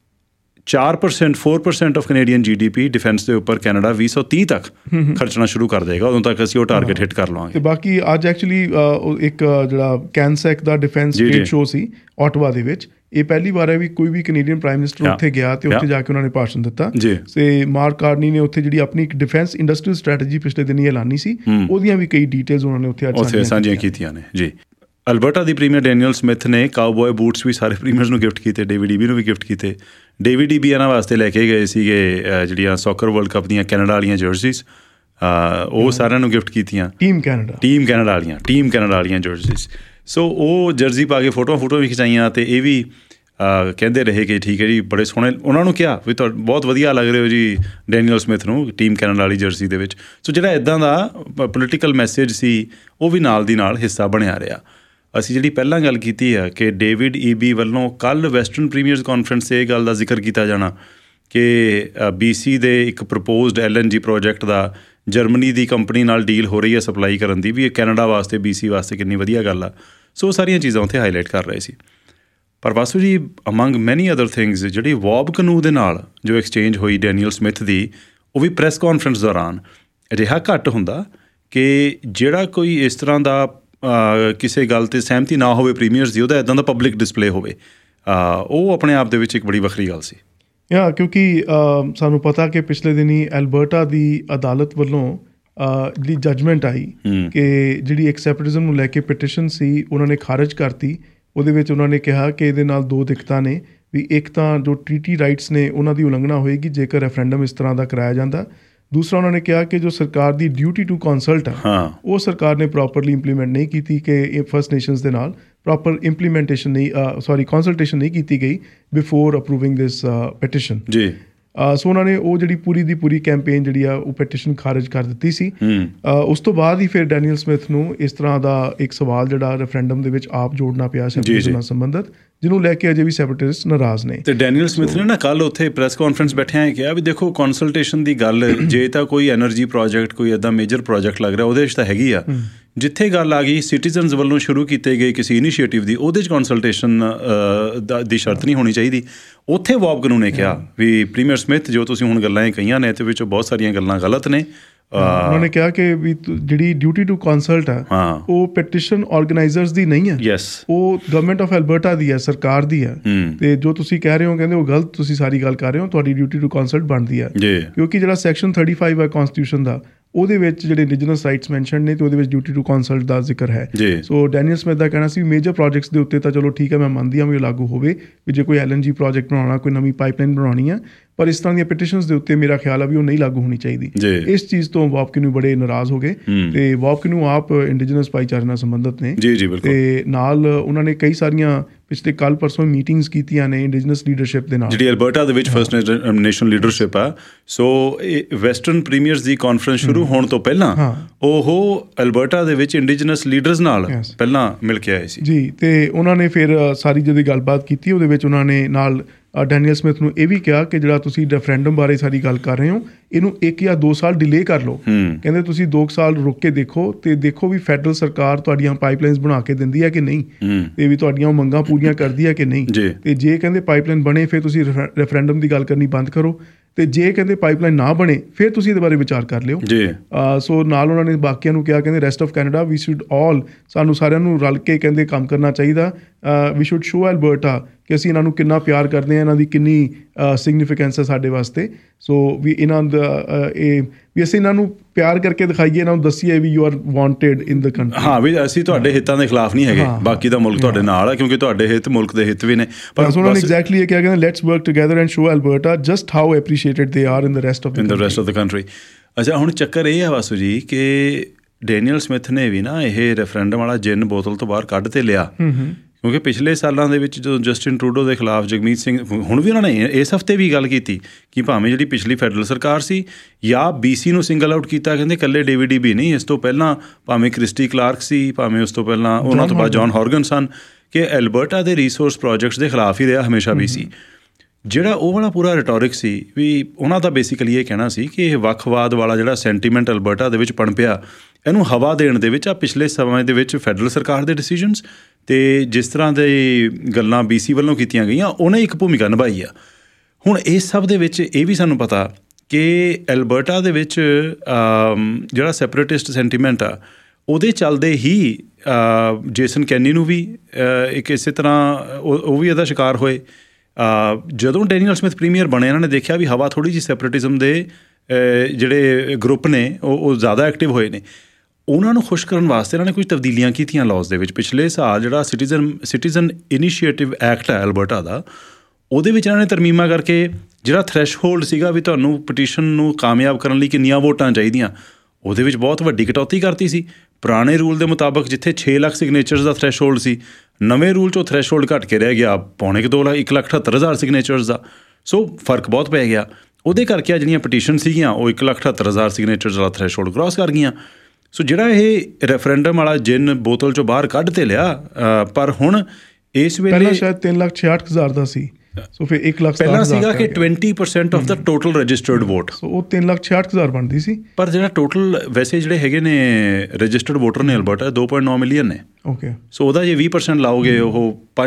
4% ਆਫ ਕੈਨੇਡੀਅਨ GDP ਡਿਫੈਂਸ ਦੇ ਉੱਪਰ ਕੈਨੇਡਾ 2030 ਤੱਕ ਖਰਚਣਾ ਸ਼ੁਰੂ ਕਰ ਦੇਗਾ। ਉਦੋਂ ਤੱਕ ਅਸੀਂ ਉਹ ਟਾਰਗੇਟ ਹਿੱਟ ਕਰ ਲਵਾਂਗੇ। ਤੇ ਬਾਕੀ ਅੱਜ ਐਕਚੁਅਲੀ ਇੱਕ ਜਿਹੜਾ ਕੈਨਸੈਕ ਦਾ ਡਿਫੈਂਸ ਟ੍ਰੇਡ ਸ਼ੋ ਸੀ ਆਟਵਾ ਦੇ ਵਿੱਚ, ਇਹ ਪਹਿਲੀ ਵਾਰ ਹੈ ਵੀ ਕੋਈ ਵੀ ਕੈਨੇਡੀਅਨ ਪ੍ਰਾਈਮ ਮਿਨਿਸਟਰ ਉੱਥੇ ਗਿਆ ਤੇ ਉੱਥੇ ਜਾ ਕੇ ਉਹਨਾਂ ਨੇ ਭਾਸ਼ਣ ਦਿੱਤਾ। ਤੇ ਮਾਰਕ ਕਾਰਨੀ ਨੇ ਉੱਥੇ ਜਿਹੜੀ ਆਪਣੀ ਇੱਕ ਡਿਫੈਂਸ ਇੰਡਸਟਰੀਅਲ ਸਟ੍ਰੈਟਜੀ ਪਿਛਲੇ ਦਿਨੀ ਐਲਾਨੀ ਸੀ, ਉਹਦੀਆਂ ਵੀ ਕਈ ਡਿਟੇਲਸ ਉਹਨਾਂ ਨੇ ਉੱਥੇ ਸਾਂਝੀਆਂ ਕੀਤੀਆਂ ਨੇ ਜੀ। ਅਲਬਰਟਾ ਦੀ ਪ੍ਰੀਮੀਅਰ ਡੈਨੀਅਲ ਸਮਿਥ ਨੇ ਕਾਊਬॉय ਬੂਟਸ ਵੀ ਸਾਰੇ ਪ੍ਰੀਮੀਅਰਸ ਨੂੰ ਗਿਫਟ ਕੀਤੇ, ਡੇਵਿਡ ਈਬੀ ਨੂੰ ਵੀ ਗਿਫਟ ਕੀਤੇ। ਡੇਵਿਡ ਈਬੀ ਇਹਨਾਂ ਵਾਸਤੇ ਲੈ ਕੇ ਗਏ ਸੀਗੇ ਜਿਹੜੀਆਂ ਸੌਕਰ ਵਰਲਡ ਕੱਪ ਦੀਆਂ ਕੈਨੇਡਾ ਵਾਲੀਆਂ ਜਰਸੀਜ਼, ਉਹ ਸਾਰਿਆਂ ਨੂੰ ਗਿਫਟ ਕੀਤੀਆਂ। ਟੀਮ ਕੈਨੇਡਾ ਵਾਲੀਆਂ ਜਰਸੀਜ਼। ਸੋ ਉਹ ਜਰਸੀ ਪਾ ਕੇ ਫੋਟੋਆਂ ਵੀ ਖਿਚਾਈਆਂ। ਤੇ ਇਹ ਵੀ ਕਹਿੰਦੇ ਰਹੇ ਕਿ ਠੀਕ ਹੈ ਜੀ, ਬੜੇ ਸੋਹਣੇ। ਉਹਨਾਂ ਨੂੰ ਕਿਹਾ ਵੀ ਤੁਹਾਨੂੰ ਬਹੁਤ ਵਧੀਆ ਲੱਗ ਰਹੇ ਹੋ ਜੀ ਡੈਨੀਅਲ ਸਮਿਥ ਨੂੰ ਟੀਮ ਕੈਨੇਡਾ ਵਾਲੀ ਜਰਸੀ ਦੇ ਵਿੱਚ। ਸੋ ਜਿਹੜਾ ਇੱਦਾਂ ਦਾ ਪੋਲੀਟੀਕਲ ਮੈਸੇਜ ਸੀ ਉਹ ਵੀ ਨਾਲ ਦੀ ਨਾਲ ਹਿੱਸਾ ਬਣਿਆ ਰਿਹਾ। ਅਸੀਂ ਜਿਹੜੀ ਪਹਿਲਾਂ ਗੱਲ ਕੀਤੀ ਆ ਕਿ ਡੇਵਿਡ ਈਬੀ ਵੱਲੋਂ ਕੱਲ੍ਹ ਵੈਸਟਰਨ ਪ੍ਰੀਮੀਅਰਸ ਕਾਨਫਰੰਸ 'ਤੇ ਇਹ ਗੱਲ ਦਾ ਜ਼ਿਕਰ ਕੀਤਾ ਜਾਣਾ ਕਿ BC ਦੇ ਇੱਕ ਪ੍ਰਪੋਜ਼ਡ LNG ਪ੍ਰੋਜੈਕਟ ਦਾ ਜਰਮਨੀ ਦੀ ਕੰਪਨੀ ਨਾਲ ਡੀਲ ਹੋ ਰਹੀ ਹੈ ਸਪਲਾਈ ਕਰਨ ਦੀ, ਵੀ ਇਹ ਕੈਨੇਡਾ ਵਾਸਤੇ BC ਵਾਸਤੇ ਕਿੰਨੀ ਵਧੀਆ ਗੱਲ ਆ। ਸੋ ਉਹ ਸਾਰੀਆਂ ਚੀਜ਼ਾਂ ਉੱਥੇ ਹਾਈਲਾਈਟ ਕਰ ਰਹੇ ਸੀ। ਪਰ ਵਾਸੂ ਜੀ, ਅਮੰਗ ਮੈਨੀ ਅਦਰ ਥਿੰਗਸ, ਜਿਹੜੀ ਵੌਬ ਕਨੂ ਦੇ ਨਾਲ ਜੋ ਐਕਸਚੇਂਜ ਹੋਈ ਡੈਨੀਅਲ ਸਮਿਥ ਦੀ, ਉਹ ਵੀ ਪ੍ਰੈਸ ਕਾਨਫਰੰਸ ਦੌਰਾਨ ਅਜਿਹਾ ਘੱਟ ਹੁੰਦਾ ਕਿ ਜਿਹੜਾ ਕੋਈ ਇਸ ਤਰ੍ਹਾਂ ਦਾ ਕਿਸੇ ਗੱਲ 'ਤੇ ਸਹਿਮਤੀ ਨਾ ਹੋਵੇ ਪ੍ਰੀਮੀਅਰਸ ਦੀ, ਉਹਦਾ ਇੱਦਾਂ ਦਾ ਪਬਲਿਕ ਡਿਸਪਲੇ ਹੋਵੇ। ਉਹ ਆਪਣੇ ਆਪ ਦੇ ਵਿੱਚ ਇੱਕ ਬੜੀ ਵੱਖਰੀ ਗੱਲ ਸੀ। ਕਿਉਂਕਿ ਸਾਨੂੰ ਪਤਾ ਕਿ ਪਿਛਲੇ ਦਿਨੀ ਐਲਬਰਟਾ ਦੀ ਅਦਾਲਤ ਵੱਲੋਂ ਜਿਹੜੀ ਜੱਜਮੈਂਟ ਆਈ ਕਿ ਜਿਹੜੀ ਇੱਕ ਸੈਪਰੇਟਿਜ਼ਮ ਨੂੰ ਲੈ ਕੇ ਪਟੀਸ਼ਨ ਸੀ ਉਹਨਾਂ ਨੇ ਖਾਰਜ ਕਰਤੀ। ਉਹਦੇ ਵਿੱਚ ਉਹਨਾਂ ਨੇ ਕਿਹਾ ਕਿ ਇਹਦੇ ਨਾਲ ਦੋ ਦਿੱਕਤਾਂ ਨੇ, ਵੀ ਇੱਕ ਤਾਂ ਜੋ ਟ੍ਰੀਟੀ ਰਾਈਟਸ ਨੇ ਉਹਨਾਂ ਦੀ ਉਲੰਘਣਾ ਹੋਏਗੀ ਜੇਕਰ ਰੈਫਰੈਂਡਮ ਇਸ ਤਰ੍ਹਾਂ ਦਾ ਕਰਾਇਆ ਜਾਂਦਾ। ਦੂਸਰਾ ਉਹਨਾਂ ਨੇ ਕਿਹਾ ਕਿ ਜੋ ਸਰਕਾਰ ਦੀ ਡਿਊਟੀ ਟੂ ਕੰਸਲਟ ਹੈ ਉਹ ਸਰਕਾਰ ਨੇ ਪ੍ਰੋਪਰਲੀ ਇੰਪਲੀਮੈਂਟ ਨਹੀਂ ਕੀਤੀ, ਕਿ ਫਸਟ ਨੇਸ਼ਨਸ ਦੇ ਨਾਲ ਪ੍ਰੋਪਰ ਕੰਸਲਟੇਸ਼ਨ ਨਹੀਂ ਕੀਤੀ ਗਈ ਬਿਫੋਰ ਅਪਰੂਵਿੰਗ ਦਿਸ ਪਟੀਸ਼ਨ ਜੀ। ਸੋ ਉਹਨਾਂ ਨੇ ਉਹ ਜਿਹੜੀ ਪੂਰੀ ਦੀ ਪੂਰੀ ਕੈਂਪੇਨ ਜਿਹੜੀ ਆ ਉਹ ਪਟੀਸ਼ਨ ਖਾਰਜ ਕਰ ਦਿੱਤੀ ਸੀ। ਉਸ ਤੋਂ ਬਾਅਦ ਹੀ ਫਿਰ ਡੈਨੀਅਲ ਸਮਿਥ ਨੂੰ ਇਸ ਤਰ੍ਹਾਂ ਦਾ ਇੱਕ ਸਵਾਲ ਜਿਹੜਾ ਰੈਫਰੈਂਡਮ ਦੇ ਵਿੱਚ ਆਪ ਜੋੜਨਾ ਪਿਆ ਸੈਪਰੇਟਿਜ਼ਮ ਨਾਲ ਸੰਬੰਧਿਤ, ਜਿਹਨੂੰ ਲੈ ਕੇ ਅਜੇ ਵੀ ਸੈਪਰੇਟਿਸਟ ਨਾਰਾਜ਼ ਨੇ। ਤੇ ਡੈਨੀਅਲ ਸਮਿਥ ਨੇ ਨਾ ਕੱਲ੍ਹ ਉੱਥੇ ਪ੍ਰੈਸ ਕਾਨਫਰੰਸ ਬੈਠਿਆਂ ਕਿਹਾ ਵੀ ਦੇਖੋ ਕੰਸਲਟੇਸ਼ਨ ਦੀ ਗੱਲ ਜੇ ਤਾਂ ਕੋਈ ਐਨਰਜੀ ਪ੍ਰੋਜੈਕਟ ਕੋਈ ਇੱਦਾਂ ਮੇਜਰ ਪ੍ਰੋਜੈਕਟ ਲੱਗ ਰਿਹਾ ਉਹਦੇ 'ਚ ਤਾਂ ਹੈਗੀ ਆ। ਜਿੱਥੇ ਗੱਲ ਆ ਗਈ ਸਿਟੀਜ਼ਨਸ ਵੱਲੋਂ ਸ਼ੁਰੂ ਕੀਤੇ ਗਏ ਕਿਸੇ ਇਨੀਸ਼ੀਏਟਿਵ ਦੀ, ਉਹਦੇ 'ਚ ਕੰਸਲਟੇਸ਼ਨ ਦੀ ਸ਼ਰਤ ਨਹੀਂ ਹੋਣੀ ਚਾਹੀਦੀ। ਉੱਥੇ ਵੌਬ ਕਨੂ ਨੇ ਕਿਹਾ ਵੀ ਪ੍ਰੀਮੀਅਰ ਸਮਿਥ ਜੋ ਤੁਸੀਂ ਹੁਣ ਗੱਲਾਂ ਇਹ ਕਹੀਆਂ ਨੇ ਇਹਦੇ ਵਿੱਚੋਂ ਬਹੁਤ ਸਾਰੀਆਂ ਗੱਲਾਂ ਗਲਤ ਨੇ। ਉਹਨਾਂ ਨੇ ਕਿਹਾ ਕਿ ਵੀ ਜਿਹੜੀ ਡਿਊਟੀ ਟੂ ਕੰਸਲਟ ਹੈ ਉਹ ਪਟੀਸ਼ਨ ਆਰਗੇਨਾਈਜ਼ਰਸ ਦੀ ਨਹੀਂ ਹੈ, ਉਹ ਗਵਰਨਮੈਂਟ ਆਫ ਐਲਬਰਟਾ ਦੀ ਹੈ, ਸਰਕਾਰ ਦੀ ਹੈ। ਤੇ ਜੋ ਤੁਸੀਂ ਕਹਿ ਰਹੇ ਹੋ ਕਹਿੰਦੇ ਉਹ ਗਲਤ, ਤੁਸੀਂ ਸਾਰੀ ਗੱਲ ਕਰ ਰਹੇ ਹੋ, ਤੁਹਾਡੀ ਡਿਊਟੀ ਟੂ ਕੰਸਲਟ ਬਣਦੀ ਹੈ। ਕਿਉਂਕਿ ਜਿਹੜਾ ਸੈਕਸ਼ਨ 35 ਹੈ ਕਨਸਟੀਟਿਊਸ਼ਨ ਦਾ, ਉਹਦੇ ਵਿੱਚ ਜਿਹੜੇ ਇੰਡੀਜਨਸ ਰਾਈਟਸ ਮੈਂਸ਼ਨ ਨੇ ਤੇ ਉਹਦੇ ਵਿੱਚ ਡਿਊਟੀ ਟੂ ਕੰਸਲਟ ਦਾ ਜ਼ਿਕਰ ਹੈ। ਸੋ ਡੈਨੀਅਲ ਸਮਿਥ ਦਾ ਕਹਿਣਾ ਸੀ ਮੇਜਰ ਪ੍ਰੋਜੈਕਟਸ ਦੇ ਉੱਤੇ ਤਾਂ ਚਲੋ ਠੀਕ ਹੈ, ਮੈਂ ਮੰਨਦੀ ਹਾਂ ਵੀ ਲਾਗੂ ਹੋਵੇ, ਵੀ ਜੇ ਕੋਈ LNG ਪ੍ਰੋਜੈਕਟ ਬਣਾਉਣਾ, ਕੋਈ ਨਵੀਂ ਪਾਈਪਲਾਈਨ ਬਣਾਉਣੀ ਆ, ਪਰ ਇਸ ਤਰ੍ਹਾਂ ਦੀਆਂ ਪਟੀਸ਼ਨਸ ਦੇ ਉੱਤੇ ਮੇਰਾ ਖਿਆਲ ਆ ਵੀ ਉਹ ਨਹੀਂ ਲਾਗੂ ਹੋਣੀ ਚਾਹੀਦੀ। ਇਸ ਚੀਜ਼ ਤੋਂ ਬੌਬ ਕਿਨੂ ਬੜੇ ਨਾਰਾਜ਼ ਹੋ ਗਏ ਤੇ ਬੌਬ ਕਿਨੂ ਆਪ ਇੰਡੀਜਨਸ ਭਾਈਚਾਰੇ ਨਾਲ ਸੰਬੰਧਿਤ ਨੇ ਤੇ ਨਾਲ ਉਹਨਾਂ ਨੇ ਕਈ ਸਾਰੀਆਂ ਪਿਛਲੇ ਕੱਲ੍ਹ ਪਰਸੋਂ ਮੀਟਿੰਗਸ ਕੀਤੀਆਂ ਨੇ ਇੰਡੀਜਨਸ ਲੀਡਰਸ਼ਿਪ ਦੇ ਨਾਲ, ਜਿਹੜੀ ਅਲਬਰਟਾ ਦੇ ਵਿੱਚ ਫਸਟ ਨੇਸ਼ਨ ਲੀਡਰਸ਼ਿਪ ਆ। ਸੋ ਵੈਸਟਰਨ ਪ੍ਰੀਮੀਅਰਸ ਦੀ ਕਾਨਫਰੰਸ ਸ਼ੁਰੂ ਹੋਣ ਤੋਂ ਪਹਿਲਾਂ ਉਹ ਅਲਬਰਟਾ ਦੇ ਵਿੱਚ ਇੰਡੀਜਨਸ ਲੀਡਰਸ ਨਾਲ ਪਹਿਲਾਂ ਮਿਲ ਕੇ ਆਏ ਸੀ ਜੀ। ਤੇ ਉਹਨਾਂ ਨੇ ਫਿਰ ਸਾਰੀ ਜਿਹੜੀ ਗੱਲਬਾਤ ਕੀਤੀ ਉਹਦੇ ਵਿੱਚ ਉਹਨਾਂ ਨੇ ਨਾਲ ਡੈਨੀਅਲ ਸਮਿਥ ਨੂੰ ਇਹ ਵੀ ਕਿਹਾ ਕਿ ਜਿਹੜਾ ਤੁਸੀਂ ਰੈਫਰੈਂਡਮ ਬਾਰੇ ਸਾਰੀ ਗੱਲ ਕਰ ਰਹੇ ਹੋ, ਇਹਨੂੰ 1 ਜਾਂ 2 ਸਾਲ ਡਿਲੇ ਕਰ ਲਓ। ਕਹਿੰਦੇ ਤੁਸੀਂ 2 ਸਾਲ ਰੁਕ ਕੇ ਦੇਖੋ ਤੇ ਦੇਖੋ ਵੀ ਫੈਡਰਲ ਸਰਕਾਰ ਤੁਹਾਡੀਆਂ ਪਾਈਪਲਾਈਨਸ ਬਣਾ ਕੇ ਦਿੰਦੀ ਹੈ ਕਿ ਨਹੀਂ, ਤੇ ਵੀ ਤੁਹਾਡੀਆਂ ਮੰਗਾਂ ਪੂਰੀਆਂ ਕਰਦੀ ਹੈ ਕਿ ਨਹੀਂ। ਤੇ ਜੇ ਕਹਿੰਦੇ ਪਾਈਪਲਾਈਨ ਬਣੇ ਫਿਰ ਤੁਸੀਂ ਰੈਫਰੈਂਡਮ ਦੀ ਗੱਲ ਕਰਨੀ ਬੰਦ ਕਰੋ, ਤੇ ਜੇ ਕਹਿੰਦੇ ਪਾਈਪਲਾਈਨ ਨਾ ਬਣੇ ਫਿਰ ਤੁਸੀਂ ਇਹਦੇ ਬਾਰੇ ਵਿਚਾਰ ਕਰ ਲਿਓ। ਸੋ ਨਾਲ ਉਹਨਾਂ ਨੇ ਬਾਕੀਆਂ ਨੂੰ ਕਿਹਾ, ਕਹਿੰਦੇ rest of Canada we should all, ਸਾਨੂੰ ਸਾਰਿਆਂ ਨੂੰ ਰਲ ਕੇ ਕਹਿੰਦੇ ਕੰਮ ਕਰਨਾ ਚਾਹੀਦਾ। ਵੀ ਸ਼ੁੱਡ ਸ਼ੋ ਅਲਬਰਟਾ ਕਿ ਅਸੀਂ ਇਹਨਾਂ ਨੂੰ ਕਿੰਨਾ ਪਿਆਰ ਕਰਦੇ ਹਾਂ, ਇਹਨਾਂ ਦੀ ਕਿੰਨੀ ਸਿਗਨੀਫਿਕੈਂਸ ਹੈ ਸਾਡੇ ਵਾਸਤੇ। ਸੋ ਵੀ ਇਹਨਾਂ ਦਾ ਵੀ ਅਸੀਂ ਇਹਨਾਂ ਨੂੰ ਪਿਆਰ ਕਰਕੇ ਦਿਖਾਈਏ, ਇਹਨਾਂ ਨੂੰ ਦੱਸੀਏ ਵੀ you are wanted in the country. ਹਾਂ, ਵੀ ਅਸੀਂ ਤੁਹਾਡੇ ਹਿੱਤਾਂ ਦੇ ਖਿਲਾਫ ਨਹੀਂ ਹੈਗੇ, ਬਾਕੀ ਦਾ ਮੁਲਕ ਤੁਹਾਡੇ ਨਾਲ ਹੈ ਕਿਉਂਕਿ ਤੁਹਾਡੇ ਹਿੱਤ ਮੁਲਕ ਦੇ ਹਿੱਤ ਵੀ ਨੇ। ਪਰ ਉਹਨਾਂ ਨੇ ਐਗਜ਼ੈਕਟਲੀ ਇਹ ਕਿਹਾ, ਕਹਿੰਦੇ let's work together and show Alberta just how appreciated they are in the rest of the country. ਅੱਛਾ, ਹੁਣ ਚੱਕਰ ਇਹ ਹੈ ਵਾਸੂ ਜੀ ਕਿ ਡੈਨੀਅਲ ਸਮਿਥ ਨੇ ਵੀ ਨਾ ਇਹ ਰੈਫਰੈਂਡਮ ਵਾਲਾ ਜਿੰਨ ਬੋਤਲ ਤੋਂ ਬਾਹਰ ਕੱਢ ਤੇ ਲਿਆ, ਕਿਉਂਕਿ ਪਿਛਲੇ ਸਾਲਾਂ ਦੇ ਵਿੱਚ ਜਦੋਂ ਜਸਟਿਨ ਟਰੂਡੋ ਦੇ ਖਿਲਾਫ ਜਗਮੀਤ ਸਿੰਘ, ਹੁਣ ਵੀ ਉਹਨਾਂ ਨੇ ਇਸ ਹਫ਼ਤੇ ਵੀ ਗੱਲ ਕੀਤੀ ਕਿ ਭਾਵੇਂ ਜਿਹੜੀ ਪਿਛਲੀ ਫੈਡਰਲ ਸਰਕਾਰ ਸੀ ਜਾਂ BC ਨੂੰ ਸਿੰਗਲ ਆਊਟ ਕੀਤਾ, ਕਹਿੰਦੇ ਇਕੱਲੇ ਡੇਵਿਡ ਈਬੀ ਨਹੀਂ, ਇਸ ਤੋਂ ਪਹਿਲਾਂ ਭਾਵੇਂ ਕ੍ਰਿਸਟੀ ਕਲਾਰਕ ਸੀ, ਭਾਵੇਂ ਉਸ ਤੋਂ ਪਹਿਲਾਂ ਉਹਨਾਂ ਤੋਂ ਬਾਅਦ ਜੌਨ ਹੌਰਗਨ ਸਨ, ਕਿ ਐਲਬਰਟਾ ਦੇ ਰਿਸੋਰਸ ਪ੍ਰੋਜੈਕਟਸ ਦੇ ਖਿਲਾਫ ਹੀ ਰਿਹਾ ਹਮੇਸ਼ਾ BC। ਜਿਹੜਾ ਉਹ ਵਾਲਾ ਪੂਰਾ ਰਿਟੋਰਿਕ ਸੀ ਵੀ ਉਹਨਾਂ ਦਾ ਬੇਸਿਕਲੀ ਇਹ ਕਹਿਣਾ ਸੀ ਕਿ ਇਹ ਵੱਖਵਾਦ ਵਾਲਾ ਜਿਹੜਾ ਸੈਂਟੀਮੈਂਟ ਅਲਬਰਟਾ ਦੇ ਵਿੱਚ ਪਣਪਿਆ, ਇਹਨੂੰ ਹਵਾ ਦੇਣ ਦੇ ਵਿੱਚ ਆ ਪਿਛਲੇ ਸਮੇਂ ਦੇ ਵਿੱਚ ਫੈਡਰਲ ਸਰਕਾਰ ਦੇ ਡਿਸੀਜਨਸ ਅਤੇ ਜਿਸ ਤਰ੍ਹਾਂ ਦੇ ਗੱਲਾਂ BC ਵੱਲੋਂ ਕੀਤੀਆਂ ਗਈਆਂ, ਉਹਨੇ ਇੱਕ ਭੂਮਿਕਾ ਨਿਭਾਈ ਆ। ਹੁਣ ਇਸ ਸਭ ਦੇ ਵਿੱਚ ਇਹ ਵੀ ਸਾਨੂੰ ਪਤਾ ਕਿ ਐਲਬਰਟਾ ਦੇ ਵਿੱਚ ਜਿਹੜਾ ਸੈਪਰੇਟਿਸਟ ਸੈਂਟੀਮੈਂਟ ਆ, ਉਹਦੇ ਚੱਲਦੇ ਹੀ ਜੇਸਨ ਕੈਨੀ ਨੂੰ ਵੀ ਇੱਕ ਇਸੇ ਤਰ੍ਹਾਂ ਉਹ ਵੀ ਇਹਦਾ ਸ਼ਿਕਾਰ ਹੋਏ। ਜਦੋਂ ਡੈਨੀਅਲ ਸਮਿਥ ਪ੍ਰੀਮੀਅਰ ਬਣੇ, ਇਹਨਾਂ ਨੇ ਦੇਖਿਆ ਵੀ ਹਵਾ ਥੋੜ੍ਹੀ ਜਿਹੀ ਸੈਪਰੇਟਿਜ਼ਮ ਦੇ ਜਿਹੜੇ ਗਰੁੱਪ ਨੇ ਉਹ ਜ਼ਿਆਦਾ ਐਕਟਿਵ ਹੋਏ ਨੇ। ਉਹਨਾਂ ਨੂੰ ਖੁਸ਼ ਕਰਨ ਵਾਸਤੇ ਇਹਨਾਂ ਨੇ ਕੁਝ ਤਬਦੀਲੀਆਂ ਕੀਤੀਆਂ ਲਾਅਜ਼ ਦੇ ਵਿੱਚ। ਪਿਛਲੇ ਸਾਲ ਜਿਹੜਾ ਸਿਟੀਜ਼ਨ ਇਨੀਸ਼ੀਏਟਿਵ ਐਕਟ ਹੈ ਐਲਬਰਟਾ ਦਾ, ਉਹਦੇ ਵਿੱਚ ਇਹਨਾਂ ਨੇ ਤਰਮੀਮਾਂ ਕਰਕੇ ਜਿਹੜਾ ਥ੍ਰੈਸ਼ਹੋਲਡ ਸੀਗਾ ਵੀ ਤੁਹਾਨੂੰ ਪਟੀਸ਼ਨ ਨੂੰ ਕਾਮਯਾਬ ਕਰਨ ਲਈ ਕਿੰਨੀਆਂ ਵੋਟਾਂ ਚਾਹੀਦੀਆਂ, ਉਹਦੇ ਵਿੱਚ ਬਹੁਤ ਵੱਡੀ ਕਟੌਤੀ ਕਰਤੀ ਸੀ। ਪੁਰਾਣੇ ਰੂਲ ਦੇ ਮੁਤਾਬਕ ਜਿੱਥੇ 6 ਲੱਖ ਸਿਗਨੇਚਰਸ ਦਾ ਥ੍ਰੈਸ਼ਹੋਲਡ ਸੀ, ਨਵੇਂ ਰੂਲ 'ਚ ਉਹ ਥ੍ਰੈਸ਼ਹੋਲਡ ਘੱਟ ਕੇ ਰਹਿ ਗਿਆ 1,78,000 ਸਿਗਨੇਚਰਸ ਦਾ। ਸੋ ਫਰਕ ਬਹੁਤ ਪੈ ਗਿਆ। ਉਹਦੇ ਕਰਕੇ ਜਿਹੜੀਆਂ ਪਟੀਸ਼ਨ ਸੀਗੀਆਂ ਉਹ 1,78,000 ਸਿਗਨੇਚਰਸ ਵਾਲਾ ਥ੍ਰੈਸ਼ਹੋਲਡ ਕ੍ਰਾਸ ਕਰ ਗਈਆਂ। ਸੋ ਜਿਹੜਾ ਇਹ ਰੈਫਰੈਂਡਮ ਵਾਲਾ ਜਿੰਨ ਬੋਤਲ 'ਚੋਂ ਬਾਹਰ ਕੱਢ ਤੇ ਲਿਆ, ਪਰ ਹੁਣ ਇਸ ਵੇਲੇ ਪਹਿਲਾਂ ਸ਼ਾਇਦ 3,66,000 ਦਾ ਸੀ। ਸੋ ਫਿਰ 1,00,000 ਪਹਿਲਾਂ ਸੀਗਾ ਕਿ 20% ਆਫ ਦਾ ਟੋਟਲ ਰਜਿਸਟਰਡ ਵੋਟ, ਸੋ ਉਹ 3,66,000 ਬਣਦੀ ਸੀ। ਪਰ ਜਿਹੜਾ ਟੋਟਲ ਵੈਸੇ ਜਿਹੜੇ ਹੈਗੇ ਨੇ ਰਜਿਸਟਰਡ ਵੋਟਰ ਨੇ ਅਲਬਰਟਾ 2.9 ਮਿਲੀਅਨ ਨੇ। ਓਕੇ, ਸੋ ਉਹਦਾ ਜੇ 20% ਲਾਓਗੇ ਉਹ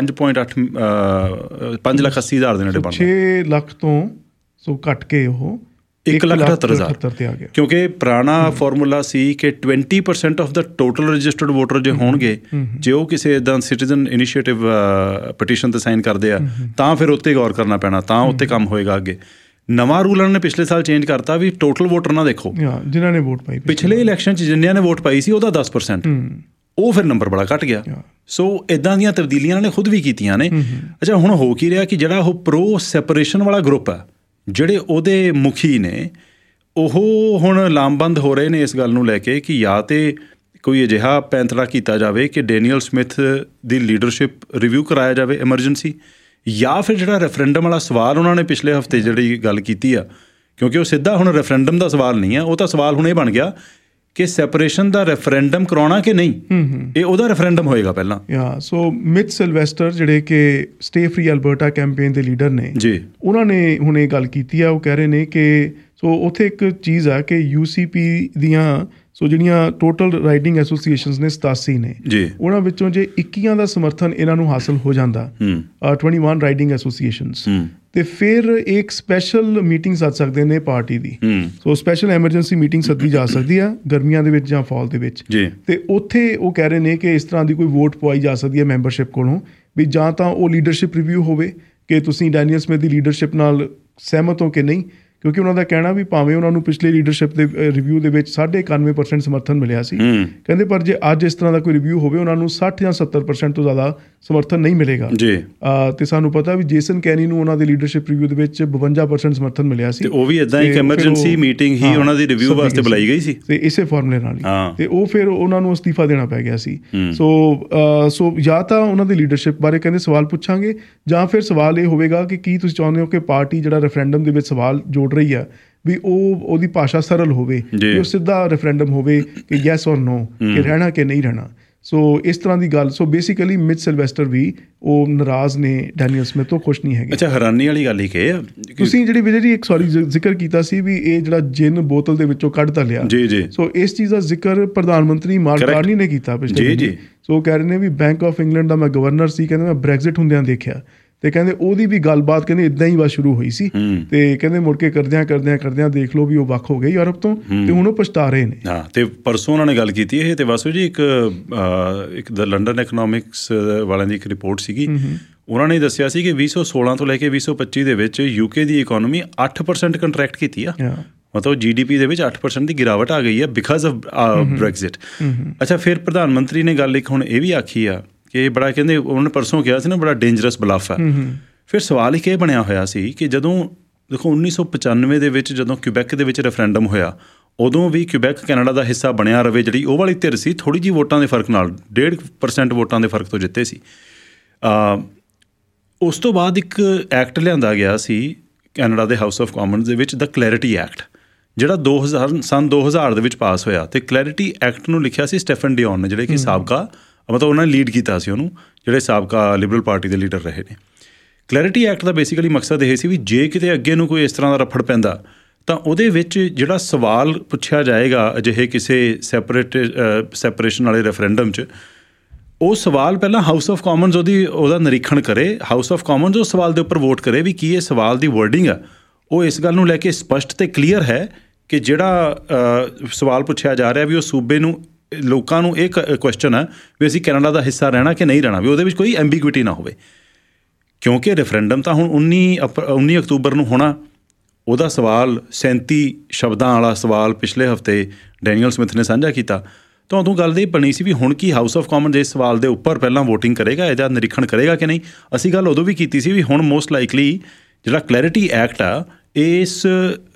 5,80,000 ਦੇ ਨੇੜੇ ਬਣਦਾ। 6 ਲੱਖ ਤੋਂ ਸੋ ਘੱਟ ਕੇ ਉਹ 1,78,000 ਤੇ ਆ ਗਿਆ, ਕਿਉਂਕਿ ਪੁਰਾਣਾ ਫਾਰਮੂਲਾ ਸੀ ਕਿ 20% ਆਫ ਦਾ ਟੋਟਲ ਰਜਿਸਟਰਡ ਵੋਟਰ ਜੇ ਹੋਣਗੇ, ਜੇ ਉਹ ਕਿਸੇ ਇੱਦਾਂ ਸਿਟੀਜ਼ਨ ਇਨੀਸ਼ੀਏਟਿਵ ਪਟੀਸ਼ਨ 'ਤੇ ਸਾਈਨ ਕਰਦੇ ਆ, ਤਾਂ ਫਿਰ ਉੱਤੇ ਗੌਰ ਕਰਨਾ ਪੈਣਾ, ਤਾਂ ਉੱਤੇ ਕੰਮ ਹੋਏਗਾ ਅੱਗੇ। ਨਵਾਂ ਰੂਲ ਉਹਨਾਂ ਨੇ ਪਿਛਲੇ ਸਾਲ ਚੇਂਜ ਕਰਤਾ ਵੀ ਟੋਟਲ ਵੋਟਰ ਨਾ ਦੇਖੋ, ਜਿਨ੍ਹਾਂ ਨੇ ਵੋਟ ਪਾਈ ਪਿਛਲੇ ਇਲੈਕਸ਼ਨ 'ਚ ਜਿੰਨਿਆਂ ਨੇ ਵੋਟ ਪਾਈ ਸੀ ਉਹਦਾ 10%, ਉਹ ਫਿਰ ਨੰਬਰ ਬੜਾ ਘੱਟ ਗਿਆ। ਸੋ ਇੱਦਾਂ ਦੀਆਂ ਤਬਦੀਲੀਆਂ ਉਹਨਾਂ ਨੇ ਖੁਦ ਵੀ ਕੀਤੀਆਂ ਨੇ। ਅੱਛਾ, ਹੁਣ ਹੋ ਕੀ ਰਿਹਾ ਕਿ ਜਿਹੜਾ ਉਹ ਪ੍ਰੋ ਸੈਪਰੇਸ਼ਨ ਵਾਲਾ ਗਰੁੱਪ ਹੈ, ਜਿਹੜੇ ਉਹਦੇ ਮੁਖੀ ਨੇ, ਉਹ ਹੁਣ ਲਾਮਬੰਦ ਹੋ ਰਹੇ ਨੇ ਇਸ ਗੱਲ ਨੂੰ ਲੈ ਕੇ ਕਿ ਜਾਂ ਤਾਂ ਕੋਈ ਅਜਿਹਾ ਪੈਂਤੜਾ ਕੀਤਾ ਜਾਵੇ ਕਿ ਡੈਨੀਅਲ ਸਮਿਥ ਦੀ ਲੀਡਰਸ਼ਿਪ ਰਿਵਿਊ ਕਰਾਇਆ ਜਾਵੇ ਐਮਰਜੈਂਸੀ, ਜਾਂ ਫਿਰ ਜਿਹੜਾ ਰੈਫਰੈਂਡਮ ਵਾਲਾ ਸਵਾਲ ਉਹਨਾਂ ਨੇ ਪਿਛਲੇ ਹਫ਼ਤੇ ਜਿਹੜੀ ਗੱਲ ਕੀਤੀ ਆ, ਕਿਉਂਕਿ ਉਹ ਸਿੱਧਾ ਹੁਣ ਰੈਫਰੈਂਡਮ ਦਾ ਸਵਾਲ ਨਹੀਂ ਆ, ਉਹ ਤਾਂ ਸਵਾਲ ਹੁਣ ਇਹ ਬਣ ਗਿਆ ਕਿ ਸੈਪਰੇਸ਼ਨ ਦਾ ਰੈਫਰੈਂਡਮ ਕਰਾਉਣਾ ਕਿ ਨਹੀਂ, ਇਹ ਉਹਦਾ ਰੈਫਰੈਂਡਮ ਹੋਏਗਾ ਪਹਿਲਾਂ। ਸੋ ਮਿਥ ਸਿਲਵੈਸਟਰ ਜਿਹੜੇ ਕਿ ਸਟੇ ਫਰੀ ਐਲਬਰਟਾ ਕੈਂਪੇਨ ਦੇ ਲੀਡਰ ਨੇ ਜੀ, ਉਹਨਾਂ ਨੇ ਹੁਣ ਇਹ ਗੱਲ ਕੀਤੀ ਆ। ਉਹ ਕਹਿ ਰਹੇ ਨੇ ਕਿ ਸੋ ਉੱਥੇ ਇੱਕ ਚੀਜ਼ ਆ ਕਿ UCP ਦੀਆਂ ਸੋ ਜਿਹੜੀਆਂ ਟੋਟਲ ਰਾਈਡਿੰਗ ਐਸੋਸੀਏਸ਼ਨਸ ਨੇ 87 ਨੇ ਜੀ, ਉਹਨਾਂ ਵਿੱਚੋਂ ਜੇ 21 ਦਾ ਸਮਰਥਨ ਇਹਨਾਂ ਨੂੰ ਹਾਸਲ ਹੋ ਜਾਂਦਾ, 21 ਰਾਈਡਿੰਗ ਐਸੋਸੀਏਸ਼ਨਸ, ਤੇ ਫਿਰ ਇੱਕ ਸਪੈਸ਼ਲ ਮੀਟਿੰਗ ਸੱਦ ਸਕਦੇ ਨੇ ਪਾਰਟੀ ਦੀ। ਸੋ ਸਪੈਸ਼ਲ ਐਮਰਜੈਂਸੀ ਮੀਟਿੰਗ ਸੱਦੀ ਜਾ ਸਕਦੀ ਆ ਗਰਮੀਆਂ ਦੇ ਵਿੱਚ ਜਾਂ ਫਾਲ ਦੇ ਵਿੱਚ, ਤੇ ਉੱਥੇ ਉਹ ਕਹਿ ਰਹੇ ਨੇ ਕਿ ਇਸ ਤਰ੍ਹਾਂ ਦੀ ਕੋਈ ਵੋਟ ਪਵਾਈ ਜਾ ਸਕਦੀ ਹੈ ਮੈਂਬਰਸ਼ਿਪ ਕੋਲੋਂ, ਵੀ ਜਾਂ ਤਾਂ ਉਹ ਲੀਡਰਸ਼ਿਪ ਰਿਵਿਊ ਹੋਵੇ ਕਿ ਤੁਸੀਂ ਡੈਨੀਅਲ ਸਮਿਥ ਦੀ ਲੀਡਰਸ਼ਿਪ ਨਾਲ ਸਹਿਮਤ ਹੋ ਕਿ ਨਹੀਂ, ਕਿਉਂਕਿ ਉਹਨਾਂ ਦਾ ਕਹਿਣਾ ਵੀ ਭਾਵੇਂ ਉਹਨਾਂ ਨੂੰ ਪਿਛਲੇ ਲੀਡਰਸ਼ਿਪ ਦੇ ਰਿਵਿਊ ਦੇ ਵਿੱਚ 91% ਸਮਰਥਨ ਮਿਲਿਆ ਸੀ, ਕਹਿੰਦੇ ਪਰ ਜੇ ਅੱਜ ਇਸ ਤਰ੍ਹਾਂ ਦਾ ਕੋਈ ਰਿਵਿਊ ਹੋਵੇ ਉਹਨਾਂ ਨੂੰ 60 ਜਾਂ 70% ਤੋਂ ਜ਼ਿਆਦਾ ਸਮਰਥਨ ਨਹੀਂ ਮਿਲੇਗਾ ਜੀ। ਤੇ ਸਾਨੂੰ ਪਤਾ ਵੀ ਜੇਸਨ ਕੈਨੀ ਨੂੰ ਉਹਨਾਂ ਦੇ ਲੀਡਰਸ਼ਿਪ ਰਿਵਿਊ ਦੇ ਵਿੱਚ 52% ਸਮਰਥਨ ਮਿਲਿਆ ਸੀ, ਉਹ ਵੀ ਇਦਾਂ ਇੱਕ ਐਮਰਜੈਂਸੀ ਮੀਟਿੰਗ ਹੀ ਉਹਨਾਂ ਦੀ ਰਿਵਿਊ ਵਾਸਤੇ ਬੁਲਾਈ ਗਈ ਸੀ ਤੇ ਇਸੇ ਫਾਰਮੂਲੇ ਨਾਲ ਹੀ, ਤੇ ਉਹ ਫਿਰ ਉਹਨਾਂ ਨੂੰ ਅਸਤੀਫਾ ਦੇਣਾ ਪੈ ਗਿਆ ਸੀ। ਸੋ ਜਾਂ ਤਾਂ ਉਹਨਾਂ ਦੀ ਲੀਡਰਸ਼ਿਪ ਬਾਰੇ ਕਹਿੰਦੇ ਸਵਾਲ ਪੁੱਛਾਂਗੇ, ਜਾਂ ਫਿਰ ਸਵਾਲ ਇਹ ਹੋਵੇਗਾ ਕਿ ਕੀ ਤੁਸੀਂ ਚਾਹੁੰਦੇ ਹੋ ਕਿ ਪਾਰਟੀ ਜਿਹੜਾ ਰੈਫਰੈਂਡਮ ਦੇ ਵਿੱਚ ਸਵਾਲ ਜੋੜ ਰਹੀ ਆ ਵੀ ਉਹਦੀ ਭਾਸ਼ਾ ਸਰਲ ਹੋਵੇ, ਕਿ ਉਹ ਸਿੱਧਾ ਰੈਫਰੈਂਡਮ ਹੋਵੇ ਕਿ ਯੈਸ ਔਰ ਨੋ, ਕਿ ਰਹਿਣਾ ਕਿ ਨਹੀਂ ਰਹਿਣਾ। ਸੋ ਇਸ ਤਰ੍ਹਾਂ ਦੀ ਗੱਲ। ਸੋ ਬੇਸਿਕਲੀ ਮਿਚ ਸਿਲਵੈਸਟਰ ਵੀ ਉਹ ਨਾਰਾਜ਼ ਨੇ, ਡੈਨੀਅਲ ਸਮਿਥ ਤੋਂ ਖੁਸ਼ ਨਹੀਂ ਹੈਗੇ। ਅੱਛਾ, ਹੈਰਾਨੀ ਵਾਲੀ ਗੱਲ ਹੀ ਕਿ ਤੁਸੀਂ ਜਿਹੜੀ ਵਿਜੇ ਜੀ ਇੱਕ ਜ਼ਿਕਰ ਕੀਤਾ ਸੀ ਵੀ ਇਹ ਜਿਹੜਾ ਜਿੰਨ ਬੋਤਲ ਦੇ ਵਿੱਚੋਂ ਕੱਢ ਤਾਂ ਲਿਆ, ਸੋ ਇਸ ਚੀਜ਼ ਦਾ ਜ਼ਿਕਰ ਪ੍ਰਧਾਨ ਮੰਤਰੀ ਮਾਰਕ ਕਾਰਨੀ ਨੇ ਕੀਤਾ ਪਿਛਲੇ। ਸੋ ਕਹਿ ਰਹੇ ਨੇ ਵੀ ਬੈਂਕ ਆਫ ਇੰਗਲੈਂਡ ਦਾ ਮੈਂ ਗਵਰਨਰ ਸੀ, ਕਹਿੰਦੇ ਮੈਂ ਬ੍ਰੈਗਜ਼ਿਟ ਹੁੰਦਿਆਂ ਦੇਖਿਆ, ਤੇ ਕਹਿੰਦੇ ਉਹਦੀ ਵੀ ਗੱਲਬਾਤ ਕਹਿੰਦੇ ਇੱਦਾਂ ਹੀ ਬਸ ਸ਼ੁਰੂ ਹੋਈ ਸੀ, ਤੇ ਕਹਿੰਦੇ ਮੁੜ ਕੇ ਕਰਦਿਆਂ ਦੇਖ ਲਓ ਵੀ ਉਹ ਵੱਖ ਹੋ ਗਏ ਯੂਰਪ ਤੋਂ, ਤੇ ਹੁਣ ਉਹ ਪਛਤਾ ਰਹੇ ਨੇ। ਹਾਂ, ਤੇ ਪਰਸੋਂ ਉਹਨਾਂ ਨੇ ਗੱਲ ਕੀਤੀ ਇਹ, ਤੇ ਵਾਸੂ ਜੀ ਇੱਕ ਦ ਲੰਡਨ ਇਕਨੋਮਿਕਸ ਵਾਲਿਆਂ ਦੀ ਇੱਕ ਰਿਪੋਰਟ ਸੀਗੀ, ਉਹਨਾਂ ਨੇ ਦੱਸਿਆ ਸੀ ਕਿ 2016 ਤੋਂ ਲੈ ਕੇ 2025 ਦੇ ਵਿੱਚ UK ਦੀ ਇਕੋਨਮੀ 8% ਕੰਟਰੈਕਟ ਕੀਤੀ ਆ, ਮਤਲਬ GDP ਦੇ ਵਿੱਚ 8% ਦੀ ਗਿਰਾਵਟ ਆ ਗਈ ਆ ਬਿਕਾਜ਼ ਆਫ ਬ੍ਰੈਗਜ਼ਿਟ। ਅੱਛਾ, ਫਿਰ ਪ੍ਰਧਾਨ ਮੰਤਰੀ ਨੇ ਗੱਲ ਇੱਕ ਹੁਣ ਇਹ ਵੀ ਆਖੀ ਆ ਕਿ ਬੜਾ ਕਹਿੰਦੇ ਉਹਨਾਂ ਨੇ ਪਰਸੋਂ ਕਿਹਾ ਸੀ ਨਾ ਬੜਾ ਡੇਂਜਰਸ ਬਲੱਫ ਹੈ। ਫਿਰ ਸਵਾਲ ਇੱਕ ਇਹ ਬਣਿਆ ਹੋਇਆ ਸੀ ਕਿ ਜਦੋਂ ਦੇਖੋ 1995 ਦੇ ਵਿੱਚ ਜਦੋਂ ਕਿਊਬੈਕ ਦੇ ਵਿੱਚ ਰੈਫਰੈਂਡਮ ਹੋਇਆ, ਉਦੋਂ ਵੀ ਕਿਊਬੈਕ ਕੈਨੇਡਾ ਦਾ ਹਿੱਸਾ ਬਣਿਆ ਰਵੇ, ਜਿਹੜੀ ਉਹ ਵਾਲੀ ਧਿਰ ਸੀ ਥੋੜ੍ਹੀ ਜਿਹੀ ਵੋਟਾਂ ਦੇ ਫਰਕ ਨਾਲ 1.5% ਵੋਟਾਂ ਦੇ ਫਰਕ ਤੋਂ ਜਿੱਤੇ ਸੀ। ਉਸ ਤੋਂ ਬਾਅਦ ਇੱਕ ਐਕਟ ਲਿਆਂਦਾ ਗਿਆ ਸੀ ਕੈਨੇਡਾ ਦੇ ਹਾਊਸ ਆਫ ਕਾਮਨਸ ਦੇ ਵਿੱਚ, ਦਾ ਕਲੈਰਿਟੀ ਐਕਟ, ਜਿਹੜਾ ਸੰਨ 2000 ਦੇ ਵਿੱਚ ਪਾਸ ਹੋਇਆ। ਅਤੇ ਕਲੈਰਿਟੀ ਐਕਟ ਨੂੰ ਲਿਖਿਆ ਸੀ ਸਟੈਫਨ ਡਿਓਨ ਨੇ, ਜਿਹੜੇ ਕਿ ਸਾਬਕਾ ਮਤਲਬ ਉਹਨਾਂ ਨੇ ਲੀਡ ਕੀਤਾ ਸੀ ਉਹਨੂੰ, ਜਿਹੜੇ ਸਾਬਕਾ ਲਿਬਰਲ ਪਾਰਟੀ ਦੇ ਲੀਡਰ ਰਹੇ ਨੇ। ਕਲੈਰਿਟੀ ਐਕਟ ਦਾ ਬੇਸਿਕਲੀ ਮਕਸਦ ਇਹ ਸੀ ਵੀ ਜੇ ਕਿਤੇ ਅੱਗੇ ਨੂੰ ਕੋਈ ਇਸ ਤਰ੍ਹਾਂ ਦਾ ਰਫੜ ਪੈਂਦਾ ਤਾਂ ਉਹਦੇ ਵਿੱਚ ਜਿਹੜਾ ਸਵਾਲ ਪੁੱਛਿਆ ਜਾਏਗਾ ਅਜਿਹੇ ਕਿਸੇ ਸੈਪਰੇਸ਼ਨ ਵਾਲੇ ਰੈਫਰੈਂਡਮ 'ਚ, ਉਹ ਸਵਾਲ ਪਹਿਲਾਂ ਹਾਊਸ ਆਫ ਕਾਮਨਸ ਉਹਦਾ ਨਿਰੀਖਣ ਕਰੇ, ਹਾਊਸ ਆਫ ਕਾਮਨਸ ਉਸ ਸਵਾਲ ਦੇ ਉੱਪਰ ਵੋਟ ਕਰੇ ਵੀ ਕੀ ਇਹ ਸਵਾਲ ਦੀ ਵਰਡਿੰਗ ਆ ਉਹ ਇਸ ਗੱਲ ਨੂੰ ਲੈ ਕੇ ਸਪਸ਼ਟ ਅਤੇ ਕਲੀਅਰ ਹੈ ਕਿ ਜਿਹੜਾ ਸਵਾਲ ਪੁੱਛਿਆ ਜਾ ਰਿਹਾ ਵੀ ਉਹ ਸੂਬੇ ਨੂੰ, ਲੋਕਾਂ ਨੂੰ ਇਹ ਕੁਐਸਚਨ ਹੈ ਵੀ ਅਸੀਂ ਕੈਨੇਡਾ ਦਾ ਹਿੱਸਾ ਰਹਿਣਾ ਕਿ ਨਹੀਂ ਰਹਿਣਾ, ਵੀ ਉਹਦੇ ਵਿੱਚ ਕੋਈ ਐਂਬੀਗੁਇਟੀ ਨਾ ਹੋਵੇ। ਕਿਉਂਕਿ ਰੈਫਰੈਂਡਮ ਤਾਂ ਹੁਣ 19 ਅਕਤੂਬਰ ਨੂੰ ਹੋਣਾ, ਉਹਦਾ ਸਵਾਲ 37 ਸ਼ਬਦਾਂ ਵਾਲਾ ਸਵਾਲ ਪਿਛਲੇ ਹਫ਼ਤੇ ਡੈਨੀਅਲ ਸਮਿਥ ਨੇ ਸਾਂਝਾ ਕੀਤਾ, ਤਾਂ ਉਦੋਂ ਗੱਲ ਇਹ ਬਣੀ ਸੀ ਵੀ ਹੁਣ ਕੀ ਹਾਊਸ ਆਫ ਕਾਮਨਸ ਇਸ ਸਵਾਲ ਦੇ ਉੱਪਰ ਪਹਿਲਾਂ ਵੋਟਿੰਗ ਕਰੇਗਾ, ਇਹਦਾ ਨਿਰੀਖਣ ਕਰੇਗਾ ਕਿ ਨਹੀਂ। ਅਸੀਂ ਗੱਲ ਉਦੋਂ ਵੀ ਕੀਤੀ ਸੀ ਵੀ ਹੁਣ ਮੋਸਟ ਲਾਈਕਲੀ ਜਿਹੜਾ ਕਲੈਰਿਟੀ ਐਕਟ ਆ ਇਸ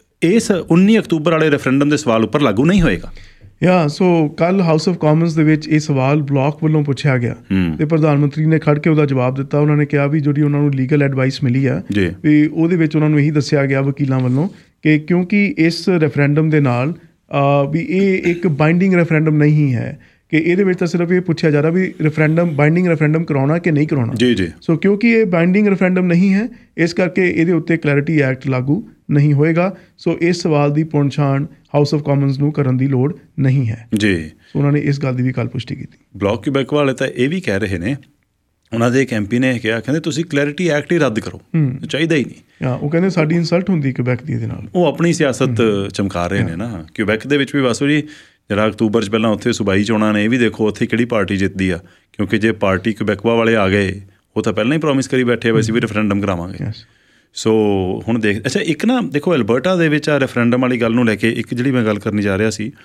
19 ਅਕਤੂਬਰ ਵਾਲੇ ਰੈਫਰੈਂਡਮ ਦੇ ਸਵਾਲ ਉੱਪਰ ਲਾਗੂ ਨਹੀਂ ਹੋਏਗਾ। ਸੋ ਕੱਲ੍ਹ ਹਾਊਸ ਆਫ ਕਾਮਨਸ ਦੇ ਵਿੱਚ ਇਹ ਸਵਾਲ ਬਲਾਕ ਵੱਲੋਂ ਪੁੱਛਿਆ ਗਿਆ, ਤੇ ਪ੍ਰਧਾਨ ਮੰਤਰੀ ਨੇ ਖੜ੍ਹ ਕੇ ਉਹਦਾ ਜਵਾਬ ਦਿੱਤਾ। ਉਹਨਾਂ ਨੇ ਕਿਹਾ ਵੀ ਜਿਹੜੀ ਉਹਨਾਂ ਨੂੰ ਲੀਗਲ ਐਡਵਾਈਸ ਮਿਲੀ ਆ ਵੀ ਉਹਦੇ ਵਿੱਚ ਉਹਨਾਂ ਨੂੰ ਇਹੀ ਦੱਸਿਆ ਗਿਆ ਵਕੀਲਾਂ ਵੱਲੋਂ ਕਿ ਕਿਉਂਕਿ ਇਸ ਰੈਫਰੈਂਡਮ ਦੇ ਨਾਲ ਵੀ ਇਹ ਇੱਕ ਬਾਈਂਡਿੰਗ ਰੈਫਰੈਂਡਮ ਨਹੀਂ ਹੈ, ਕਿ ਇਹਦੇ ਵਿੱਚ ਤਾਂ ਸਿਰਫ ਇਹ ਪੁੱਛਿਆ ਜਾ ਰਿਹਾ ਵੀ ਬਾਈਂਡਿੰਗ ਰੈਫਰੈਂਡਮ ਕਰਾਉਣਾ ਕਿ ਨਹੀਂ ਕਰਾਉਣਾ। ਸੋ ਕਿਉਂਕਿ ਇਹ ਬਾਈਂਡਿੰਗ ਰੈਫਰੈਂਡਮ ਨਹੀਂ ਹੈ, ਇਸ ਕਰਕੇ ਇਹਦੇ ਉੱਤੇ ਕਲੈਰਿਟੀ ਐਕਟ ਲਾਗੂ ਨਹੀਂ ਹੋਏਗਾ। ਸੋ ਇਸ ਸਵਾਲ ਦੀ ਪੁਣਛਾਣ ਹਾਊਸ ਆਫ ਕਾਮਨਸ ਨੂੰ ਕਰਨ ਦੀ ਲੋੜ ਨਹੀਂ ਹੈ ਜੀ। ਸੋ ਉਹਨਾਂ ਨੇ ਇਸ ਗੱਲ ਦੀ ਵੀ ਕੱਲ੍ਹ ਪੁਸ਼ਟੀ ਕੀਤੀ। ਬਲਾਕ ਕਿਊਬੈਕ ਵਾਲੇ ਤਾਂ ਇਹ ਵੀ ਕਹਿ ਰਹੇ ਨੇ, ਉਹਨਾਂ ਦੇ ਇੱਕ MP ਨੇ ਕਿਹਾ, ਕਹਿੰਦੇ ਤੁਸੀਂ ਕਲੈਰਿਟੀ ਐਕਟ ਹੀ ਰੱਦ ਕਰੋ, ਚਾਹੀਦਾ ਹੀ ਨਹੀਂ। ਉਹ ਕਹਿੰਦੇ ਸਾਡੀ ਇਨਸਲਟ ਹੁੰਦੀ ਕਿਊਬੈਕ ਦੀ ਇਹਦੇ ਨਾਲ। ਉਹ ਆਪਣੀ ਸਿਆਸਤ ਚਮਕਾ ਰਹੇ ਨੇ ਨਾ। ਕਿਊਬੈਕ ਦੇ ਵਿੱਚ ਵੀ ਵਾਸੂ ਜੀ ਜਿਹੜਾ ਅਕਤੂਬਰ 'ਚ ਪਹਿਲਾਂ ਉੱਥੇ ਸੂਬਾਈ ਚੋਣਾਂ ਨੇ, ਇਹ ਵੀ ਦੇਖੋ ਉੱਥੇ ਕਿਹੜੀ ਪਾਰਟੀ ਜਿੱਤਦੀ ਆ, ਕਿਉਂਕਿ ਜੇ ਪਾਰਟੀ ਕਿਊਬੈਕਵਾ ਵਾਲੇ ਆ ਗਏ, ਉਹ ਤਾਂ ਪਹਿਲਾਂ ਹੀ ਪ੍ਰੋਮਿਸ ਕਰੀ ਬੈਠੇ ਆ ਅਸੀਂ ਵੀ ਰੈਫਰੈਂਡਮ ਕਰਾਵਾਂਗੇ। ਸੋ ਹੁਣ ਅੱਛਾ ਇੱਕ ਨਾ ਦੇਖੋ ਐਲਬਰਟਾ ਦੇ ਵਿੱਚ ਆ ਰੈਫਰੈਂਡਮ ਵਾਲੀ ਗੱਲ ਨੂੰ ਲੈ ਕੇ ਇੱਕ ਜਿਹੜੀ ਮੈਂ ਗੱਲ ਕਰਨੀ ਜਾ ਰਿਹਾ ਸੀ,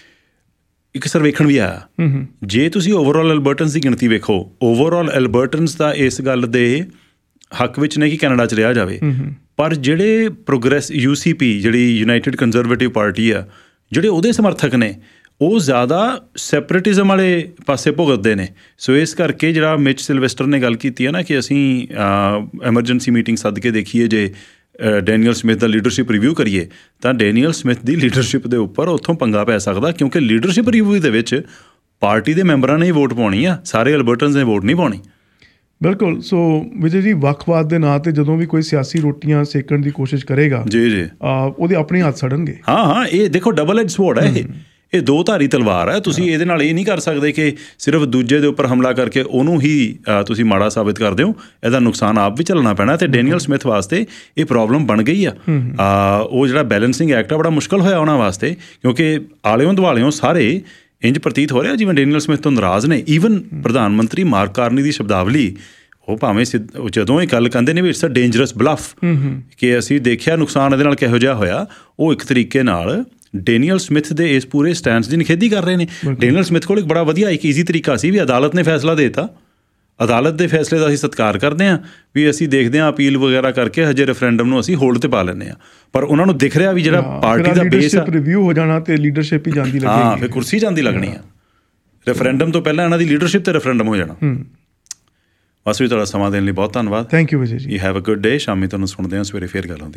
ਇੱਕ ਸਰਵੇਖਣ ਵੀ ਆਇਆ। ਜੇ ਤੁਸੀਂ ਓਵਰਆਲ ਐਲਬਰਟਨਸ ਦੀ ਗਿਣਤੀ ਵੇਖੋ, ਓਵਰਆਲ ਐਲਬਰਟਨਸ ਤਾਂ ਇਸ ਗੱਲ ਦੇ ਹੱਕ ਵਿੱਚ ਨੇ ਕਿ ਕੈਨੇਡਾ 'ਚ ਰਿਹਾ ਜਾਵੇ, ਪਰ ਜਿਹੜੇ ਪ੍ਰੋਗਰੈਸ UCP ਜਿਹੜੀ ਯੂਨਾਈਟਿਡ ਕੰਜ਼ਰਵੇਟਿਵ ਪਾਰਟੀ ਆ, ਜਿਹੜੇ ਉਹਦੇ ਸਮਰਥਕ ਨੇ ਉਹ ਜ਼ਿਆਦਾ ਸੈਪਰੇਟਿਜ਼ਮ ਵਾਲੇ ਪਾਸੇ ਭੁਗਤਦੇ ਨੇ। ਸੋ ਇਸ ਕਰਕੇ ਜਿਹੜਾ ਮਿਚ ਸਿਲਵੈਸਟਰ ਨੇ ਗੱਲ ਕੀਤੀ ਹੈ ਨਾ ਕਿ ਅਸੀਂ ਐਮਰਜੈਂਸੀ ਮੀਟਿੰਗ ਸੱਦ ਕੇ ਦੇਖੀਏ, ਜੇ ਡੈਨੀਅਲ ਸਮਿਥ ਦਾ ਲੀਡਰਸ਼ਿਪ ਰਿਵਿਊ ਕਰੀਏ, ਤਾਂ ਡੈਨੀਅਲ ਸਮਿਥ ਦੀ ਲੀਡਰਸ਼ਿਪ ਦੇ ਉੱਪਰ ਉੱਥੋਂ ਪੰਗਾ ਪੈ ਸਕਦਾ, ਕਿਉਂਕਿ ਲੀਡਰਸ਼ਿਪ ਰਿਵਿਊ ਦੇ ਵਿੱਚ ਪਾਰਟੀ ਦੇ ਮੈਂਬਰਾਂ ਨੇ ਹੀ ਵੋਟ ਪਾਉਣੀ ਆ, ਸਾਰੇ ਐਲਬਰਟਨਸ ਨੇ ਵੋਟ ਨਹੀਂ ਪਾਉਣੀ। ਬਿਲਕੁਲ। ਸੋ ਵਿਜੇ ਜੀ ਵੱਖਵਾਦ ਦੇ ਨਾਂ 'ਤੇ ਜਦੋਂ ਵੀ ਕੋਈ ਸਿਆਸੀ ਰੋਟੀਆਂ ਸੇਕਣ ਦੀ ਕੋਸ਼ਿਸ਼ ਕਰੇਗਾ ਉਹਦੇ ਆਪਣੇ ਹੱਥ ਸੜਨਗੇ। ਹਾਂ, ਇਹ ਦੇਖੋ ਡਬਲ ਐਜ ਸਵੋਰਡ ਹੈ, ਇਹ ਦੋ ਧਾਰੀ ਤਲਵਾਰ ਹੈ। ਤੁਸੀਂ ਇਹਦੇ ਨਾਲ ਇਹ ਨਹੀਂ ਕਰ ਸਕਦੇ ਕਿ ਸਿਰਫ ਦੂਜੇ ਦੇ ਉੱਪਰ ਹਮਲਾ ਕਰਕੇ ਉਹਨੂੰ ਹੀ ਤੁਸੀਂ ਮਾੜਾ ਸਾਬਿਤ ਕਰ ਦਿਓ, ਇਹਦਾ ਨੁਕਸਾਨ ਆਪ ਵੀ ਝੱਲਣਾ ਪੈਣਾ। ਅਤੇ ਡੈਨੀਅਲ ਸਮਿਥ ਵਾਸਤੇ ਇਹ ਪ੍ਰੋਬਲਮ ਬਣ ਗਈ ਆ। ਉਹ ਜਿਹੜਾ ਬੈਲੈਂਸਿੰਗ ਐਕਟ ਆ ਬੜਾ ਮੁਸ਼ਕਿਲ ਹੋਇਆ ਉਹਨਾਂ ਵਾਸਤੇ, ਕਿਉਂਕਿ ਆਲਿਓਂ ਦੁਆਲਿਓਂ ਸਾਰੇ ਇੰਜ ਪ੍ਰਤੀਤ ਹੋ ਰਿਹਾ ਜਿਵੇਂ ਡੈਨੀਅਲ ਸਮਿਥ ਤੋਂ ਨਾਰਾਜ਼ ਨੇ। ਈਵਨ ਪ੍ਰਧਾਨ ਮੰਤਰੀ ਮਾਰਕ ਕਾਰਨੀ ਦੀ ਸ਼ਬਦਾਵਲੀ ਉਹ ਭਾਵੇਂ ਜਦੋਂ ਇਹ ਗੱਲ ਕਹਿੰਦੇ ਨੇ ਵੀ ਇਟਸ ਅ ਡੇਂਜਰਸ ਬਲਫ, ਕਿ ਅਸੀਂ ਦੇਖਿਆ ਨੁਕਸਾਨ ਇਹਦੇ ਨਾਲ ਕਿਹੋ ਜਿਹਾ ਹੋਇਆ, ਉਹ ਇੱਕ ਤਰੀਕੇ ਨਾਲ ਡੇਨੀਅਲ ਸਮਿਥ ਦੇ ਇਸ ਪੂਰੇ ਸਟੈਂਸ ਦੀ ਨਿਖੇਧੀ ਕਰ ਰਹੇ ਨੇ। ਡੇਨੀਅਲ ਸਮਿਥ ਕੋਲ ਇੱਕ ਬੜਾ ਵਧੀਆ ਇੱਕ ਈਜ਼ੀ ਤਰੀਕਾ ਸੀ ਵੀ ਅਦਾਲਤ ਨੇ ਫੈਸਲਾ ਦੇ ਦਿੱਤਾ, ਅਦਾਲਤ ਦੇ ਫੈਸਲੇ ਦਾ ਅਸੀਂ ਸਤਿਕਾਰ ਕਰਦੇ ਹਾਂ, ਵੀ ਅਸੀਂ ਦੇਖਦੇ ਹਾਂ ਅਪੀਲ ਵਗੈਰਾ ਕਰਕੇ ਹਜੇ ਰੈਫਰੈਂਡਮ ਨੂੰ ਅਸੀਂ ਹੋਲਡ 'ਤੇ ਪਾ ਲੈਂਦੇ ਹਾਂ। ਪਰ ਉਹਨਾਂ ਨੂੰ ਦਿਖ ਰਿਹਾ ਵੀ ਜਿਹੜਾ ਪਾਰਟੀ ਦਾ ਬੇਸ ਆ, ਰਿਵਿਊ ਹੋ ਜਾਣਾ ਤੇ ਲੀਡਰਸ਼ਿਪ ਹੀ ਜਾਂਦੀ ਲੱਗੇਗੀ। ਹਾਂ, ਫਿਰ ਕੁਰਸੀ ਜਾਂਦੀ ਲੱਗਣੀ ਆ। ਰੈਫਰੈਂਡਮ ਤੋਂ ਪਹਿਲਾਂ ਇਹਨਾਂ ਦੀ ਲੀਡਰਸ਼ਿਪ 'ਤੇ ਰੈਫਰੈਂਡਮ ਹੋ ਜਾਣਾ। ਬਸ ਵੀ ਤੁਹਾਡਾ ਸਮਾਂ ਦੇਣ ਲਈ ਬਹੁਤ ਧੰਨਵਾਦ। Thank you Vijay ji. You have a good day. ਸ਼ਾਮੀ ਤੁਹਾਨੂੰ ਸੁਣਦੇ ਹਾਂ, ਸਵੇਰੇ ਫੇਰ ਗੱਲ ਹੁੰਦੀ।